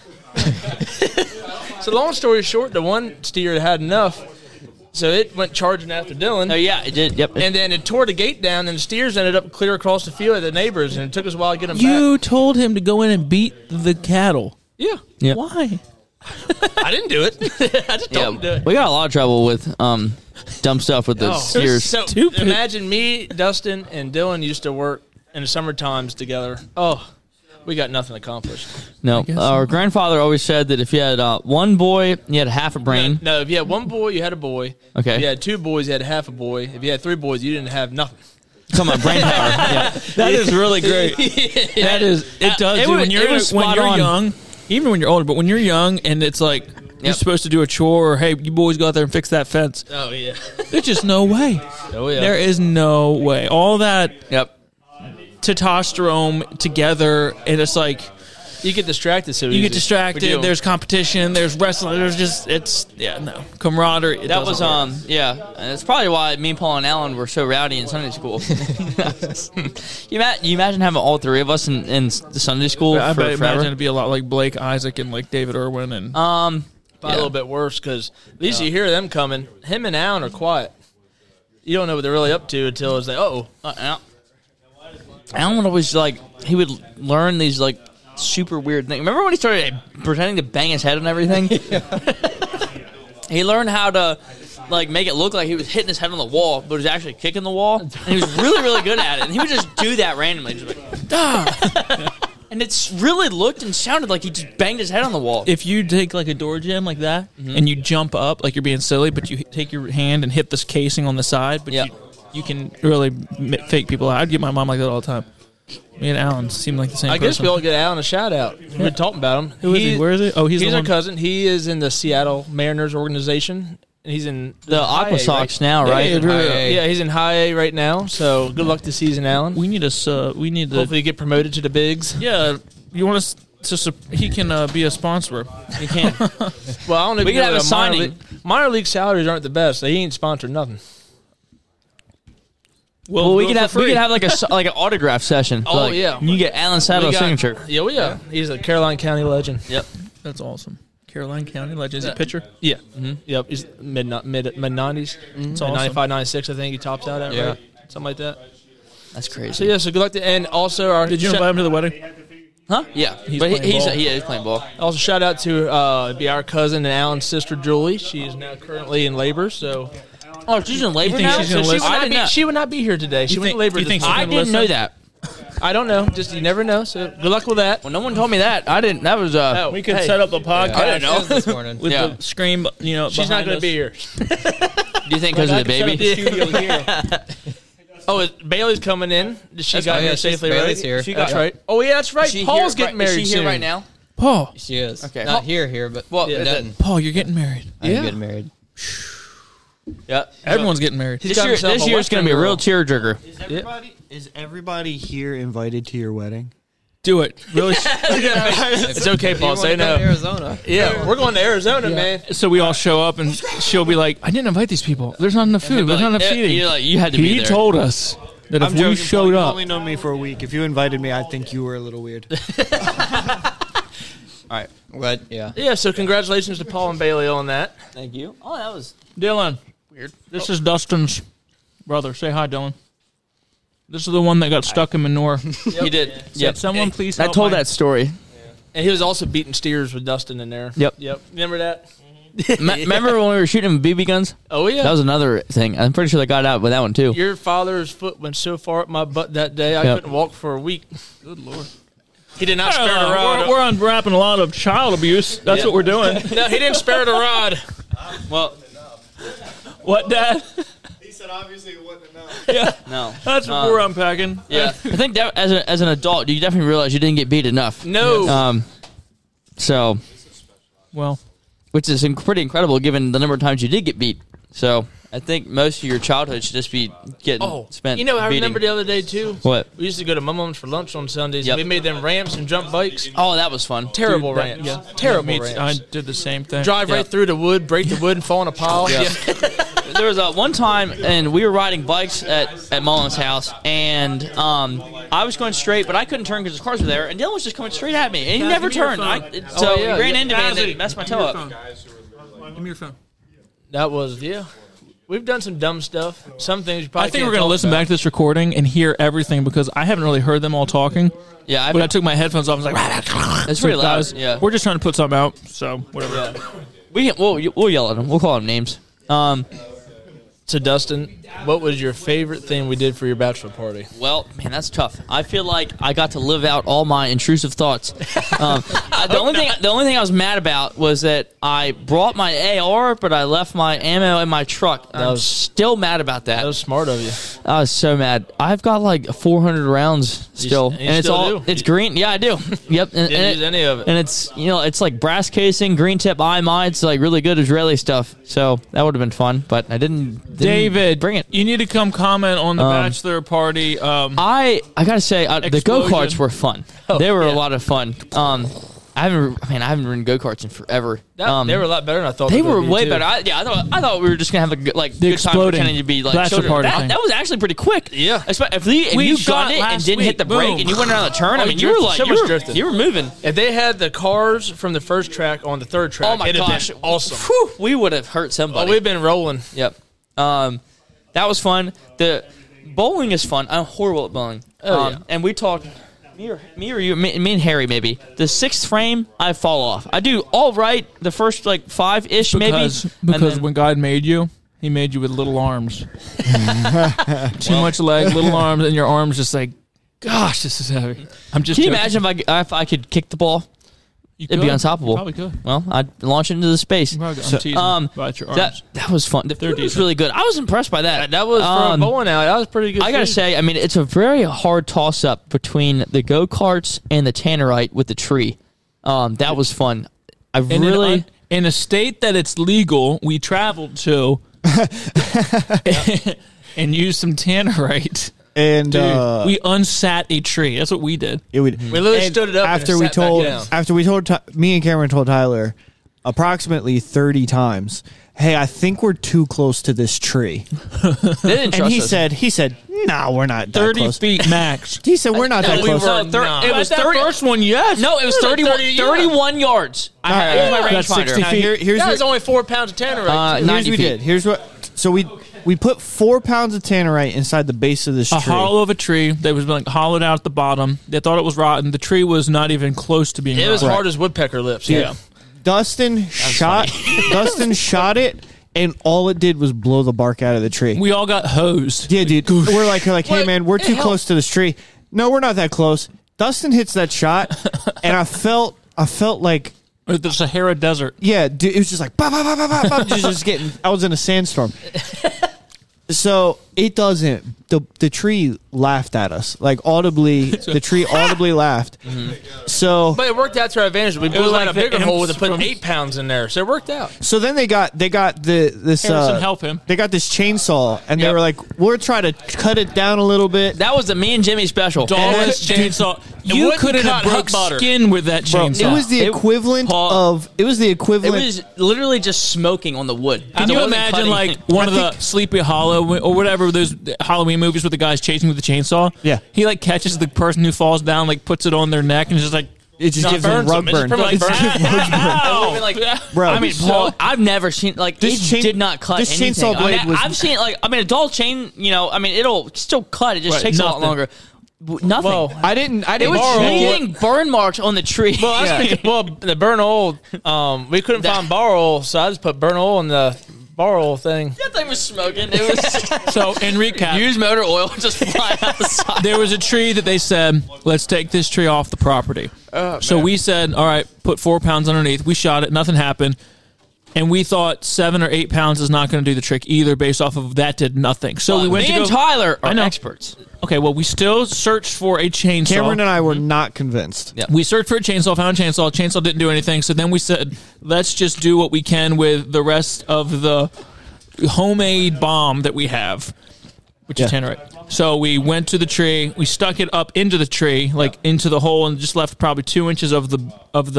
[SPEAKER 4] So long story short, the one steer had enough, so it went charging after Dylan.
[SPEAKER 5] Oh yeah, it did. Yep.
[SPEAKER 4] And then it tore the gate down, and the steers ended up clear across the field at the neighbors, and it took us a while to get them back.
[SPEAKER 1] You told him to go in and beat the cattle.
[SPEAKER 4] Yeah.
[SPEAKER 5] Yep.
[SPEAKER 1] Why?
[SPEAKER 4] I didn't do it. I just told him to do it.
[SPEAKER 5] We got a lot of trouble with dumb stuff with the steers.
[SPEAKER 4] So
[SPEAKER 1] Stupid.
[SPEAKER 4] imagine me, Dustin, and Dylan used to work in the summer times together. Oh, we got nothing accomplished.
[SPEAKER 5] No, our grandfather always said that if you had one boy, you had half a brain.
[SPEAKER 4] No, if you had one boy, you had a boy.
[SPEAKER 5] Okay.
[SPEAKER 4] If you had 2 boys, you had half a boy. If you had 3 boys, you didn't have nothing.
[SPEAKER 5] Come on, brain power. Yeah.
[SPEAKER 1] That is really great. That is. It does.
[SPEAKER 5] It
[SPEAKER 1] dude.
[SPEAKER 5] was-
[SPEAKER 1] When you're
[SPEAKER 5] it was spot on.
[SPEAKER 1] young, even when you're older, but when you're young and it's like you're
[SPEAKER 5] Yep.
[SPEAKER 1] supposed to do a chore, or hey, you boys go out there and fix that fence.
[SPEAKER 4] Oh, yeah.
[SPEAKER 1] There's just no way.
[SPEAKER 4] Oh, yeah.
[SPEAKER 1] There is no way. All that
[SPEAKER 5] Yep.
[SPEAKER 1] testosterone together, and it's like
[SPEAKER 4] You get distracted so
[SPEAKER 1] you
[SPEAKER 4] easy.
[SPEAKER 1] get distracted.
[SPEAKER 4] We do.
[SPEAKER 1] There's competition. There's wrestling. There's just no camaraderie. It
[SPEAKER 5] That was
[SPEAKER 1] doesn't work.
[SPEAKER 5] yeah. And that's probably why me and Paul and Alan were so rowdy in Sunday school. you imagine having all 3 of us in the Sunday school
[SPEAKER 1] I
[SPEAKER 5] for
[SPEAKER 1] bet
[SPEAKER 5] forever?
[SPEAKER 1] imagine it'd be a lot like Blake, Isaac, and like David Irwin and
[SPEAKER 4] Probably a little bit worse because at least you hear them coming. Him and Alan are quiet. You don't know what they're really up to until it's like,
[SPEAKER 5] Alan would always he would learn these super weird things. Remember when he started pretending to bang his head on everything? He learned how to make it look like he was hitting his head on the wall, but he was actually kicking the wall. And he was really, really good at it. And he would just do that randomly, just like, And it's really looked and sounded like he just banged his head on the wall.
[SPEAKER 1] If you take like a door jam like that and you jump up like you're being silly, but you take your hand and hit this casing on the side, but you can really fake people out. I'd get my mom like that all the time. Me and Alan seem like the same
[SPEAKER 4] I
[SPEAKER 1] person.
[SPEAKER 4] guess we all get Alan a shout out. We've been talking about him.
[SPEAKER 1] Who is he? Where is he? Oh, he's the
[SPEAKER 4] our
[SPEAKER 1] one-
[SPEAKER 4] cousin. He is in the Seattle Mariners organization. He's in
[SPEAKER 5] the
[SPEAKER 4] high
[SPEAKER 5] Aqua
[SPEAKER 4] A,
[SPEAKER 5] Sox
[SPEAKER 4] right?
[SPEAKER 5] now, right?
[SPEAKER 4] Yeah, he's in high A right now. So good luck to season, Alan.
[SPEAKER 1] We need to.
[SPEAKER 4] Hopefully get promoted to the bigs.
[SPEAKER 1] Yeah, you want us to? He can be a sponsor.
[SPEAKER 5] He can.
[SPEAKER 4] Well, I don't know.
[SPEAKER 5] We
[SPEAKER 4] if you
[SPEAKER 5] can
[SPEAKER 4] know
[SPEAKER 5] have a
[SPEAKER 4] that
[SPEAKER 5] signing.
[SPEAKER 4] Minor league salaries aren't the best. So he ain't sponsored nothing.
[SPEAKER 5] Well, we could have like an autograph session.
[SPEAKER 4] Oh,
[SPEAKER 5] Like,
[SPEAKER 4] yeah.
[SPEAKER 5] you get Alan Saddle's signature.
[SPEAKER 4] Yeah. He's a Caroline County legend.
[SPEAKER 5] Yep.
[SPEAKER 1] That's awesome. Caroline County legend. Is he a pitcher?
[SPEAKER 4] Yeah. Mm-hmm. Yep. He's mid 90s.
[SPEAKER 1] That's awesome.
[SPEAKER 4] 95, 96, I think he tops out at,
[SPEAKER 5] Yeah.
[SPEAKER 4] right? Something like that.
[SPEAKER 5] That's crazy.
[SPEAKER 4] So, yeah, so good luck to, and also our.
[SPEAKER 1] Did you invite him to the wedding?
[SPEAKER 5] Huh? Yeah.
[SPEAKER 1] He's
[SPEAKER 5] but
[SPEAKER 1] playing ball.
[SPEAKER 5] he's playing ball.
[SPEAKER 4] Also, shout out to be our cousin and Alan's sister, Julie. She is now currently in labor, so.
[SPEAKER 5] Oh, she's in labor
[SPEAKER 1] think
[SPEAKER 5] now?
[SPEAKER 1] she's gonna
[SPEAKER 4] So
[SPEAKER 1] listen?
[SPEAKER 4] she would not be here today. She went to labor.
[SPEAKER 1] you think
[SPEAKER 4] this
[SPEAKER 1] she's
[SPEAKER 5] I
[SPEAKER 4] morning.
[SPEAKER 1] gonna
[SPEAKER 5] didn't know
[SPEAKER 1] listen?
[SPEAKER 5] that.
[SPEAKER 4] I don't know. Just you never know. So good luck with that.
[SPEAKER 5] Well, no one told me that. I didn't. That was
[SPEAKER 4] Oh,
[SPEAKER 1] We could
[SPEAKER 4] hey,
[SPEAKER 1] set up a podcast
[SPEAKER 5] I didn't know.
[SPEAKER 8] This morning.
[SPEAKER 1] with
[SPEAKER 5] Yeah.
[SPEAKER 1] the screen.
[SPEAKER 4] She's not going to be here.
[SPEAKER 5] Do you think because of the baby?
[SPEAKER 4] Oh, Bailey's coming in. She got
[SPEAKER 8] right.
[SPEAKER 4] here
[SPEAKER 8] Yeah,
[SPEAKER 4] safely,
[SPEAKER 8] Bailey's
[SPEAKER 4] right?
[SPEAKER 8] here.
[SPEAKER 4] She got right. Oh yeah, that's right.
[SPEAKER 5] Is she
[SPEAKER 4] Paul's
[SPEAKER 5] here,
[SPEAKER 4] getting married
[SPEAKER 5] Is she
[SPEAKER 4] soon.
[SPEAKER 5] here right now?
[SPEAKER 1] Paul.
[SPEAKER 8] She is.
[SPEAKER 5] Okay.
[SPEAKER 8] Not here, but
[SPEAKER 5] Well,
[SPEAKER 4] Yeah,
[SPEAKER 8] Denton.
[SPEAKER 1] Paul, you're getting married.
[SPEAKER 8] I'm
[SPEAKER 4] Yeah.
[SPEAKER 8] getting married.
[SPEAKER 5] Yeah.
[SPEAKER 1] Everyone's getting married.
[SPEAKER 4] He's got himself
[SPEAKER 5] This
[SPEAKER 4] a
[SPEAKER 5] year's going to be a
[SPEAKER 4] Western
[SPEAKER 5] real
[SPEAKER 4] girl.
[SPEAKER 5] tearjerker.
[SPEAKER 3] Is everybody here invited to your wedding?
[SPEAKER 1] Do it. Really.
[SPEAKER 4] It's okay, Paul.
[SPEAKER 8] You
[SPEAKER 4] Say
[SPEAKER 8] wanna go to
[SPEAKER 4] no.
[SPEAKER 8] Arizona.
[SPEAKER 4] Yeah, we're going to Arizona, man.
[SPEAKER 1] So we all show up, and she'll be like, "I didn't invite these people. There's not enough food. There's not enough seating."
[SPEAKER 5] You're like, you had to be
[SPEAKER 1] He
[SPEAKER 5] there.
[SPEAKER 1] told us that if
[SPEAKER 3] I'm
[SPEAKER 1] we
[SPEAKER 3] joking,
[SPEAKER 1] showed
[SPEAKER 3] Paul, you've
[SPEAKER 1] up,
[SPEAKER 3] only known me for a week. If you invited me, I think you were a little weird.
[SPEAKER 5] All right.
[SPEAKER 8] But yeah.
[SPEAKER 4] Yeah, so congratulations to Paul and Bailey on that.
[SPEAKER 5] Thank you. Oh, that was
[SPEAKER 1] Dylan. Weird. This is Dustin's brother. Say hi, Dylan. This is the one that got stuck in manure.
[SPEAKER 5] he did.
[SPEAKER 1] Said, someone please
[SPEAKER 5] I
[SPEAKER 1] help
[SPEAKER 5] told
[SPEAKER 1] my-"
[SPEAKER 5] that story.
[SPEAKER 4] And he was also beating steers with Dustin in there.
[SPEAKER 5] Yep.
[SPEAKER 4] Remember that?
[SPEAKER 5] Remember when we were shooting BB guns?
[SPEAKER 4] Oh, yeah.
[SPEAKER 5] That was another thing. I'm pretty sure they got out with that one too.
[SPEAKER 4] Your father's foot went so far up my butt that day, I
[SPEAKER 5] Yep.
[SPEAKER 4] couldn't walk for a week. Good Lord. He did not spare the rod.
[SPEAKER 1] We're unwrapping a lot of child abuse. That's what we're doing.
[SPEAKER 4] No, he didn't spare the rod.
[SPEAKER 5] Well,
[SPEAKER 1] What, Dad?
[SPEAKER 3] He said obviously it wasn't enough.
[SPEAKER 1] Yeah,
[SPEAKER 5] no.
[SPEAKER 1] that's what we're unpacking.
[SPEAKER 5] Yeah, I think that as an adult, you definitely realize you didn't get beat enough.
[SPEAKER 4] No.
[SPEAKER 5] So,
[SPEAKER 1] Well,
[SPEAKER 5] which is pretty incredible given the number of times you did get beat. So, I think most of your childhood should just be getting spent.
[SPEAKER 4] You know, I
[SPEAKER 5] beating.
[SPEAKER 4] remember the other day, too.
[SPEAKER 5] What?
[SPEAKER 4] We used to go to Mum's for lunch on Sundays.
[SPEAKER 5] Yep.
[SPEAKER 4] We made them ramps and jump bikes.
[SPEAKER 5] Oh, that was fun.
[SPEAKER 4] Terrible
[SPEAKER 1] that-
[SPEAKER 4] ramps.
[SPEAKER 1] yeah.
[SPEAKER 4] Terrible
[SPEAKER 1] Me
[SPEAKER 4] ramps.
[SPEAKER 1] too. I did the same thing.
[SPEAKER 4] Drive right through the wood, break the wood, and fall in a pile.
[SPEAKER 5] Yeah. There was one time, and we were riding bikes at Mullen's house, and I was going straight, but I couldn't turn because the cars were there, and Dylan was just coming straight at me, and he
[SPEAKER 1] Guys,
[SPEAKER 5] never
[SPEAKER 1] give me your
[SPEAKER 5] turned.
[SPEAKER 1] phone.
[SPEAKER 5] So
[SPEAKER 4] yeah,
[SPEAKER 5] he ran
[SPEAKER 4] yeah.
[SPEAKER 5] into me and
[SPEAKER 1] Ozzy,
[SPEAKER 5] then messed my
[SPEAKER 1] give me
[SPEAKER 5] toe
[SPEAKER 1] your
[SPEAKER 5] up.
[SPEAKER 1] phone. Give me your phone.
[SPEAKER 4] That was, We've done some dumb stuff. Some things you probably
[SPEAKER 1] I think
[SPEAKER 4] can't
[SPEAKER 1] we're going to
[SPEAKER 4] talk
[SPEAKER 1] listen
[SPEAKER 4] about.
[SPEAKER 1] back to this recording and hear everything because I haven't really heard them all talking.
[SPEAKER 5] Yeah,
[SPEAKER 1] But I took my headphones off and was like,
[SPEAKER 5] it's pretty loud.
[SPEAKER 1] guys,
[SPEAKER 5] Yeah,
[SPEAKER 1] we're just trying to put something out. So, whatever.
[SPEAKER 5] we'll yell at them. We'll call them names.
[SPEAKER 4] So, Dustin, what was your favorite thing we did for your bachelor party?
[SPEAKER 5] Well, man, that's tough. I feel like I got to live out all my intrusive thoughts. The only thing I was mad about was that I brought my AR, but I left my ammo in my truck. I'm still mad about that.
[SPEAKER 4] That was smart of you.
[SPEAKER 5] I was so mad. I've got like 400 rounds still,
[SPEAKER 4] you
[SPEAKER 5] and it's
[SPEAKER 4] still
[SPEAKER 5] all
[SPEAKER 4] do?
[SPEAKER 5] it's green. Yeah, I do. Yep, and,
[SPEAKER 4] Didn't use any of it.
[SPEAKER 5] and it's it's like brass casing, green tip IMI. It's like really good Israeli stuff. So that would have been fun, but I didn't
[SPEAKER 1] David,
[SPEAKER 5] bring it.
[SPEAKER 1] You need to come comment on the bachelor party.
[SPEAKER 5] I gotta say the go
[SPEAKER 1] Explosion.
[SPEAKER 5] karts were fun. They were a lot of fun. I haven't ridden go karts in forever.
[SPEAKER 4] They were a lot better than I thought
[SPEAKER 5] They
[SPEAKER 4] would
[SPEAKER 5] were
[SPEAKER 4] be,
[SPEAKER 5] way
[SPEAKER 4] too.
[SPEAKER 5] better. I thought we were just gonna have a good, good time
[SPEAKER 1] exploding
[SPEAKER 5] pretending to be like
[SPEAKER 1] bachelor
[SPEAKER 5] children.
[SPEAKER 1] party
[SPEAKER 5] That,
[SPEAKER 1] thing.
[SPEAKER 5] that was actually pretty quick.
[SPEAKER 4] Yeah.
[SPEAKER 5] If
[SPEAKER 1] We
[SPEAKER 5] you
[SPEAKER 1] shot
[SPEAKER 5] got it and
[SPEAKER 1] last
[SPEAKER 5] didn't hit
[SPEAKER 1] week.
[SPEAKER 5] the brake
[SPEAKER 1] Boom.
[SPEAKER 5] and you went around the turn, I
[SPEAKER 4] Oh,
[SPEAKER 5] mean,
[SPEAKER 4] you
[SPEAKER 5] you were
[SPEAKER 4] drifted.
[SPEAKER 5] like
[SPEAKER 4] So
[SPEAKER 5] you
[SPEAKER 4] much
[SPEAKER 5] were,
[SPEAKER 4] drifting.
[SPEAKER 5] you were moving.
[SPEAKER 4] If they had the cars from the first track on the third track,
[SPEAKER 5] Oh my
[SPEAKER 4] it'd have
[SPEAKER 5] gosh,
[SPEAKER 4] been awesome.
[SPEAKER 5] Whew, we would have hurt
[SPEAKER 4] Oh,
[SPEAKER 5] somebody.
[SPEAKER 4] we've been rolling.
[SPEAKER 5] Yep. That was fun. The bowling is fun. I'm horrible at bowling.
[SPEAKER 4] Oh, yeah.
[SPEAKER 5] And we talked. Me or you, me and Harry maybe. The sixth frame, I fall off. I do all right the first like 5-ish maybe.
[SPEAKER 1] because
[SPEAKER 5] and then-
[SPEAKER 1] when God made you, He made you with little arms. Too much leg, little arms, and your arms just like Gosh, this is heavy. I'm just.
[SPEAKER 5] Can you
[SPEAKER 1] joking.
[SPEAKER 5] imagine if I could kick the ball?
[SPEAKER 1] You
[SPEAKER 5] It'd be
[SPEAKER 1] could.
[SPEAKER 5] unstoppable.
[SPEAKER 1] You probably could.
[SPEAKER 5] Well, I'd launch it into the space.
[SPEAKER 1] I'm teasing about your arms.
[SPEAKER 5] That was fun. The food was really good. I was impressed by that.
[SPEAKER 4] That was for a bowling alley. That was pretty good.
[SPEAKER 5] I gotta
[SPEAKER 4] food.
[SPEAKER 5] say, I mean, it's a very hard toss up between the go karts and the Tannerite with the tree. That was fun. I
[SPEAKER 1] And
[SPEAKER 5] really.
[SPEAKER 1] in a state that it's legal, we traveled to and used some Tannerite.
[SPEAKER 3] And
[SPEAKER 1] Dude, we unsat a tree. That's what we did.
[SPEAKER 3] it would.
[SPEAKER 4] We literally
[SPEAKER 3] and
[SPEAKER 4] stood it up
[SPEAKER 3] after
[SPEAKER 4] and
[SPEAKER 3] we
[SPEAKER 4] sat back
[SPEAKER 3] told
[SPEAKER 4] down.
[SPEAKER 3] after we told me and Cameron told Tyler approximately 30 times. Hey, I think we're too close to this tree.
[SPEAKER 5] They didn't
[SPEAKER 3] And
[SPEAKER 5] trust
[SPEAKER 3] he
[SPEAKER 5] us.
[SPEAKER 3] said, "No, we're not that
[SPEAKER 1] 30
[SPEAKER 3] close."
[SPEAKER 1] feet max.
[SPEAKER 3] He said, "We're not that
[SPEAKER 4] we
[SPEAKER 3] close."
[SPEAKER 4] were
[SPEAKER 5] No,
[SPEAKER 4] not.
[SPEAKER 5] it was
[SPEAKER 1] That
[SPEAKER 5] 30.
[SPEAKER 1] first one, yes.
[SPEAKER 5] No, it was
[SPEAKER 4] It was
[SPEAKER 5] 31,
[SPEAKER 4] 30, yeah.
[SPEAKER 5] 31 yards. I had it was my
[SPEAKER 1] That's
[SPEAKER 5] rangefinder.
[SPEAKER 1] 60
[SPEAKER 3] Now,
[SPEAKER 1] feet.
[SPEAKER 3] here's
[SPEAKER 4] That
[SPEAKER 3] what,
[SPEAKER 4] was only 4 pounds of Tannerite.
[SPEAKER 3] here's
[SPEAKER 5] 90
[SPEAKER 3] what we
[SPEAKER 5] feet.
[SPEAKER 3] did. Here's what. So we put 4 pounds of Tannerite inside the base of this
[SPEAKER 1] A
[SPEAKER 3] tree.
[SPEAKER 1] hollow of a tree that was like hollowed out at the bottom. They thought it was rotten. The tree was not even close to being
[SPEAKER 4] it was
[SPEAKER 1] rotten.
[SPEAKER 4] hard as woodpecker lips.
[SPEAKER 1] Yeah.
[SPEAKER 3] Dustin shot it, and all it did was blow the bark out of the tree.
[SPEAKER 1] We all got hosed.
[SPEAKER 3] Yeah, dude. We're like, hey,
[SPEAKER 4] Well,
[SPEAKER 3] man, we're
[SPEAKER 4] it
[SPEAKER 3] too
[SPEAKER 4] helped.
[SPEAKER 3] close to this tree. No, we're not that close. Dustin hits that shot, and I felt like,
[SPEAKER 1] The Sahara Desert.
[SPEAKER 3] yeah, dude, it was just like, bah, bah, bah, bah, bah, bah, just getting. I was in a sandstorm. So it doesn't. The tree laughed at us, like audibly. The tree audibly laughed. So
[SPEAKER 4] But it worked out to our advantage. We blew
[SPEAKER 1] was
[SPEAKER 4] out
[SPEAKER 1] like
[SPEAKER 4] a
[SPEAKER 1] the
[SPEAKER 4] bigger hole
[SPEAKER 1] imps
[SPEAKER 4] to put
[SPEAKER 1] from-
[SPEAKER 4] 8 pounds in there. So it worked out.
[SPEAKER 3] so then they got this.
[SPEAKER 1] Harrison, help him.
[SPEAKER 3] They got this chainsaw, and they
[SPEAKER 4] Yep.
[SPEAKER 3] were like, "We're trying to cut it down a little bit."
[SPEAKER 5] That was the me and Jimmy special.
[SPEAKER 1] Dawless chainsaw. You
[SPEAKER 4] wouldn't
[SPEAKER 1] couldn't have
[SPEAKER 4] cut
[SPEAKER 1] broke
[SPEAKER 4] hot butter.
[SPEAKER 1] skin with that
[SPEAKER 3] Bro,
[SPEAKER 1] chainsaw.
[SPEAKER 3] it was the
[SPEAKER 5] It-
[SPEAKER 3] equivalent
[SPEAKER 5] Paul-
[SPEAKER 3] of. It was the
[SPEAKER 5] It
[SPEAKER 3] equivalent.
[SPEAKER 5] was literally just smoking on the wood.
[SPEAKER 1] Can
[SPEAKER 5] It
[SPEAKER 1] you
[SPEAKER 5] wasn't
[SPEAKER 1] imagine
[SPEAKER 5] cutting.
[SPEAKER 1] like one of the Sleepy Hollow or whatever those Halloween movies with the guys chasing with the chainsaw?
[SPEAKER 3] Yeah.
[SPEAKER 1] He like catches the person who falls down, like puts it on their neck, and just like
[SPEAKER 3] It just
[SPEAKER 1] No,
[SPEAKER 3] gives them
[SPEAKER 1] burns
[SPEAKER 3] rug
[SPEAKER 1] them. It just
[SPEAKER 3] burn.
[SPEAKER 1] pretty
[SPEAKER 3] It's
[SPEAKER 1] much
[SPEAKER 3] just
[SPEAKER 1] burns.
[SPEAKER 3] rug burn.
[SPEAKER 5] like,
[SPEAKER 3] Bro,
[SPEAKER 5] I mean,
[SPEAKER 3] so-
[SPEAKER 5] Paul, I've never seen like
[SPEAKER 3] This
[SPEAKER 5] it
[SPEAKER 3] chain-
[SPEAKER 5] did not cut
[SPEAKER 3] this
[SPEAKER 5] anything.
[SPEAKER 3] chainsaw blade was-
[SPEAKER 5] I've seen like a dull chain. You know, I mean, it'll still cut. It just
[SPEAKER 1] Right,
[SPEAKER 5] takes a lot
[SPEAKER 1] nothing.
[SPEAKER 5] longer. Nothing.
[SPEAKER 4] Well,
[SPEAKER 3] I didn't.
[SPEAKER 5] it was
[SPEAKER 4] borrow
[SPEAKER 5] leaving burn marks on the tree.
[SPEAKER 4] Well, the burn oil. We couldn't find bar oil, so I just put burn oil in the bar oil thing.
[SPEAKER 5] that thing was smoking. It was
[SPEAKER 1] so. In recap,
[SPEAKER 5] used motor oil just flying out the side.
[SPEAKER 1] there was a tree that they said, let's take this tree off the property. So we said, all right, put 4 pounds underneath. We shot it. Nothing happened. And we thought 7 or 8 pounds is not going to do the trick either based off of that did nothing. So we went
[SPEAKER 5] Me
[SPEAKER 1] to
[SPEAKER 5] and
[SPEAKER 1] go.
[SPEAKER 5] Tyler are
[SPEAKER 1] I know.
[SPEAKER 5] experts.
[SPEAKER 1] Okay, well, we still searched for a chainsaw.
[SPEAKER 3] Cameron and I were not convinced.
[SPEAKER 5] Yeah.
[SPEAKER 1] We searched for a chainsaw, found a chainsaw. Chainsaw didn't do anything. So then we said, let's just do what we can with the rest of the homemade bomb that we have, which is
[SPEAKER 3] Yeah.
[SPEAKER 1] Tannerite. So we went to the tree. We stuck it up into the tree, like into the hole, and just left probably 2 inches of the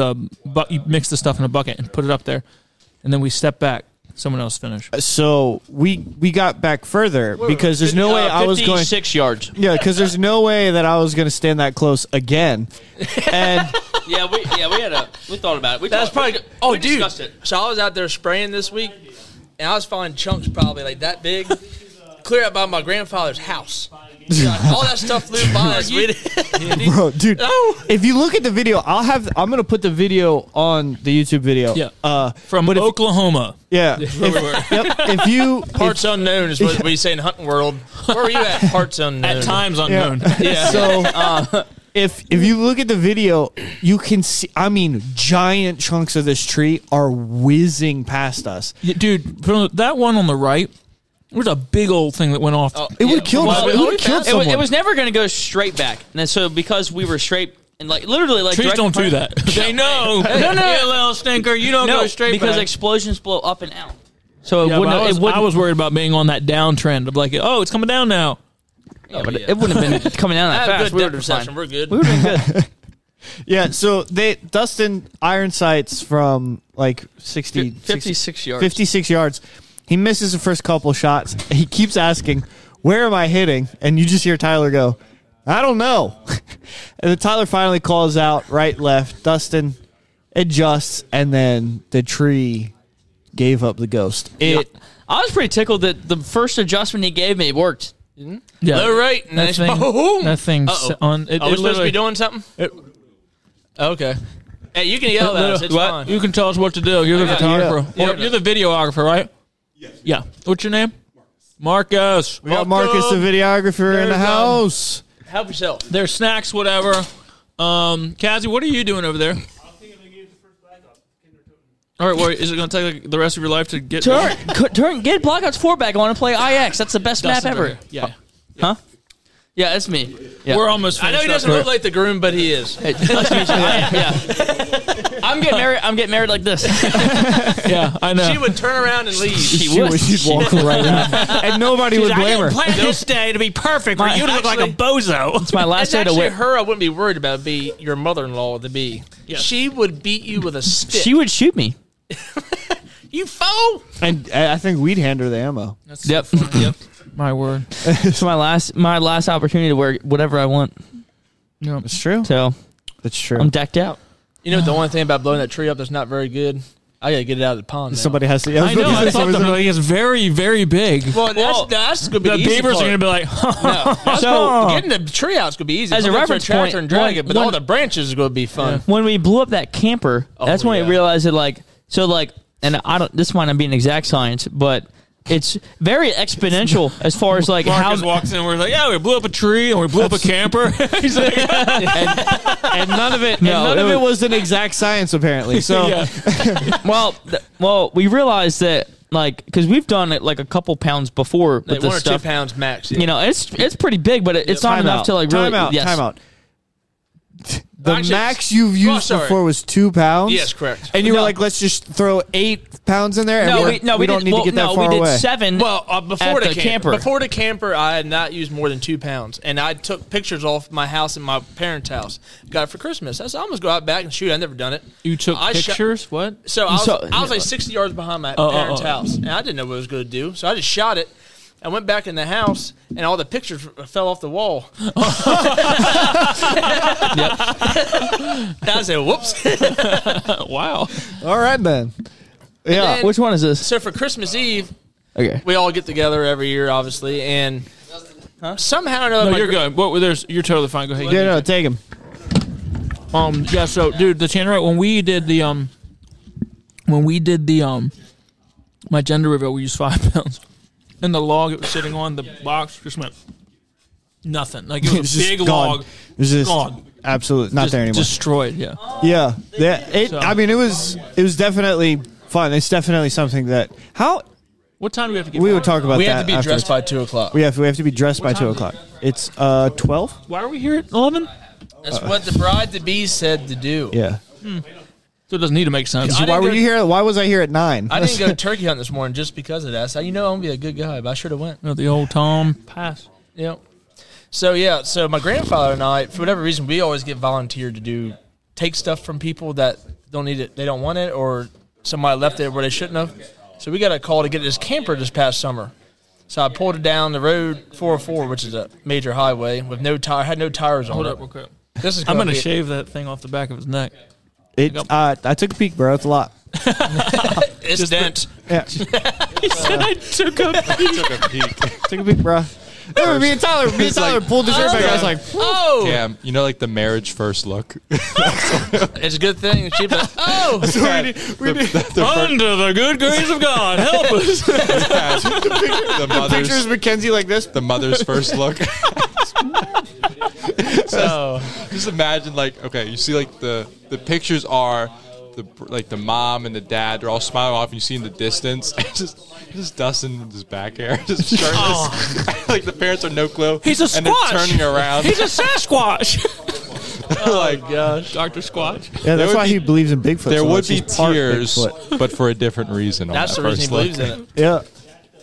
[SPEAKER 1] you mix the stuff in a bucket and put it up there, and then we stepped back. Someone else finish.
[SPEAKER 3] So we got back further because there's no way I was going.
[SPEAKER 5] 56 yards.
[SPEAKER 3] Yeah, because there's no way that I was going to stand that close again. And
[SPEAKER 5] We thought about it.
[SPEAKER 4] That's probably. Oh, dude.
[SPEAKER 5] discussed it.
[SPEAKER 4] So I was out there spraying this week, and I was finding chunks probably like that big, clear out by my grandfather's house. All that stuff flew by us.
[SPEAKER 3] bro, dude,
[SPEAKER 4] No.
[SPEAKER 3] if you look at the video, I'm going to put the video on the YouTube video.
[SPEAKER 1] Yeah. From
[SPEAKER 3] but if-
[SPEAKER 1] Oklahoma.
[SPEAKER 3] Yeah.
[SPEAKER 1] Where we were.
[SPEAKER 3] Yep. If you
[SPEAKER 4] Parts unknown is what we say in hunting world. Where were you at? Parts unknown.
[SPEAKER 1] At times unknown.
[SPEAKER 3] So if you look at the video, you can see. I mean, giant chunks of this tree are whizzing past us.
[SPEAKER 1] Yeah, dude, from that one on the right, there was a big old thing that went off.
[SPEAKER 3] It would kill.
[SPEAKER 4] well,
[SPEAKER 3] It would kill someone.
[SPEAKER 5] It was never going to go straight back. And so because we were straight and like literally like
[SPEAKER 1] Trees
[SPEAKER 5] direct
[SPEAKER 1] don't
[SPEAKER 5] in
[SPEAKER 1] do
[SPEAKER 5] front-
[SPEAKER 1] that. They know.
[SPEAKER 5] No, no.
[SPEAKER 1] You little stinker. You don't
[SPEAKER 5] No,
[SPEAKER 1] go straight
[SPEAKER 5] because
[SPEAKER 1] back.
[SPEAKER 5] explosions blow up and out. So it
[SPEAKER 1] Yeah, but
[SPEAKER 5] wouldn't.
[SPEAKER 1] I was worried about being on that downtrend of like, oh, it's coming down now.
[SPEAKER 5] Yeah, but it wouldn't have been coming down
[SPEAKER 4] I
[SPEAKER 5] that
[SPEAKER 4] have
[SPEAKER 5] fast.
[SPEAKER 4] good
[SPEAKER 5] We
[SPEAKER 4] depth
[SPEAKER 5] would have been
[SPEAKER 4] perception.
[SPEAKER 5] fine.
[SPEAKER 4] We're good.
[SPEAKER 5] We would have been good.
[SPEAKER 3] Yeah, so Dustin iron sights from like 60,
[SPEAKER 5] 56 yards.
[SPEAKER 3] 56 yards. He misses the first couple shots. He keeps asking, "Where am I hitting?" And you just hear Tyler go, "I don't know." And then Tyler finally calls out right, left. Dustin adjusts, and then the tree gave up the ghost.
[SPEAKER 5] I was pretty tickled that the first adjustment he gave me worked.
[SPEAKER 1] Yeah.
[SPEAKER 4] Low rate. And
[SPEAKER 1] That
[SPEAKER 4] then
[SPEAKER 1] thing,
[SPEAKER 4] boom.
[SPEAKER 1] that thing's
[SPEAKER 4] Uh-oh.
[SPEAKER 1] on. It,
[SPEAKER 4] Are we
[SPEAKER 1] it
[SPEAKER 4] supposed to be
[SPEAKER 1] literally-
[SPEAKER 4] doing something? Okay. Hey, you can yell at us. It's
[SPEAKER 1] What?
[SPEAKER 4] fine.
[SPEAKER 1] You can tell us what to do. You're the
[SPEAKER 4] Yeah.
[SPEAKER 1] photographer.
[SPEAKER 4] Yeah.
[SPEAKER 1] Or you're the videographer, right? Yes. Yeah. What's your name? Marcus.
[SPEAKER 3] We got Marcus, the videographer, in the
[SPEAKER 4] There's,
[SPEAKER 3] house.
[SPEAKER 4] Help yourself.
[SPEAKER 1] There's snacks, whatever. Kazzy, what are you doing over there? All right, well, is it going to take like, the rest of your life to get
[SPEAKER 5] Get Blackouts 4 back. I want to play IX. That's the best map
[SPEAKER 1] Dustin's
[SPEAKER 5] ever.
[SPEAKER 1] right here. Yeah.
[SPEAKER 5] Huh? Yeah, it's me. Yeah.
[SPEAKER 1] We're almost
[SPEAKER 4] I
[SPEAKER 1] finished.
[SPEAKER 4] know he doesn't look like the groom, but he is.
[SPEAKER 5] Hey, nice to meet you. Yeah. I'm getting married like this.
[SPEAKER 1] Yeah, I know.
[SPEAKER 4] She would turn around and leave.
[SPEAKER 5] She would.
[SPEAKER 3] She'd walk right out, and nobody would blame her.
[SPEAKER 1] plan this day to be perfect for you to look like a bozo.
[SPEAKER 5] It's my last
[SPEAKER 4] It's
[SPEAKER 5] day to
[SPEAKER 4] actually
[SPEAKER 5] wear.
[SPEAKER 4] her I wouldn't be worried about. It'd be your mother-in-law to be.
[SPEAKER 1] Yes.
[SPEAKER 4] She would beat you with a stick.
[SPEAKER 5] She would shoot me.
[SPEAKER 4] You fool!
[SPEAKER 3] And I think we'd hand her the ammo.
[SPEAKER 1] That's
[SPEAKER 5] Yep.
[SPEAKER 1] so funny. Yep. My word.
[SPEAKER 5] It's my last opportunity to wear whatever I want.
[SPEAKER 1] Yep.
[SPEAKER 3] It's true.
[SPEAKER 5] So
[SPEAKER 3] It's true.
[SPEAKER 5] I'm decked out.
[SPEAKER 4] You know the only thing about blowing that tree up that's not very good? I gotta get it out of the pond now.
[SPEAKER 3] Somebody has to.
[SPEAKER 1] I know. I thought that like, it's very, very big.
[SPEAKER 4] Well, that's going to be
[SPEAKER 1] The
[SPEAKER 4] the easy
[SPEAKER 1] beavers
[SPEAKER 4] part.
[SPEAKER 1] are going to be like,
[SPEAKER 4] No, that's
[SPEAKER 5] So-
[SPEAKER 4] getting the tree out is going to be easy.
[SPEAKER 5] As a
[SPEAKER 4] Hook it to
[SPEAKER 5] reference
[SPEAKER 4] tractor
[SPEAKER 5] point,
[SPEAKER 4] and drag it, but all
[SPEAKER 5] one-
[SPEAKER 4] the branches is going to be fun.
[SPEAKER 5] When we blew up that camper, that's when
[SPEAKER 4] yeah.
[SPEAKER 5] we realized that and I don't. This might not be an exact science, but it's very exponential as far as like
[SPEAKER 1] Marcus
[SPEAKER 5] how.
[SPEAKER 1] walks in, we're like, yeah, we blew up a tree and we blew up a camper. He's like,
[SPEAKER 3] and none of it.
[SPEAKER 5] No,
[SPEAKER 3] and none
[SPEAKER 5] it
[SPEAKER 3] of it
[SPEAKER 5] was-
[SPEAKER 3] was an exact science, apparently. So
[SPEAKER 1] yeah.
[SPEAKER 5] Well, we realized that because we've done it like a couple pounds before with
[SPEAKER 4] Like
[SPEAKER 5] this
[SPEAKER 4] 1 or 2
[SPEAKER 5] stuff.
[SPEAKER 4] pounds max.
[SPEAKER 5] You know, it's pretty big, but it's not
[SPEAKER 3] time
[SPEAKER 5] enough
[SPEAKER 3] out.
[SPEAKER 5] to like really.
[SPEAKER 3] Time out.
[SPEAKER 5] Yes.
[SPEAKER 3] Time out. The
[SPEAKER 4] Actually,
[SPEAKER 3] max you've used
[SPEAKER 4] sorry.
[SPEAKER 3] before was 2 pounds.
[SPEAKER 4] Yes, correct.
[SPEAKER 3] And you were
[SPEAKER 5] No.
[SPEAKER 3] like, let's just throw 8 pounds in there. And
[SPEAKER 5] No,
[SPEAKER 3] we don't
[SPEAKER 5] did,
[SPEAKER 3] need to get that
[SPEAKER 5] no,
[SPEAKER 3] far
[SPEAKER 5] we did
[SPEAKER 3] away.
[SPEAKER 5] 7.
[SPEAKER 4] Well, before
[SPEAKER 5] At
[SPEAKER 4] the
[SPEAKER 5] the
[SPEAKER 4] camper.
[SPEAKER 5] camper.
[SPEAKER 4] Before the camper, I had not used more than 2 pounds, and I took pictures off my house and my parents' house. Got it for Christmas. I said, I'm gonna go out back and shoot. I've never done it.
[SPEAKER 1] You took
[SPEAKER 4] I shot-
[SPEAKER 1] pictures? What?
[SPEAKER 4] So I
[SPEAKER 5] So-
[SPEAKER 4] was like 60 yards behind my parents' house, and I didn't know what it was going to do. So I just shot it. I went back in the house, and all the pictures fell off the wall. And I said, "Whoops!"
[SPEAKER 1] Wow.
[SPEAKER 3] All right then. Yeah.
[SPEAKER 4] then-
[SPEAKER 5] Which one is this?
[SPEAKER 4] So for Christmas Eve,
[SPEAKER 5] Okay.
[SPEAKER 4] we all get together every year, obviously, and somehow or another,
[SPEAKER 1] No,
[SPEAKER 4] my
[SPEAKER 1] you're
[SPEAKER 4] gr-
[SPEAKER 1] good. You're totally fine. Go ahead.
[SPEAKER 3] Yeah, no, take him.
[SPEAKER 1] Yeah, so dude, the Tannerite, when we did the my gender reveal, we used 5 pounds. And the log it was sitting on, the box just went nothing. Like it was
[SPEAKER 3] It's
[SPEAKER 1] a
[SPEAKER 3] just
[SPEAKER 1] big
[SPEAKER 3] gone.
[SPEAKER 1] log.
[SPEAKER 3] It was just
[SPEAKER 1] Gone.
[SPEAKER 3] absolutely not
[SPEAKER 1] Just
[SPEAKER 3] there anymore.
[SPEAKER 1] destroyed, yeah.
[SPEAKER 3] Yeah.
[SPEAKER 1] So-
[SPEAKER 3] I mean, it was definitely fun. It's definitely something that
[SPEAKER 1] What time do we have to get
[SPEAKER 3] we
[SPEAKER 1] back?
[SPEAKER 3] would talk about.
[SPEAKER 4] we
[SPEAKER 3] that
[SPEAKER 4] have to be
[SPEAKER 3] afterwards.
[SPEAKER 4] dressed by 2:00.
[SPEAKER 3] We have to be dressed by
[SPEAKER 1] time
[SPEAKER 3] 2
[SPEAKER 1] is
[SPEAKER 3] o'clock. It's 12.
[SPEAKER 1] Why are we here at 11?
[SPEAKER 4] That's what the bride to be said to do.
[SPEAKER 3] Yeah.
[SPEAKER 1] So it doesn't need to make sense.
[SPEAKER 4] I
[SPEAKER 3] Why
[SPEAKER 4] didn't
[SPEAKER 3] were
[SPEAKER 4] go-
[SPEAKER 3] you here? Why was I here at 9?
[SPEAKER 4] I didn't go turkey hunting this morning just because of that. So I'm gonna be a good guy, but I should have went.
[SPEAKER 1] The old Tom pass.
[SPEAKER 4] Yeah. So my grandfather and I, for whatever reason, we always get volunteered to take stuff from people that don't need it, they don't want it, or somebody left it where they shouldn't have. So we got a call to get this camper this past summer. So I pulled it down the road 404, which is a major highway with had no tires on
[SPEAKER 1] Hold
[SPEAKER 4] it.
[SPEAKER 1] up real quick.
[SPEAKER 4] This is
[SPEAKER 1] I'm going to
[SPEAKER 4] be-
[SPEAKER 1] shave that thing off the back of his neck.
[SPEAKER 3] I took a peek, bro. It's a lot.
[SPEAKER 4] It's dent.
[SPEAKER 3] Yeah.
[SPEAKER 1] He said I took a
[SPEAKER 3] Took a peek, bro. Me and Tyler pulled the shirt back. I was like,
[SPEAKER 4] Oh,
[SPEAKER 2] Damn, you know, like the marriage first look.
[SPEAKER 4] it's a good thing. She'd be like, oh,
[SPEAKER 1] Under the good grace of God, help us.
[SPEAKER 2] the
[SPEAKER 3] pictures
[SPEAKER 2] mother's
[SPEAKER 3] Mackenzie like this.
[SPEAKER 2] the mother's first look.
[SPEAKER 4] so
[SPEAKER 2] Just imagine, like, okay, you see, like the pictures are the mom and the dad. They're all smiling off, and you see in the distance, just Dustin with his back hair, just shirtless. Like the parents are no clue.
[SPEAKER 1] He's a
[SPEAKER 2] and they're
[SPEAKER 1] squash.
[SPEAKER 2] turning around.
[SPEAKER 1] He's a Sasquatch.
[SPEAKER 2] like,
[SPEAKER 4] gosh.
[SPEAKER 1] Dr. Squatch.
[SPEAKER 3] Yeah, that's
[SPEAKER 2] would
[SPEAKER 3] why
[SPEAKER 2] be-
[SPEAKER 3] he believes in Bigfoot.
[SPEAKER 2] there
[SPEAKER 3] so
[SPEAKER 2] would
[SPEAKER 3] much.
[SPEAKER 2] be
[SPEAKER 3] He's part
[SPEAKER 2] tears,
[SPEAKER 3] Bigfoot.
[SPEAKER 2] but for a different reason.
[SPEAKER 4] That's
[SPEAKER 2] on
[SPEAKER 4] the
[SPEAKER 2] that
[SPEAKER 4] reason he
[SPEAKER 2] first
[SPEAKER 4] believes
[SPEAKER 2] look.
[SPEAKER 4] in it.
[SPEAKER 3] Yeah.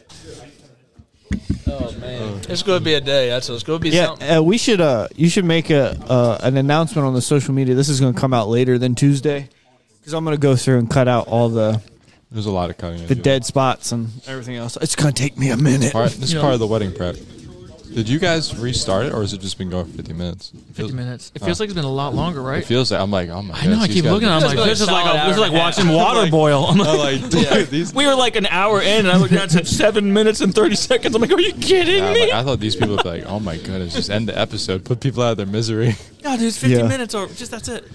[SPEAKER 4] Oh man, it's going to be a day. It's going to be something.
[SPEAKER 3] Yeah, we should. You should make an announcement on the social media. This is going to come out later than Tuesday, because I'm going to go through and cut out all the
[SPEAKER 2] There's a lot of cutting.
[SPEAKER 3] the dead spots and everything else. It's going to take me a minute.
[SPEAKER 2] All right, this is part of the wedding prep. Did you guys restart it, or has it just been going for 50 minutes?
[SPEAKER 1] 50 minutes. It feels like it's been a lot longer, right?
[SPEAKER 2] It feels like I'm like, oh my.
[SPEAKER 1] I know. I keep looking. I'm
[SPEAKER 4] It's
[SPEAKER 1] like,
[SPEAKER 4] been
[SPEAKER 1] this is
[SPEAKER 4] a
[SPEAKER 1] like
[SPEAKER 4] solid
[SPEAKER 1] this is
[SPEAKER 4] hour
[SPEAKER 1] like
[SPEAKER 4] and a half.
[SPEAKER 1] watching water boil. I'm like,
[SPEAKER 2] I'm like, dude, these.
[SPEAKER 1] we were like an hour in, and I looked down and said 7 minutes and 30 seconds. I'm like, are you kidding
[SPEAKER 2] Yeah,
[SPEAKER 1] me?
[SPEAKER 2] like, I thought these people would be like, oh my goodness, just end the episode, put people out of their misery.
[SPEAKER 1] No, dude, it's 50
[SPEAKER 3] Yeah.
[SPEAKER 1] minutes or just that's it.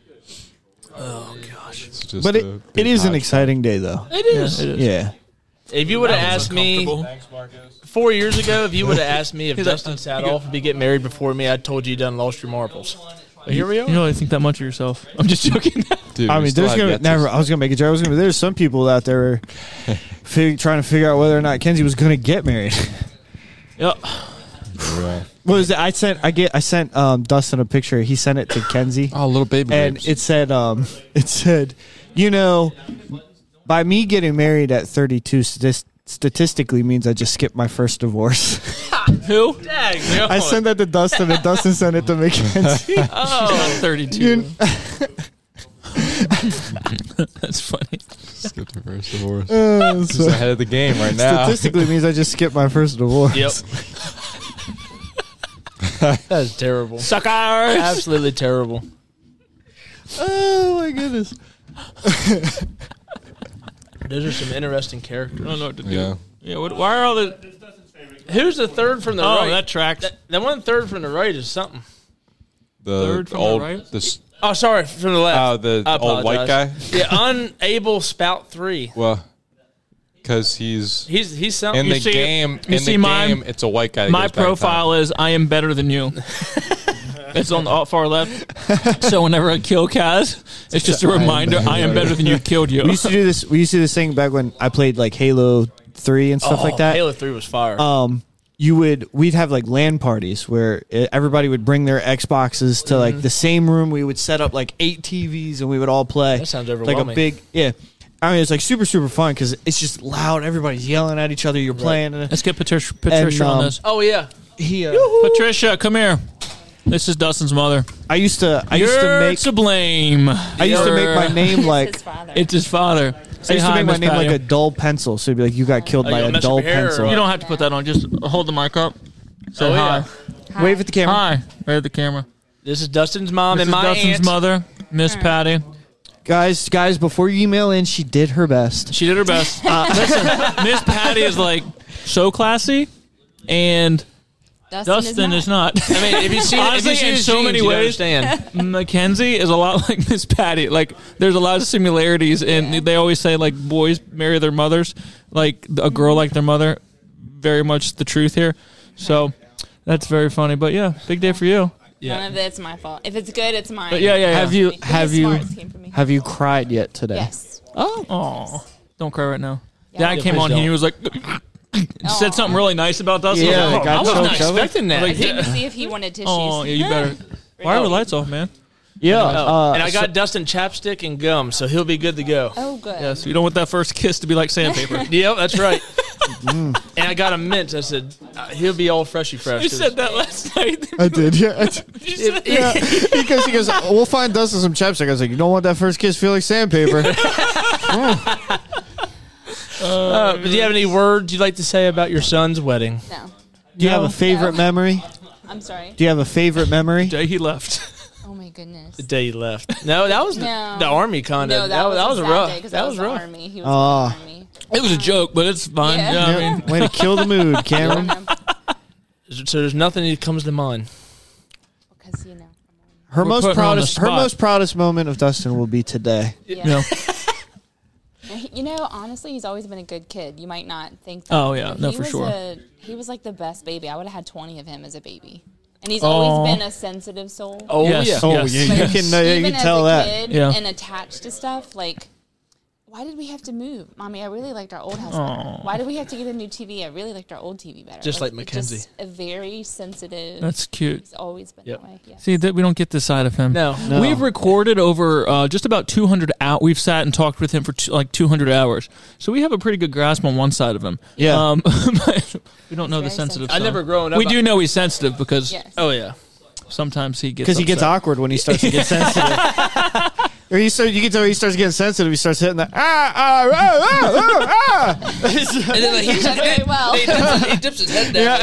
[SPEAKER 1] Oh gosh,
[SPEAKER 2] It's just
[SPEAKER 3] But
[SPEAKER 2] a
[SPEAKER 3] it
[SPEAKER 2] big
[SPEAKER 3] is an
[SPEAKER 2] hodgepodge.
[SPEAKER 3] exciting day, though.
[SPEAKER 1] it is.
[SPEAKER 3] Yeah.
[SPEAKER 4] If you would have
[SPEAKER 1] That was
[SPEAKER 4] asked me
[SPEAKER 1] uncomfortable.
[SPEAKER 4] 4 years ago, if you would have asked me if Dustin Sadoff would be getting married before me, I told you done lost your marbles. But here we are.
[SPEAKER 1] You don't really think that much of yourself. I'm just joking.
[SPEAKER 2] Dude,
[SPEAKER 3] I
[SPEAKER 2] we
[SPEAKER 3] mean,
[SPEAKER 2] still
[SPEAKER 3] there's
[SPEAKER 2] have
[SPEAKER 3] gonna
[SPEAKER 2] yet to-
[SPEAKER 3] never. I was gonna make a joke. I was gonna. There's some people out there trying to figure out whether or not Kenzie was gonna get married.
[SPEAKER 1] Yep.
[SPEAKER 2] Yeah.
[SPEAKER 3] What was it? I sent Dustin a picture. He sent it to Kenzie,
[SPEAKER 2] Oh, little baby
[SPEAKER 3] and
[SPEAKER 2] grapes.
[SPEAKER 3] it said, you know, by me getting married at 32, statistically means I just skipped my first divorce.
[SPEAKER 1] Who?
[SPEAKER 4] Dang,
[SPEAKER 3] I sent that to Dustin, and Dustin sent it to Mackenzie.
[SPEAKER 1] Oh, 32. That's funny.
[SPEAKER 2] Skip the first divorce.
[SPEAKER 3] So
[SPEAKER 2] He's ahead of the game right now.
[SPEAKER 3] statistically means I just skipped my first divorce.
[SPEAKER 4] Yep. That is terrible.
[SPEAKER 1] Suckers.
[SPEAKER 4] Absolutely terrible.
[SPEAKER 3] Oh my goodness.
[SPEAKER 4] Those are some interesting characters.
[SPEAKER 1] I don't know what to do.
[SPEAKER 2] Yeah.
[SPEAKER 1] Yeah. Why are all the?
[SPEAKER 4] Who's the third from the
[SPEAKER 1] Oh,
[SPEAKER 4] right?
[SPEAKER 1] that tracks.
[SPEAKER 4] That one third from the right is something.
[SPEAKER 2] The
[SPEAKER 1] Third from the
[SPEAKER 2] old,
[SPEAKER 1] right?
[SPEAKER 4] Oh, sorry, from the left.
[SPEAKER 2] the
[SPEAKER 4] I
[SPEAKER 2] old white guy.
[SPEAKER 4] apologize. Yeah, unable spout 3.
[SPEAKER 2] Well, because he's
[SPEAKER 4] He's something.
[SPEAKER 2] in the
[SPEAKER 1] see-
[SPEAKER 2] game.
[SPEAKER 1] you
[SPEAKER 2] In
[SPEAKER 1] see
[SPEAKER 2] the
[SPEAKER 1] my-
[SPEAKER 2] game, it's a white guy. That
[SPEAKER 1] My
[SPEAKER 2] goes back in time.
[SPEAKER 1] profile is I am better than you. It's on the far left. So whenever I kill Kaz, it's just a reminder I am better than you. Killed you.
[SPEAKER 3] We used to do this. We used to do this thing back when I played like Halo 3 and stuff like that.
[SPEAKER 4] Halo 3 was fire.
[SPEAKER 3] We'd have like LAN parties where everybody would bring their Xboxes to like the same room. We would set up like 8 TVs and we would all play.
[SPEAKER 4] That sounds
[SPEAKER 3] like a
[SPEAKER 4] overwhelming.
[SPEAKER 3] big I mean, it's like super fun because it's just loud. Everybody's yelling at each other. You're playing. And
[SPEAKER 1] Let's get Patricia
[SPEAKER 3] And,
[SPEAKER 1] on this.
[SPEAKER 4] oh, yeah.
[SPEAKER 3] he,
[SPEAKER 1] Patricia, come here. This is Dustin's mother.
[SPEAKER 3] I used to
[SPEAKER 1] You're
[SPEAKER 3] make
[SPEAKER 1] to blame.
[SPEAKER 3] I used to make my name like
[SPEAKER 9] his father.
[SPEAKER 1] It's his father.
[SPEAKER 3] I
[SPEAKER 1] Say
[SPEAKER 3] used to
[SPEAKER 1] hi,
[SPEAKER 3] make my
[SPEAKER 1] Miss
[SPEAKER 3] name like
[SPEAKER 1] Patty.
[SPEAKER 3] a dull pencil. So it'd be like you got killed by
[SPEAKER 4] you
[SPEAKER 3] a
[SPEAKER 4] mess
[SPEAKER 3] dull
[SPEAKER 4] with your hair or
[SPEAKER 3] pencil.
[SPEAKER 4] what?
[SPEAKER 1] You don't have to put that on. Just hold the mic up. Say
[SPEAKER 4] Oh,
[SPEAKER 1] hi.
[SPEAKER 4] yeah.
[SPEAKER 3] Wave at the camera.
[SPEAKER 1] Hi. Right at the camera.
[SPEAKER 4] This is Dustin's mom
[SPEAKER 1] This
[SPEAKER 4] and
[SPEAKER 1] is
[SPEAKER 4] my
[SPEAKER 1] Dustin's
[SPEAKER 4] aunt.
[SPEAKER 1] mother, Miss Patty.
[SPEAKER 3] Guys, before you email in, she did her best.
[SPEAKER 1] She did her best. Listen, Miss Patty is like so classy, and Dustin is not.
[SPEAKER 4] I mean, if you see,
[SPEAKER 1] Honestly,
[SPEAKER 4] if you see
[SPEAKER 1] in
[SPEAKER 4] his
[SPEAKER 1] so
[SPEAKER 4] genes,
[SPEAKER 1] many
[SPEAKER 4] you
[SPEAKER 1] ways,
[SPEAKER 4] understand.
[SPEAKER 1] Mackenzie is a lot like Miss Patty. Like, there's a lot of similarities, and they always say like boys marry their mothers, like a girl like their mother. Very much the truth here. So that's very funny. But yeah, big day for you.
[SPEAKER 9] None of it's my fault. If it's good, it's mine.
[SPEAKER 1] But yeah.
[SPEAKER 3] Have you
[SPEAKER 9] The
[SPEAKER 3] have you
[SPEAKER 9] smarts came from me.
[SPEAKER 3] have you cried yet today?
[SPEAKER 9] Yes.
[SPEAKER 1] Oh, don't cry right now.
[SPEAKER 9] Yeah.
[SPEAKER 1] Dad came
[SPEAKER 4] please
[SPEAKER 1] on here.
[SPEAKER 4] don't.
[SPEAKER 1] He was like, said something really nice about Dustin.
[SPEAKER 3] Yeah,
[SPEAKER 1] I was like,
[SPEAKER 3] got
[SPEAKER 1] I was
[SPEAKER 3] choked
[SPEAKER 1] not
[SPEAKER 3] up.
[SPEAKER 1] expecting that.
[SPEAKER 9] I
[SPEAKER 1] Like,
[SPEAKER 9] came to see if he wanted tissues.
[SPEAKER 1] oh, yeah, you better. Why are the lights off, man?
[SPEAKER 3] Yeah.
[SPEAKER 4] And I got Dustin chapstick and gum, so he'll be good to go.
[SPEAKER 9] Oh, good.
[SPEAKER 1] Yes, you don't want that first kiss to be like sandpaper.
[SPEAKER 4] Yep, that's right. And I got a mint. I said he'll be all freshy fresh.
[SPEAKER 1] You said that last night.
[SPEAKER 3] I did. Yeah. Yeah. Because he goes, we'll find Dustin some chapstick. I was like, you don't want that first kiss feel like sandpaper.
[SPEAKER 4] Do you have any words you'd like to say about your son's wedding?
[SPEAKER 9] No.
[SPEAKER 3] Do you have a favorite
[SPEAKER 9] No.
[SPEAKER 3] memory?
[SPEAKER 9] I'm sorry.
[SPEAKER 3] Do you have a favorite memory?
[SPEAKER 1] Day he left.
[SPEAKER 9] Oh, my goodness.
[SPEAKER 4] The day he left. No, that was
[SPEAKER 9] No.
[SPEAKER 4] the army kind
[SPEAKER 9] No,
[SPEAKER 4] of.
[SPEAKER 9] that was
[SPEAKER 4] a
[SPEAKER 9] a sad
[SPEAKER 4] rough.
[SPEAKER 9] day because
[SPEAKER 4] That
[SPEAKER 9] I
[SPEAKER 4] was
[SPEAKER 9] was in the
[SPEAKER 4] rough.
[SPEAKER 9] army. He was in the army.
[SPEAKER 1] It was a joke, but it's fine.
[SPEAKER 9] Yeah.
[SPEAKER 1] Yeah, I mean,
[SPEAKER 3] Way to kill the mood, Cameron.
[SPEAKER 4] So there's nothing that comes to mind.
[SPEAKER 9] Because, you know.
[SPEAKER 3] Her
[SPEAKER 1] We're
[SPEAKER 3] most
[SPEAKER 1] putting her on the
[SPEAKER 3] proudest, her
[SPEAKER 1] spot.
[SPEAKER 3] most proudest moment of Dustin will be today.
[SPEAKER 9] Yeah.
[SPEAKER 1] you know.
[SPEAKER 9] You know, honestly, he's always been a good kid. You might not think that.
[SPEAKER 1] Oh, yeah.
[SPEAKER 9] but
[SPEAKER 1] No,
[SPEAKER 9] he
[SPEAKER 1] for
[SPEAKER 9] was
[SPEAKER 1] sure.
[SPEAKER 9] He was like the best baby. I would have had 20 of him as a baby. And he's
[SPEAKER 1] Aw.
[SPEAKER 9] always been a sensitive soul.
[SPEAKER 4] Oh
[SPEAKER 1] Yes.
[SPEAKER 4] yeah.
[SPEAKER 3] Oh,
[SPEAKER 1] Yes.
[SPEAKER 3] yeah, you can, you
[SPEAKER 9] Even
[SPEAKER 3] can
[SPEAKER 9] as
[SPEAKER 3] tell
[SPEAKER 9] a
[SPEAKER 3] that.
[SPEAKER 9] kid
[SPEAKER 1] Yeah.
[SPEAKER 9] and attached to stuff, like, why did we have to move? Mommy, I really liked our old house better.
[SPEAKER 1] Aw.
[SPEAKER 9] Why did we have to get a new TV? I really liked our old TV better.
[SPEAKER 4] Just like
[SPEAKER 9] it's
[SPEAKER 4] Mackenzie.
[SPEAKER 9] just a very sensitive.
[SPEAKER 1] That's cute.
[SPEAKER 9] He's always been
[SPEAKER 4] Yep.
[SPEAKER 9] that way. Yeah.
[SPEAKER 1] See, that we don't get this side of him.
[SPEAKER 4] No.
[SPEAKER 1] We've recorded over just about 200 hours. We've sat and talked with him for like 200 hours. So we have a pretty good grasp on one side of him.
[SPEAKER 3] Yeah.
[SPEAKER 1] But we don't know the
[SPEAKER 9] very
[SPEAKER 1] sensitive
[SPEAKER 4] I
[SPEAKER 1] side.
[SPEAKER 4] never grown up.
[SPEAKER 1] We do know he's sensitive because
[SPEAKER 9] Yes.
[SPEAKER 4] Oh yeah.
[SPEAKER 1] sometimes he gets
[SPEAKER 3] Because he gets
[SPEAKER 1] upset.
[SPEAKER 3] awkward when he starts to get sensitive. Or you can tell he starts getting sensitive. He starts hitting the
[SPEAKER 4] And then like, he,
[SPEAKER 9] Not very well.
[SPEAKER 4] he dips his head down.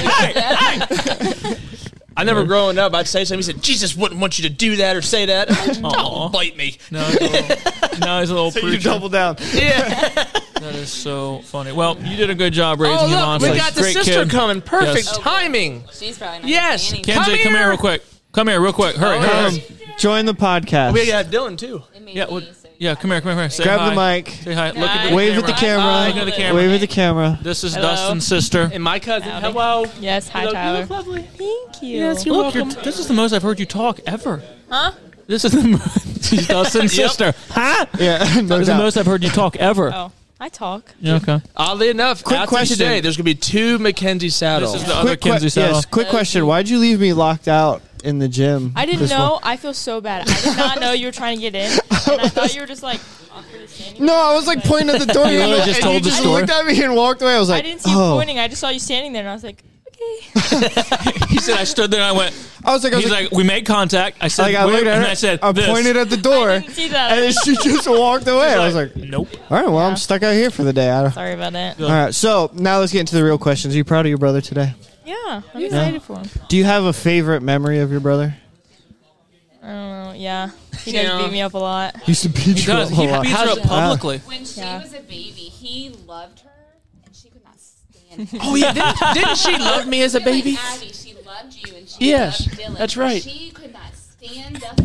[SPEAKER 4] I never growing up, I'd say something. He said, "Jesus wouldn't want you to do that or say that." I'm like, don't bite me.
[SPEAKER 1] No, he's a little
[SPEAKER 3] So you
[SPEAKER 1] preacher.
[SPEAKER 3] double down.
[SPEAKER 4] Yeah.
[SPEAKER 1] That is so funny. Well, you did a good job raising
[SPEAKER 4] Oh
[SPEAKER 1] him
[SPEAKER 4] look,
[SPEAKER 1] honestly.
[SPEAKER 4] we got the
[SPEAKER 1] Great
[SPEAKER 4] sister
[SPEAKER 1] kid.
[SPEAKER 4] coming. Perfect
[SPEAKER 1] Yes.
[SPEAKER 4] timing.
[SPEAKER 9] She's probably not
[SPEAKER 4] Yes.
[SPEAKER 9] gonna say anything.
[SPEAKER 1] Kenzie, come here real quick. Come here real quick. Hurry,
[SPEAKER 4] Oh,
[SPEAKER 1] hurry.
[SPEAKER 4] yes.
[SPEAKER 3] Join the podcast.
[SPEAKER 4] We got Dylan too.
[SPEAKER 9] It made
[SPEAKER 1] Yeah,
[SPEAKER 9] me
[SPEAKER 1] well,
[SPEAKER 9] so
[SPEAKER 1] yeah, come here. Say
[SPEAKER 3] Grab
[SPEAKER 1] hi.
[SPEAKER 3] the mic.
[SPEAKER 1] Say hi. Look at the
[SPEAKER 3] Wave
[SPEAKER 1] camera.
[SPEAKER 3] at the camera.
[SPEAKER 1] Look at the camera.
[SPEAKER 3] Wave at the camera.
[SPEAKER 1] This is
[SPEAKER 10] Hello.
[SPEAKER 1] Dustin's sister.
[SPEAKER 4] And my cousin.
[SPEAKER 10] Howdy.
[SPEAKER 4] Hello.
[SPEAKER 10] Yes, hi
[SPEAKER 4] Hello, you
[SPEAKER 10] Tyler.
[SPEAKER 4] look lovely.
[SPEAKER 10] Thank you.
[SPEAKER 4] Yes, you're
[SPEAKER 1] Look,
[SPEAKER 4] welcome.
[SPEAKER 1] this is the most I've heard you talk ever.
[SPEAKER 10] Huh?
[SPEAKER 1] This is she's Dustin's sister. Huh?
[SPEAKER 3] Yeah, no
[SPEAKER 1] This is the
[SPEAKER 3] doubt.
[SPEAKER 1] most I've heard you talk ever.
[SPEAKER 10] Oh, I talk.
[SPEAKER 1] Yeah, okay.
[SPEAKER 4] Oddly enough,
[SPEAKER 3] Quick
[SPEAKER 4] after
[SPEAKER 3] question.
[SPEAKER 4] today, there's gonna be 2 Mackenzie saddles.
[SPEAKER 1] This is the other
[SPEAKER 3] Quick
[SPEAKER 1] Kinsey saddle.
[SPEAKER 3] yes, quick question. Why'd you leave me locked out in the gym?
[SPEAKER 10] I didn't
[SPEAKER 3] this
[SPEAKER 10] know.
[SPEAKER 3] morning?
[SPEAKER 10] I feel so bad. I did not know you were trying to get in, and I thought you were just like awkwardly standing.
[SPEAKER 3] No, I was like pointing at the door.
[SPEAKER 1] You literally just
[SPEAKER 3] and
[SPEAKER 1] told
[SPEAKER 3] you
[SPEAKER 1] the
[SPEAKER 3] just
[SPEAKER 1] story?
[SPEAKER 3] looked at me and walked away. I was
[SPEAKER 10] I
[SPEAKER 3] like,
[SPEAKER 10] didn't see you
[SPEAKER 3] oh.
[SPEAKER 10] pointing. I just saw you standing there, and I was like, okay.
[SPEAKER 1] He said I stood there and I went.
[SPEAKER 3] I was like,
[SPEAKER 1] He's like, we made contact. I said,
[SPEAKER 3] like, I
[SPEAKER 1] wait,
[SPEAKER 3] looked at
[SPEAKER 1] and
[SPEAKER 3] her,
[SPEAKER 1] I said,
[SPEAKER 3] I
[SPEAKER 1] this.
[SPEAKER 3] pointed at the door,
[SPEAKER 10] I didn't see that.
[SPEAKER 3] and then she just walked away. I was like,
[SPEAKER 1] Nope.
[SPEAKER 3] all right, well, I'm stuck out here for the day.
[SPEAKER 10] Sorry about that.
[SPEAKER 3] All right, so now let's get into the real questions. Are you proud of your brother today?
[SPEAKER 10] Yeah, I'm excited for him.
[SPEAKER 3] Do you have a favorite memory of your brother?
[SPEAKER 10] I don't know. Yeah, he does beat me up a lot.
[SPEAKER 3] He used to beat
[SPEAKER 1] He does. He beats her up publicly.
[SPEAKER 9] When she was a baby, he loved her, and she could not stand him.
[SPEAKER 4] Oh yeah, didn't she love me as a baby?
[SPEAKER 9] Like Abby, she loved you, and she
[SPEAKER 4] Yes,
[SPEAKER 9] loved Dylan.
[SPEAKER 4] that's right.
[SPEAKER 9] She could not stand up.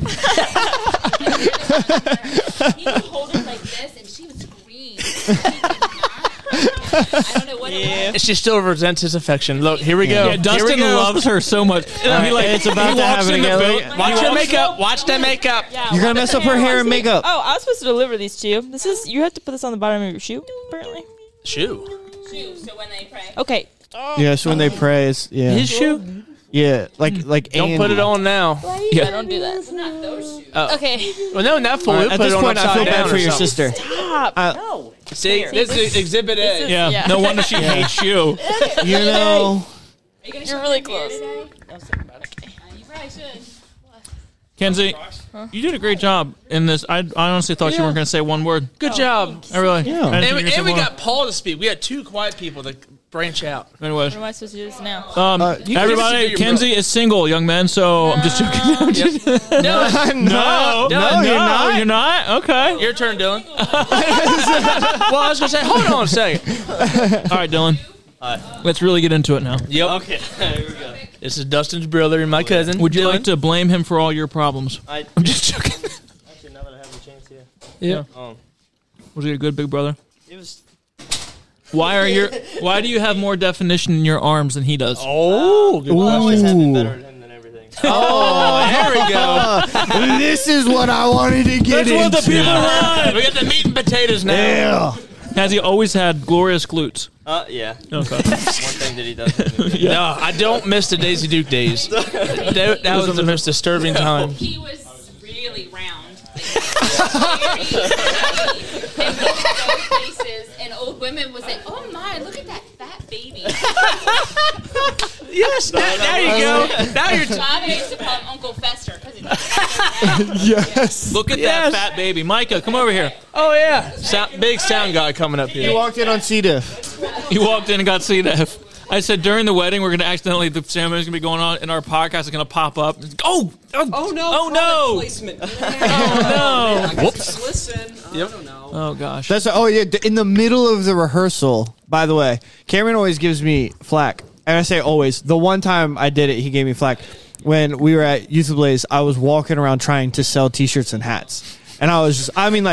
[SPEAKER 9] He would hold her like this, and she would scream. She could not. I don't know what it was.
[SPEAKER 4] And she still resents his affection. Look, here we go.
[SPEAKER 1] Yeah, Dustin
[SPEAKER 4] Here we go.
[SPEAKER 1] loves her so much.
[SPEAKER 3] It's about
[SPEAKER 1] he
[SPEAKER 3] to
[SPEAKER 1] walks
[SPEAKER 3] happen
[SPEAKER 1] in the
[SPEAKER 3] again.
[SPEAKER 1] building-
[SPEAKER 4] Watch her makeup. Watch that makeup.
[SPEAKER 10] Yeah,
[SPEAKER 3] You're gonna mess up her hair and makeup.
[SPEAKER 10] Oh, I was supposed to deliver these to you. This is you have to put this on the bottom of your shoe, apparently.
[SPEAKER 4] Shoe.
[SPEAKER 9] Shoe, so when they pray.
[SPEAKER 10] Okay.
[SPEAKER 3] Yeah, so when they pray, it's, yeah,
[SPEAKER 4] His shoe.
[SPEAKER 3] yeah, like
[SPEAKER 4] Don't put it on now.
[SPEAKER 10] Yeah, don't do that.
[SPEAKER 9] Not those shoes.
[SPEAKER 10] Okay.
[SPEAKER 4] Well, no, not full.
[SPEAKER 3] All
[SPEAKER 4] We'll
[SPEAKER 3] right, at
[SPEAKER 4] put
[SPEAKER 3] this
[SPEAKER 4] it on
[SPEAKER 3] point, I
[SPEAKER 4] upside
[SPEAKER 3] feel bad
[SPEAKER 4] down
[SPEAKER 3] for
[SPEAKER 4] or
[SPEAKER 3] your
[SPEAKER 4] something.
[SPEAKER 3] sister.
[SPEAKER 10] Stop.
[SPEAKER 3] No.
[SPEAKER 4] See, this is Exhibit A.
[SPEAKER 1] Yeah.
[SPEAKER 10] Yeah.
[SPEAKER 1] No wonder she hates you.
[SPEAKER 3] You know,
[SPEAKER 10] You're really close.
[SPEAKER 9] You probably should.
[SPEAKER 1] Kenzie, you did a great job in this. I honestly thought you weren't going to say one word.
[SPEAKER 4] Good job.
[SPEAKER 1] I really.
[SPEAKER 3] Yeah.
[SPEAKER 1] I didn't think
[SPEAKER 4] And,
[SPEAKER 1] you were gonna say
[SPEAKER 4] and we
[SPEAKER 1] one
[SPEAKER 4] got Paul to speak. We had 2 quiet people that branch out.
[SPEAKER 1] word. Anyways,
[SPEAKER 10] What am I supposed to do this now?
[SPEAKER 3] you
[SPEAKER 1] everybody,
[SPEAKER 4] your
[SPEAKER 1] Kenzie is single, young man. So I'm just joking.
[SPEAKER 4] No,
[SPEAKER 1] No,
[SPEAKER 3] you're not.
[SPEAKER 1] You're not. Okay.
[SPEAKER 4] your turn, Dylan. Well, I was gonna say, hold on a second.
[SPEAKER 1] All right, Dylan. Let's really get into it now.
[SPEAKER 4] Yep. Okay. Here we go. This is Dustin's brother and my cousin.
[SPEAKER 1] Would you
[SPEAKER 4] Dylan.
[SPEAKER 1] like to blame him for all your problems? I'm just joking.
[SPEAKER 8] Actually, now that I have the chance here.
[SPEAKER 1] Yeah.
[SPEAKER 8] Oh.
[SPEAKER 1] Was he a good big brother?
[SPEAKER 8] It was.
[SPEAKER 1] Why do you have more definition in your arms than he does?
[SPEAKER 4] Oh, good
[SPEAKER 8] I always have been
[SPEAKER 3] Ooh.
[SPEAKER 8] better at him than everything.
[SPEAKER 4] Oh, there we go.
[SPEAKER 3] this is what I wanted to get
[SPEAKER 1] That's
[SPEAKER 3] into.
[SPEAKER 1] what the people want.
[SPEAKER 4] We got the meat and potatoes now.
[SPEAKER 3] Yeah.
[SPEAKER 1] Has he always had glorious glutes?
[SPEAKER 8] Yeah.
[SPEAKER 1] Okay.
[SPEAKER 8] One thing that he does.
[SPEAKER 4] No, I don't miss the Daisy Duke days. That was the most disturbing time.
[SPEAKER 9] He was really round. Like, very and we would go places, and old women would say, "Oh my, look at that fat baby."
[SPEAKER 4] Yes, there you go. Now you're.
[SPEAKER 9] Bobby used to call him Uncle Fester because he's
[SPEAKER 3] Yes.
[SPEAKER 1] Look at that fat baby. Micah, come over here.
[SPEAKER 4] Oh yeah, big sound guy coming up
[SPEAKER 3] You
[SPEAKER 4] here.
[SPEAKER 3] walked in on C. diff.
[SPEAKER 1] He walked in and got C-Def. I said during the wedding, we're going to accidentally, the ceremony's going to be going on, and our podcast is going to pop up. Oh no. Oh, no.
[SPEAKER 8] Placement.
[SPEAKER 1] Oh, no.
[SPEAKER 4] Whoops.
[SPEAKER 8] Listen. I don't know.
[SPEAKER 1] Oh, gosh.
[SPEAKER 3] That's yeah. In the middle of the rehearsal, by the way, Cameron always gives me flack, and I say always. The one time I did it, he gave me flack. When we were at Youth Ablaze, I was walking around trying to sell T-shirts and hats, and I was pulling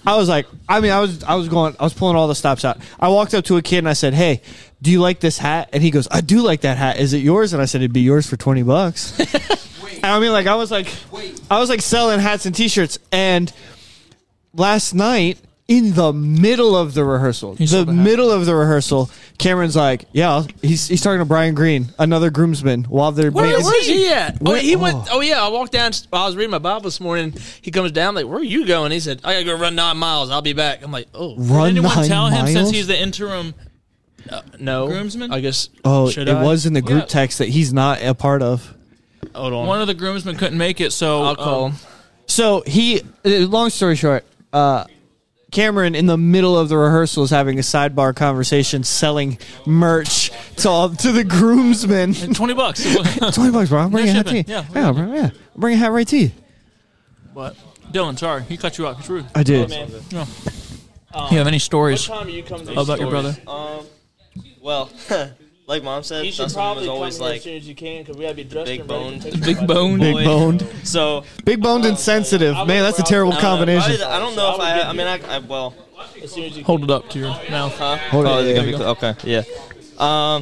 [SPEAKER 3] all the stops out. I walked up to a kid and I said, "Hey, do you like this hat?" And he goes, "I do like that hat. Is it yours?" And I said, "It'd be yours for $20." And I was like selling hats and T-shirts, and last night, in the middle of the rehearsal, Cameron's like, yeah, he's talking to Brian Green, another groomsman, while they're
[SPEAKER 4] Where's he at?
[SPEAKER 3] Where-
[SPEAKER 4] He went. Oh yeah, I walked down. I was reading my Bible this morning. He comes down like, "Where are you going?" He said, "I gotta go run 9 miles. I'll be back." I'm like, "Oh,
[SPEAKER 3] run
[SPEAKER 1] Did anyone
[SPEAKER 3] 9
[SPEAKER 1] tell him
[SPEAKER 3] miles?
[SPEAKER 1] since he's the interim?
[SPEAKER 4] no,
[SPEAKER 1] Groomsman?
[SPEAKER 4] I guess.
[SPEAKER 3] Oh,
[SPEAKER 4] should
[SPEAKER 3] it
[SPEAKER 4] I?
[SPEAKER 3] was in the group
[SPEAKER 1] Yeah.
[SPEAKER 3] text that he's not a part of.
[SPEAKER 4] Hold on.
[SPEAKER 1] One of the groomsmen couldn't make it, so
[SPEAKER 4] I'll call him.
[SPEAKER 3] So long story short, Cameron, in the middle of the rehearsal, is having a sidebar conversation selling merch to the groomsmen.
[SPEAKER 1] $20.
[SPEAKER 3] $20, bro. I'm bringing a hat to you.
[SPEAKER 1] shipping.
[SPEAKER 3] Yeah, bro. Yeah, I'm bringing a hat right to you.
[SPEAKER 1] What? Dylan, sorry, he cut you off. He's rude.
[SPEAKER 3] I did.
[SPEAKER 1] You have any stories
[SPEAKER 8] What time are you coming to
[SPEAKER 1] about your brother?
[SPEAKER 8] Well,
[SPEAKER 11] like Mom said,
[SPEAKER 4] You should
[SPEAKER 11] Dustin
[SPEAKER 4] probably
[SPEAKER 11] was always
[SPEAKER 4] come here
[SPEAKER 11] like
[SPEAKER 4] as soon as you can because we gotta be dressed
[SPEAKER 11] big
[SPEAKER 4] and ready to
[SPEAKER 11] boned.
[SPEAKER 4] take the
[SPEAKER 1] Big
[SPEAKER 4] fight.
[SPEAKER 1] boned.
[SPEAKER 3] Big boned.
[SPEAKER 11] So
[SPEAKER 3] Big boned and sensitive. Man, that's a terrible
[SPEAKER 11] I don't know.
[SPEAKER 3] combination.
[SPEAKER 11] I don't know if I mean, I well,
[SPEAKER 4] As soon as you
[SPEAKER 1] Hold it up to your mouth.
[SPEAKER 11] huh?
[SPEAKER 3] Hold it,
[SPEAKER 11] Oh, is it
[SPEAKER 3] yeah,
[SPEAKER 11] gonna
[SPEAKER 3] yeah.
[SPEAKER 11] be okay. Yeah.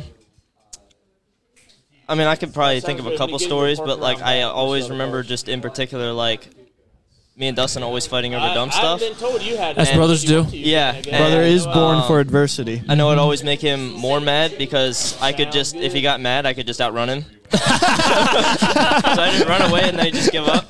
[SPEAKER 11] I mean, I could probably think of a couple stories, but like I always remember just in particular, like me and Dustin always fighting over dumb stuff.
[SPEAKER 4] I've been told you had
[SPEAKER 1] As
[SPEAKER 4] that.
[SPEAKER 1] brothers do.
[SPEAKER 11] Yeah,
[SPEAKER 3] Brother
[SPEAKER 11] and,
[SPEAKER 3] is born for adversity.
[SPEAKER 11] I know it'd always make him more mad because I could just, if he got mad, I could just outrun him. So I just run away and then he'd just give up.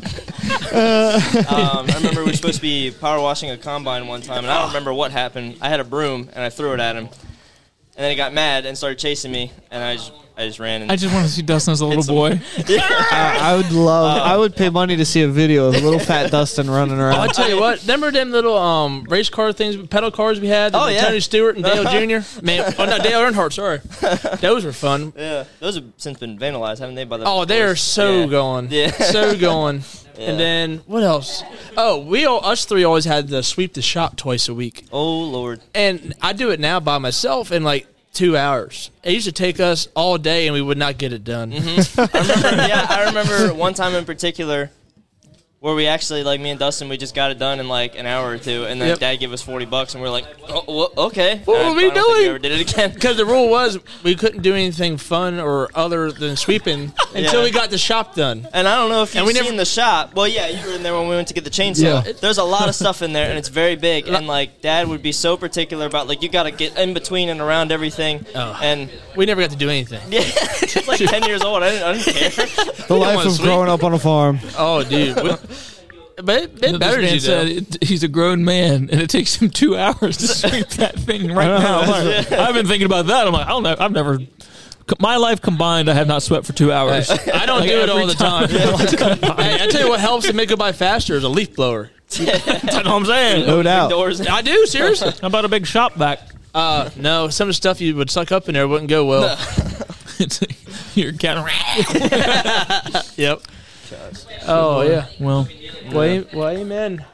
[SPEAKER 11] I remember we were supposed to be power washing a combine one time, and I don't remember what happened. I had a broom and I threw it at him, and then he got mad and started chasing me, and I just ran. And
[SPEAKER 1] I just want to see Dustin as a little boy.
[SPEAKER 3] I would love. I would pay money to see a video of little fat Dustin running
[SPEAKER 4] I'll
[SPEAKER 3] around.
[SPEAKER 4] tell you what. Remember them little race car things, pedal cars we had?
[SPEAKER 11] Oh, yeah.
[SPEAKER 4] Tony Stewart and Dale Jr. Man, oh no, Dale Earnhardt. Sorry, those were fun.
[SPEAKER 11] Yeah, those have since been vandalized, haven't they? By the
[SPEAKER 4] Oh, they're so
[SPEAKER 11] Yeah.
[SPEAKER 4] going.
[SPEAKER 11] Yeah.
[SPEAKER 4] So going.
[SPEAKER 11] Yeah.
[SPEAKER 4] And then what else? Oh, us three always had to sweep the shop twice a week.
[SPEAKER 11] Oh Lord.
[SPEAKER 4] And I do it now by myself in like 2 hours. It used to take us all day, and we would not get it done.
[SPEAKER 11] I remember one time in particular where we actually, like me and Dustin, we just got it done in like an hour or two, and then
[SPEAKER 4] Yep.
[SPEAKER 11] Dad gave us $40, and we are like, oh, well, okay.
[SPEAKER 4] What
[SPEAKER 11] And
[SPEAKER 4] were we
[SPEAKER 11] I don't think
[SPEAKER 4] doing?
[SPEAKER 11] ever did it again.
[SPEAKER 4] Because the rule was we couldn't do anything fun or other than sweeping until
[SPEAKER 11] Yeah.
[SPEAKER 4] we got the shop done.
[SPEAKER 11] And I don't know if
[SPEAKER 4] And
[SPEAKER 11] you've
[SPEAKER 4] we
[SPEAKER 11] seen
[SPEAKER 4] never-
[SPEAKER 11] the shop. Well, yeah, you were in there when we went to get the chainsaw.
[SPEAKER 3] Yeah.
[SPEAKER 11] There's a lot of stuff in there, and it's very big. And like, Dad would be so particular about like you got to get in between and around everything.
[SPEAKER 4] Oh.
[SPEAKER 11] And
[SPEAKER 4] We never got to do anything.
[SPEAKER 11] yeah, it's like 10 years old. I didn't care.
[SPEAKER 3] The life
[SPEAKER 4] wanna
[SPEAKER 3] of
[SPEAKER 4] sweep?
[SPEAKER 3] growing up on a farm.
[SPEAKER 4] Oh, dude. But it
[SPEAKER 1] This
[SPEAKER 4] better
[SPEAKER 1] man
[SPEAKER 4] you
[SPEAKER 1] said he's a grown man, and it takes him 2 hours to sweep that thing right now. I'm like, I've been thinking about that. I'm like, I don't know. I've never. My life combined, I have not swept for 2 hours.
[SPEAKER 4] I don't
[SPEAKER 1] Like,
[SPEAKER 4] do it
[SPEAKER 1] every
[SPEAKER 4] all the time. Hey, I tell you what helps to make it by faster is a leaf blower.
[SPEAKER 1] That's what I'm saying.
[SPEAKER 3] No doubt.
[SPEAKER 11] Doors.
[SPEAKER 4] I do, seriously.
[SPEAKER 1] How about a big shop vac?
[SPEAKER 4] No, some of the stuff you would suck up in there wouldn't go well.
[SPEAKER 1] You're counting.
[SPEAKER 4] Yep. Oh, yeah.
[SPEAKER 1] Well,
[SPEAKER 4] Well, amen.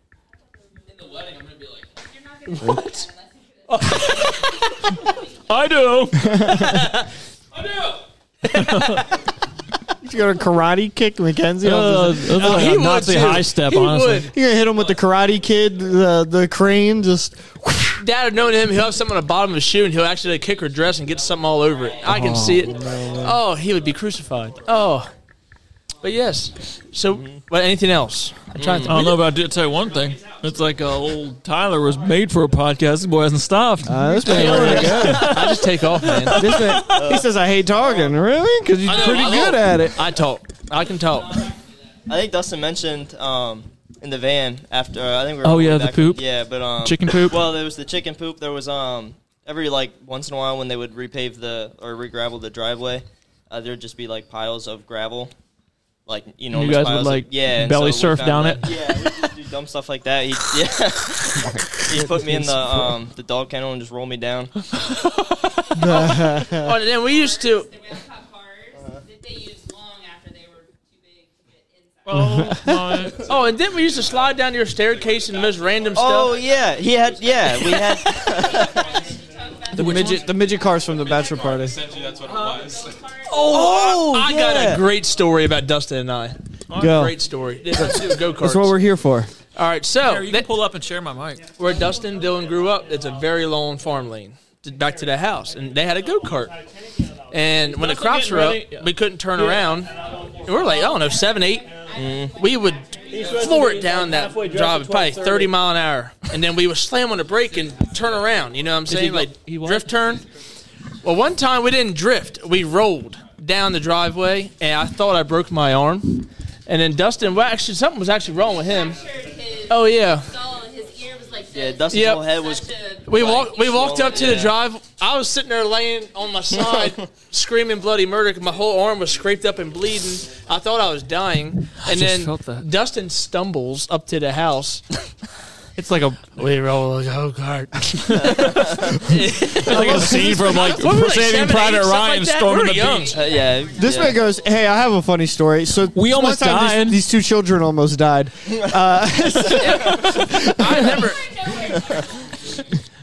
[SPEAKER 4] What?
[SPEAKER 1] I do.
[SPEAKER 3] You got a karate kick Mackenzie.
[SPEAKER 1] Like
[SPEAKER 4] he
[SPEAKER 1] a
[SPEAKER 4] would
[SPEAKER 1] Nazi
[SPEAKER 4] too.
[SPEAKER 1] high step,
[SPEAKER 4] He
[SPEAKER 1] honestly.
[SPEAKER 4] would.
[SPEAKER 3] You're gonna hit him with the Karate Kid, the crane, just.
[SPEAKER 4] Dad had known him. He'll have something on the bottom of his shoe, and he'll actually kick her dress and get something all over it. I can see it. Oh, he would be crucified. Oh. But yes. So, but anything else? I'm trying
[SPEAKER 1] I
[SPEAKER 4] to
[SPEAKER 1] don't know, but I did tell you one thing. It's like old Tyler was made for a podcast. This boy hasn't stopped.
[SPEAKER 3] This man really good.
[SPEAKER 4] I just take off, man.
[SPEAKER 3] This man, he says I hate talking. Really? Because he's
[SPEAKER 4] I know,
[SPEAKER 3] pretty
[SPEAKER 4] I
[SPEAKER 3] good
[SPEAKER 4] know.
[SPEAKER 3] at it.
[SPEAKER 4] I talk. I can talk.
[SPEAKER 11] I think Dustin mentioned in the van after. I think we were.
[SPEAKER 1] Oh,
[SPEAKER 11] all
[SPEAKER 1] yeah,
[SPEAKER 11] way
[SPEAKER 1] the
[SPEAKER 11] back-
[SPEAKER 1] poop?
[SPEAKER 11] Yeah, but
[SPEAKER 1] Chicken poop?
[SPEAKER 11] Well, there was the chicken poop. There was every like once in a while when they would repave or re-gravel the driveway, there would just be like piles of gravel. Like
[SPEAKER 1] You guys would, like, belly
[SPEAKER 11] we
[SPEAKER 1] surf
[SPEAKER 11] found
[SPEAKER 1] down
[SPEAKER 11] that-
[SPEAKER 1] it?
[SPEAKER 11] Yeah, we just do dumb stuff like that. He put me in the dog kennel and just roll me down.
[SPEAKER 4] Oh, and then we used to.
[SPEAKER 9] They used long after they were too big to get inside.
[SPEAKER 4] Oh, and then we used to slide down your staircase and the most random stuff.
[SPEAKER 11] Oh yeah, we had.
[SPEAKER 3] The midget cars from the bachelor party.
[SPEAKER 2] Essentially, that's what it was.
[SPEAKER 4] I got a great story about Dustin and I.
[SPEAKER 3] Go.
[SPEAKER 4] Great story. Let's do go-karts.
[SPEAKER 3] That's what we're here for.
[SPEAKER 4] All right, so
[SPEAKER 1] Here, you can pull up and share my mic.
[SPEAKER 4] where Dustin and Dylan grew up, it's a very long farm lane back to the house, and they had a go-kart. And when the crops were up, we couldn't turn around. And we were like, I don't know, 7, 8. We would floor it down that drive, probably 30 mile an hour, and then we would slam on the brake and turn around. You know what I'm saying? Like drift turn. Well, one time we didn't drift. We rolled down the driveway, and I thought I broke my arm. And then Dustin, well, actually, something was actually wrong with him. Oh yeah.
[SPEAKER 9] His ear was like
[SPEAKER 11] Yeah, Dustin's
[SPEAKER 4] Yep.
[SPEAKER 11] whole head was.
[SPEAKER 4] We walked up to the drive. I was sitting there laying on my side, screaming bloody murder. 'Cause my whole arm was scraped up and bleeding. I thought I was dying. And
[SPEAKER 1] just felt
[SPEAKER 4] then
[SPEAKER 1] that.
[SPEAKER 4] Dustin stumbles up to the house.
[SPEAKER 1] It's like a
[SPEAKER 4] We roll a go-kart.
[SPEAKER 1] it's like a scene from like
[SPEAKER 4] What were we, like,
[SPEAKER 1] Saving
[SPEAKER 4] 7, 8,
[SPEAKER 1] Private
[SPEAKER 4] something
[SPEAKER 1] Ryan
[SPEAKER 4] like that?
[SPEAKER 1] storming
[SPEAKER 4] We
[SPEAKER 1] the
[SPEAKER 4] were young.
[SPEAKER 1] beach.
[SPEAKER 11] Yeah.
[SPEAKER 3] This man goes, "Hey, I have a funny story. So
[SPEAKER 1] We
[SPEAKER 3] one
[SPEAKER 1] almost
[SPEAKER 3] time
[SPEAKER 1] died.
[SPEAKER 3] These two children almost died.
[SPEAKER 4] I never.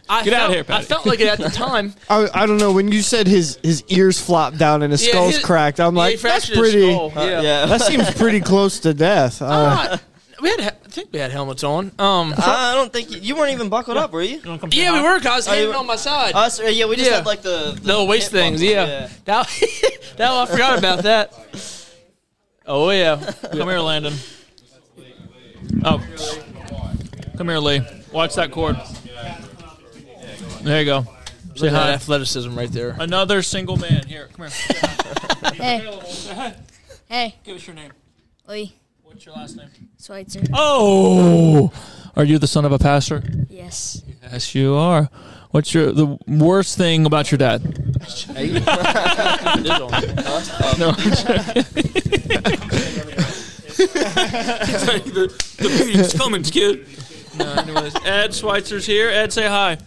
[SPEAKER 1] Get out of here, Patty.
[SPEAKER 4] I felt like it at the time.
[SPEAKER 3] I don't know. When you said his ears flopped down and his
[SPEAKER 4] Yeah,
[SPEAKER 3] skull's
[SPEAKER 4] his-
[SPEAKER 3] cracked, I'm
[SPEAKER 4] yeah, he
[SPEAKER 3] like, that's
[SPEAKER 4] fractured his
[SPEAKER 3] pretty.
[SPEAKER 4] skull. Yeah.
[SPEAKER 3] That seems pretty close to death.
[SPEAKER 4] I think we had helmets on.
[SPEAKER 11] I don't think you weren't even buckled up, were you?
[SPEAKER 4] Yeah, we were. 'Cause I was hanging on my side.
[SPEAKER 11] Us? Yeah, we just had like the
[SPEAKER 4] little waist
[SPEAKER 11] hip
[SPEAKER 4] things.
[SPEAKER 11] bumps.
[SPEAKER 4] Yeah. That I forgot about that. Oh yeah.
[SPEAKER 1] Come here, Landon. Oh. Come here, Lee. Watch that cord. There you go. Say
[SPEAKER 4] Look at that
[SPEAKER 1] hi.
[SPEAKER 4] athleticism right there.
[SPEAKER 1] Another single man. Here, come here.
[SPEAKER 12] Hey. Hey.
[SPEAKER 1] Give us your name.
[SPEAKER 12] Lee.
[SPEAKER 1] What's your last name?
[SPEAKER 12] Schweitzer.
[SPEAKER 1] Oh! Are you the son of a pastor?
[SPEAKER 12] Yes.
[SPEAKER 1] Yes, you are. What's the worst thing about your dad? No. The meeting's coming, kid. No, anyways, Ed Schweitzer's here. Ed, say hi.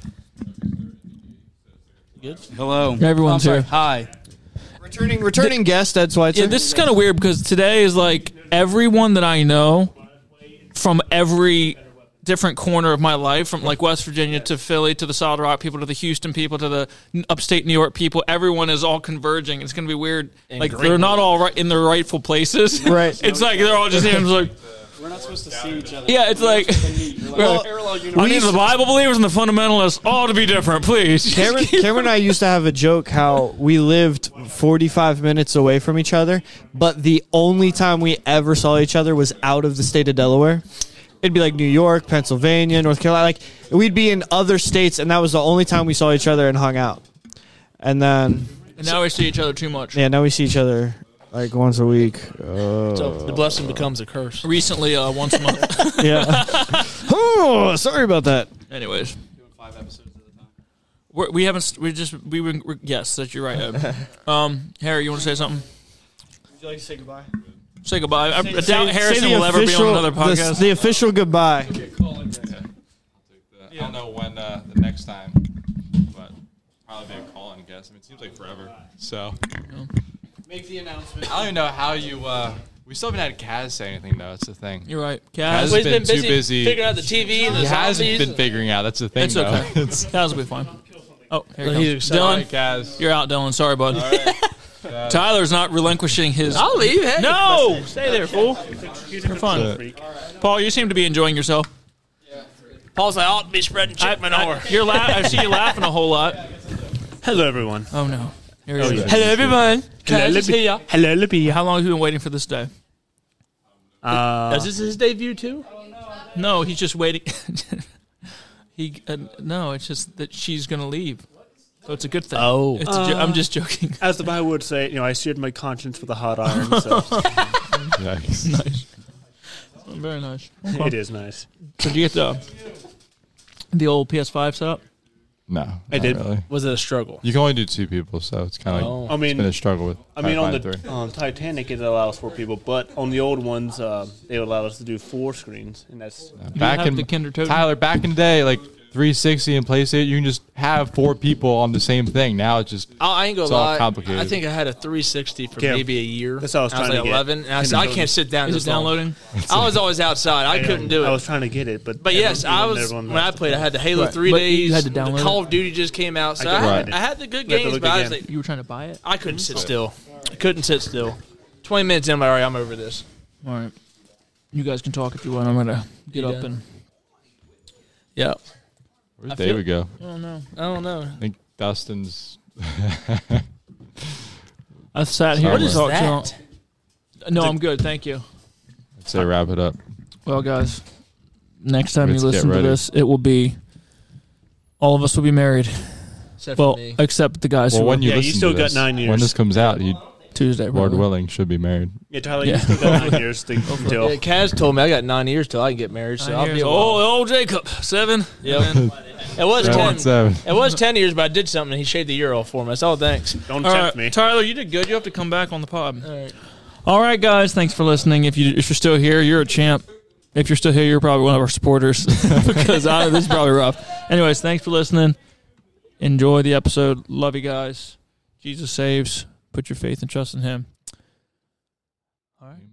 [SPEAKER 4] Good.
[SPEAKER 13] Hello.
[SPEAKER 1] Everyone's here.
[SPEAKER 13] Hi.
[SPEAKER 3] Returning guest, Ed Schweitzer.
[SPEAKER 1] Yeah, this is kind of weird because today is like everyone that I know from every different corner of my life, from like West Virginia to Philly to the Solid Rock people to the Houston people to the upstate New York people. Everyone is all converging. It's going to be weird. Like they're not all right in their rightful places.
[SPEAKER 3] Right.
[SPEAKER 1] It's like they're all just here. Like,
[SPEAKER 13] We're not supposed to see each other.
[SPEAKER 1] yeah, it's like I need the Bible believers and the fundamentalists all to be different, please.
[SPEAKER 3] Cameron and I used to have a joke how we lived 45 minutes away from each other, but the only time we ever saw each other was out of the state of Delaware. It'd be like New York, Pennsylvania, North Carolina. Like we'd be in other states, and that was the only time we saw each other and hung out. And then,
[SPEAKER 1] And now we see each other too much.
[SPEAKER 3] yeah, now we see each other like once a week.
[SPEAKER 4] So the blessing becomes a curse.
[SPEAKER 1] Recently, once a month.
[SPEAKER 3] Yeah. Oh, sorry about that.
[SPEAKER 1] Anyways,
[SPEAKER 13] Doing 5 episodes at a time.
[SPEAKER 1] Yes, that you're right. Ed. Harry, you want to say something?
[SPEAKER 3] Would you like to say goodbye?
[SPEAKER 1] Say goodbye. I doubt
[SPEAKER 3] Say
[SPEAKER 1] Harrison
[SPEAKER 3] the
[SPEAKER 1] will ever be on another
[SPEAKER 3] official-
[SPEAKER 1] podcast.
[SPEAKER 3] The official goodbye.
[SPEAKER 2] I don't know when the next time, but probably be a call-in guest. I mean, it seems like forever. So
[SPEAKER 13] Make the announcement.
[SPEAKER 2] I don't even know how you. We still haven't had Kaz say anything though. That's the thing.
[SPEAKER 1] You're right.
[SPEAKER 2] Kaz
[SPEAKER 1] Kaz,
[SPEAKER 2] has been too busy
[SPEAKER 4] figuring out the TV and the
[SPEAKER 2] He hasn't
[SPEAKER 4] zombies.
[SPEAKER 2] been figuring out. That's the thing.
[SPEAKER 1] it's
[SPEAKER 2] though.
[SPEAKER 1] okay. Kaz will be fine. Oh, here he
[SPEAKER 4] He's
[SPEAKER 1] comes.
[SPEAKER 4] excited.
[SPEAKER 1] Dylan,
[SPEAKER 2] Kaz.
[SPEAKER 1] you're out, Dylan. Sorry, bud. Tyler's not relinquishing his.
[SPEAKER 4] I'll leave. Hey.
[SPEAKER 1] No! Stay there, fool. You're fun. Paul, you seem to be enjoying yourself.
[SPEAKER 4] Paul's like, I ought to be spreading chick manure.
[SPEAKER 1] I see you laughing a whole lot.
[SPEAKER 14] Hello, everyone.
[SPEAKER 1] Oh, no. Here he
[SPEAKER 14] Oh,
[SPEAKER 1] is.
[SPEAKER 14] yeah.
[SPEAKER 4] Hello, everyone.
[SPEAKER 14] Hello,
[SPEAKER 4] Kaz is
[SPEAKER 14] Libby.
[SPEAKER 4] here.
[SPEAKER 14] Hello, Libby.
[SPEAKER 1] How long have you been waiting for this day?
[SPEAKER 4] Is this his debut too?
[SPEAKER 1] No, he's just waiting. No, it's just that she's going to leave. So it's a good thing.
[SPEAKER 4] Oh.
[SPEAKER 1] I'm just joking.
[SPEAKER 14] As the Bible would say, I seared my conscience with a hot iron. So
[SPEAKER 2] Nice.
[SPEAKER 1] Nice. Very nice. Okay.
[SPEAKER 14] it is nice.
[SPEAKER 1] So did you get the old PS5 set up?
[SPEAKER 2] No,
[SPEAKER 14] I
[SPEAKER 2] not
[SPEAKER 14] did.
[SPEAKER 2] Really.
[SPEAKER 4] Was it a struggle?
[SPEAKER 2] You can only do 2 people, so it's kind of
[SPEAKER 4] Oh.
[SPEAKER 2] like
[SPEAKER 14] I mean,
[SPEAKER 2] it's been a struggle with.
[SPEAKER 14] on the
[SPEAKER 2] 3.
[SPEAKER 14] Titanic, it allows 4 people, but on the old ones, they would allow us to do 4 screens, and that's
[SPEAKER 2] back
[SPEAKER 1] have
[SPEAKER 2] in
[SPEAKER 1] the Kinder Totem?
[SPEAKER 2] Tyler, back in the day, like 360 and PlayStation, you can just have 4 people on the same thing. Now it's just
[SPEAKER 4] I ain't gonna
[SPEAKER 2] it's all
[SPEAKER 4] lie.
[SPEAKER 2] complicated.
[SPEAKER 4] I think I had a 360 for
[SPEAKER 14] Yeah.
[SPEAKER 4] maybe a year.
[SPEAKER 14] That's what I was trying
[SPEAKER 4] like
[SPEAKER 14] to get.
[SPEAKER 4] 11, and I said, I can't sit down.
[SPEAKER 1] Is
[SPEAKER 4] this
[SPEAKER 1] it
[SPEAKER 4] long.
[SPEAKER 1] downloading?
[SPEAKER 4] I was always outside. I couldn't do it.
[SPEAKER 14] I was trying to get it, but
[SPEAKER 4] Yes, I was.
[SPEAKER 14] everyone
[SPEAKER 4] When I played, I had the Halo
[SPEAKER 1] Right.
[SPEAKER 4] 3
[SPEAKER 1] But
[SPEAKER 4] days.
[SPEAKER 1] you had to download
[SPEAKER 4] the Call
[SPEAKER 1] it?
[SPEAKER 4] of Duty just came out, so
[SPEAKER 14] I
[SPEAKER 4] I,
[SPEAKER 14] couldn't
[SPEAKER 4] had, I had the good
[SPEAKER 14] We have to
[SPEAKER 4] games,
[SPEAKER 14] look
[SPEAKER 4] but I was
[SPEAKER 14] again.
[SPEAKER 4] like,
[SPEAKER 1] You were trying to buy it?
[SPEAKER 4] I couldn't sit still. I couldn't sit still. 20 minutes in, I'm like, all right, I'm over this.
[SPEAKER 1] All right. You guys can talk if you want. I'm going to get
[SPEAKER 4] You
[SPEAKER 1] up
[SPEAKER 4] done?
[SPEAKER 1] and...
[SPEAKER 4] Yeah.
[SPEAKER 2] Where's
[SPEAKER 4] I feel-
[SPEAKER 2] David go?
[SPEAKER 1] I don't know.
[SPEAKER 4] I don't know.
[SPEAKER 2] I think Dustin's.
[SPEAKER 1] I sat here
[SPEAKER 2] What
[SPEAKER 1] and
[SPEAKER 2] is
[SPEAKER 1] talked
[SPEAKER 4] that?
[SPEAKER 1] to him. No, I'm good. Thank you.
[SPEAKER 2] I'd say wrap it up.
[SPEAKER 1] Well, guys, next time you
[SPEAKER 2] Let's get
[SPEAKER 1] listen to
[SPEAKER 2] ready.
[SPEAKER 1] this, it will be... All of us will be married.
[SPEAKER 4] Except
[SPEAKER 1] Well,
[SPEAKER 4] for me.
[SPEAKER 1] except the guys
[SPEAKER 2] Well,
[SPEAKER 1] who
[SPEAKER 2] when
[SPEAKER 1] are
[SPEAKER 2] you
[SPEAKER 14] Yeah, you
[SPEAKER 2] listen
[SPEAKER 14] still
[SPEAKER 2] to
[SPEAKER 14] got
[SPEAKER 2] this,
[SPEAKER 14] 9
[SPEAKER 2] when
[SPEAKER 14] years.
[SPEAKER 2] this comes out, you,
[SPEAKER 1] Tuesday.
[SPEAKER 2] Lord
[SPEAKER 1] probably.
[SPEAKER 2] willing, should be married.
[SPEAKER 14] Yeah, Tyler,
[SPEAKER 1] Yeah.
[SPEAKER 14] you still got 9 years until.
[SPEAKER 4] Yeah, Kaz told me I got 9 years till I can get married, so I'll be a while.
[SPEAKER 1] old Jacob, 7.
[SPEAKER 4] Yep. It was 10.
[SPEAKER 2] 7.
[SPEAKER 4] It was 10 years, but I did something and he shaved the year off for me. That's all thanks.
[SPEAKER 14] Don't
[SPEAKER 1] All
[SPEAKER 14] tempt
[SPEAKER 1] right,
[SPEAKER 14] me.
[SPEAKER 1] Tyler, you did good. You have to come back on the pod.
[SPEAKER 4] All right.
[SPEAKER 1] All right, guys, thanks for listening. If you're still here, you're a champ. If you're still here, you're probably one of our supporters because this is probably rough. Anyways, thanks for listening. Enjoy the episode. Love you guys. Jesus saves. Put your faith and trust in Him. All right.